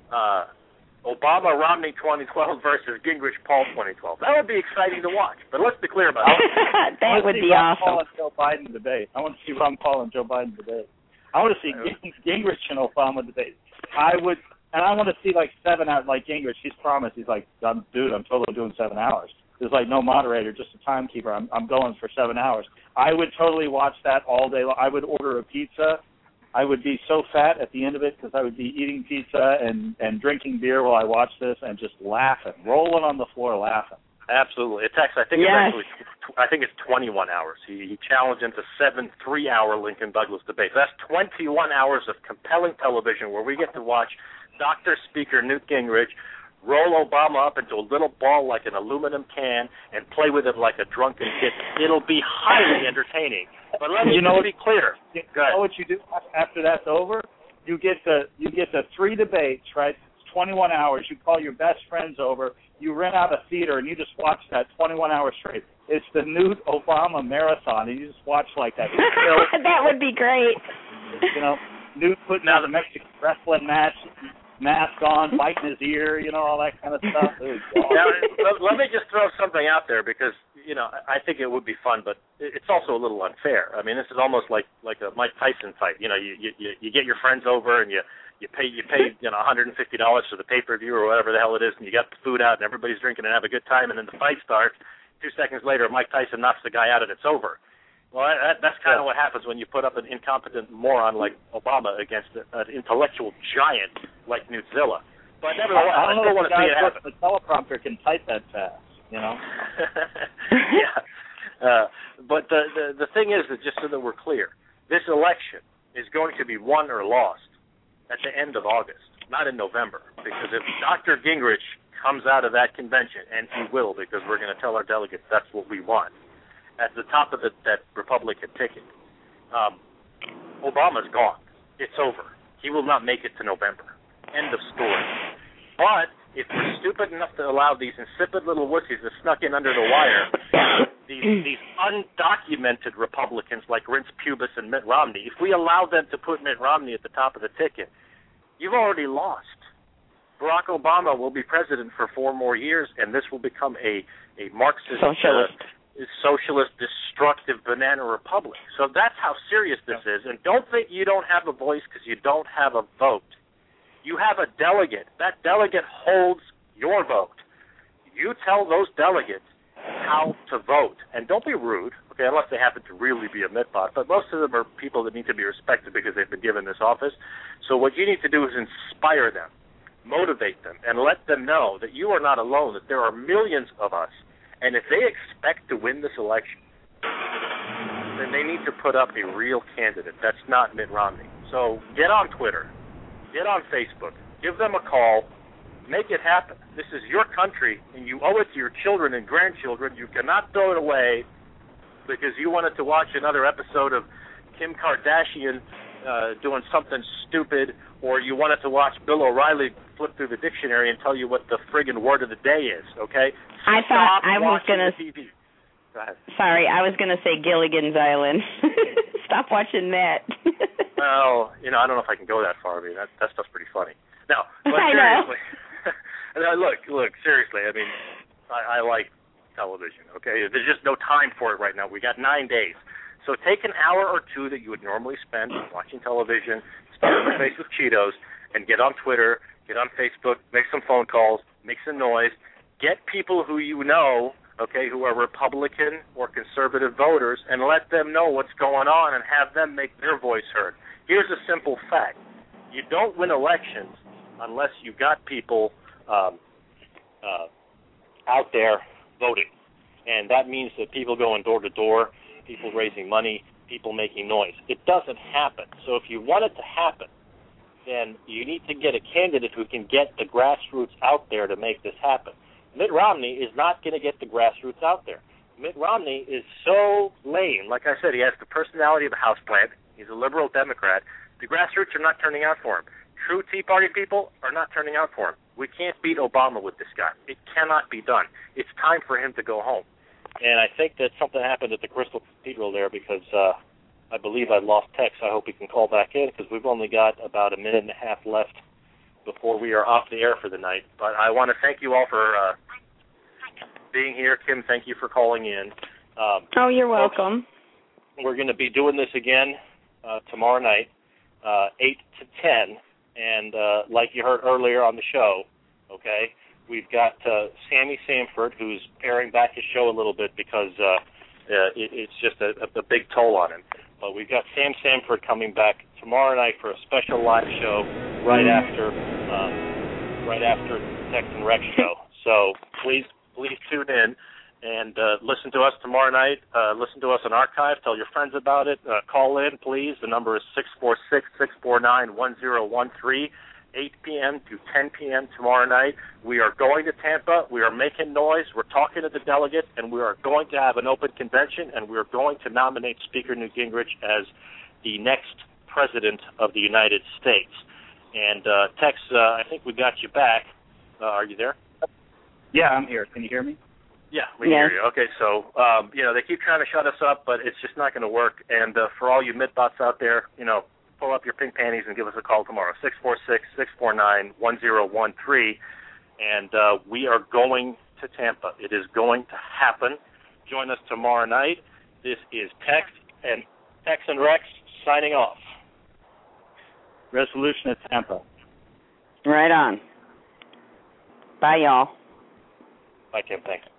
Obama-Romney 2012 versus Gingrich-Paul 2012. That would be exciting to watch, but let's be clear about it. That would be awesome. Paul and Joe Biden debate. I want to see Ron Paul and Joe Biden debate. I want to see Gingrich and Obama debate. I want to see like 7 hours, like Gingrich. He's promised. He's like, I'm totally doing 7 hours. There's like no moderator, just a timekeeper. I'm going for 7 hours. I would totally watch that all day long. I would order a pizza. I would be so fat at the end of it because I would be eating pizza and drinking beer while I watch this and just laughing, rolling on the floor laughing. Absolutely. It's actually, I think it's 21 hours. He challenged into 7 3-hour Lincoln Douglas debates. That's 21 hours of compelling television where we get to watch Dr. Speaker Newt Gingrich roll Obama up into a little ball like an aluminum can and play with it like a drunken kid. It'll be highly entertaining. But let me be clear. You know what you do after that's over? You get the 3 debates, right? It's 21 hours. You call your best friends over. You rent out a theater and you just watch that 21 hours straight. It's the Newt Obama marathon, and you just watch like that. That would be great. Newt putting out a Mexican wrestling match. mask on, biting his ear, all that kind of stuff. Now, let me just throw something out there because, I think it would be fun, but it's also a little unfair. I mean, this is almost like a Mike Tyson fight. You get your friends over and you pay $150 for the pay-per-view or whatever the hell it is, and you got the food out and everybody's drinking and have a good time, and then the fight starts. 2 seconds later, Mike Tyson knocks the guy out and it's over. Well, that's kind of what happens when you put up an incompetent moron like Obama against an intellectual giant like Newtzilla. But nevertheless, I still want to see it happen. The teleprompter can type that fast, Yeah. But the thing is that just so that we're clear, this election is going to be won or lost at the end of August, not in November. Because if Dr. Gingrich comes out of that convention, and he will, because we're going to tell our delegates that's what we want, at the top of that Republican ticket, Obama's gone. It's over. He will not make it to November. End of story. But if we're stupid enough to allow these insipid little wussies that snuck in under the wire, these undocumented Republicans like Reince Priebus and Mitt Romney, if we allow them to put Mitt Romney at the top of the ticket, you've already lost. Barack Obama will be president for 4 more years, and this will become a Marxist, socialist, destructive banana republic. So that's how serious this is. And don't think you don't have a voice because you don't have a vote. You have a delegate. That delegate holds your vote. You tell those delegates how to vote. And don't be rude, okay, unless they happen to really be a Mitbot. But most of them are people that need to be respected because they've been given this office. So what you need to do is inspire them, motivate them, and let them know that you are not alone, that there are millions of us. And if they expect to win this election, then they need to put up a real candidate. That's not Mitt Romney. So get on Twitter. Get on Facebook. Give them a call. Make it happen. This is your country, and you owe it to your children and grandchildren. You cannot throw it away because you wanted to watch another episode of Kim Kardashian doing something stupid, or you wanted to watch Bill O'Reilly flip through the dictionary and tell you what the friggin' word of the day is, okay? I thought I was going to... Go ahead. Sorry, I was going to say Gilligan's Island. Stop watching that. Well, I don't know if I can go that far. I mean, that stuff's pretty funny. No, but I seriously. Look, seriously, I mean, I like television, okay? There's just no time for it right now. We got 9 days. So take an hour or 2 that you would normally spend watching television, stuff in the face with Cheetos, and get on Twitter, get on Facebook, make some phone calls, make some noise, get people who you know, okay, who are Republican or conservative voters, and let them know what's going on and have them make their voice heard. Here's a simple fact. You don't win elections unless you've got people out there voting. And that means that people going door to door, people raising money, people making noise. It doesn't happen. So if you want it to happen, then you need to get a candidate who can get the grassroots out there to make this happen. Mitt Romney is not going to get the grassroots out there. Mitt Romney is so lame. Like I said, he has the personality of a houseplant. He's a liberal Democrat. The grassroots are not turning out for him. True Tea Party people are not turning out for him. We can't beat Obama with this guy. It cannot be done. It's time for him to go home. And I think that something happened at the Crystal Cathedral there because I believe I lost Tex. I hope he can call back in because we've only got about a minute and a half left before we are off the air for the night. But I want to thank you all for being here. Kim, thank you for calling in. You're welcome. Folks, we're going to be doing this again tomorrow night, 8 to 10. And like you heard earlier on the show, okay, we've got Sammy Samford, who's paring back his show a little bit because it's just a big toll on him. But we've got Sam Samford coming back tomorrow night for a special live show right after the Tex and Rex show. So please tune in and listen to us tomorrow night. Listen to us on archive. Tell your friends about it. Call in, please. The number is 646-649-1013. 8 p.m. to 10 p.m. tomorrow night. We are going to Tampa. We are making noise. We're talking to the delegates, and we are going to have an open convention, and we are going to nominate Speaker Newt Gingrich as the next president of the United States. And, Tex, I think we got you back. Are you there? Yeah, I'm here. Can you hear me? Yeah, we hear you. Okay, so, they keep trying to shut us up, but it's just not going to work. And for all you Mitbots out there, pull up your pink panties and give us a call tomorrow, 646-649-1013. And we are going to Tampa. It is going to happen. Join us tomorrow night. This is Tex and Rex signing off. Resolution at Tampa. Right on. Bye, y'all. Bye, Kim. Thanks.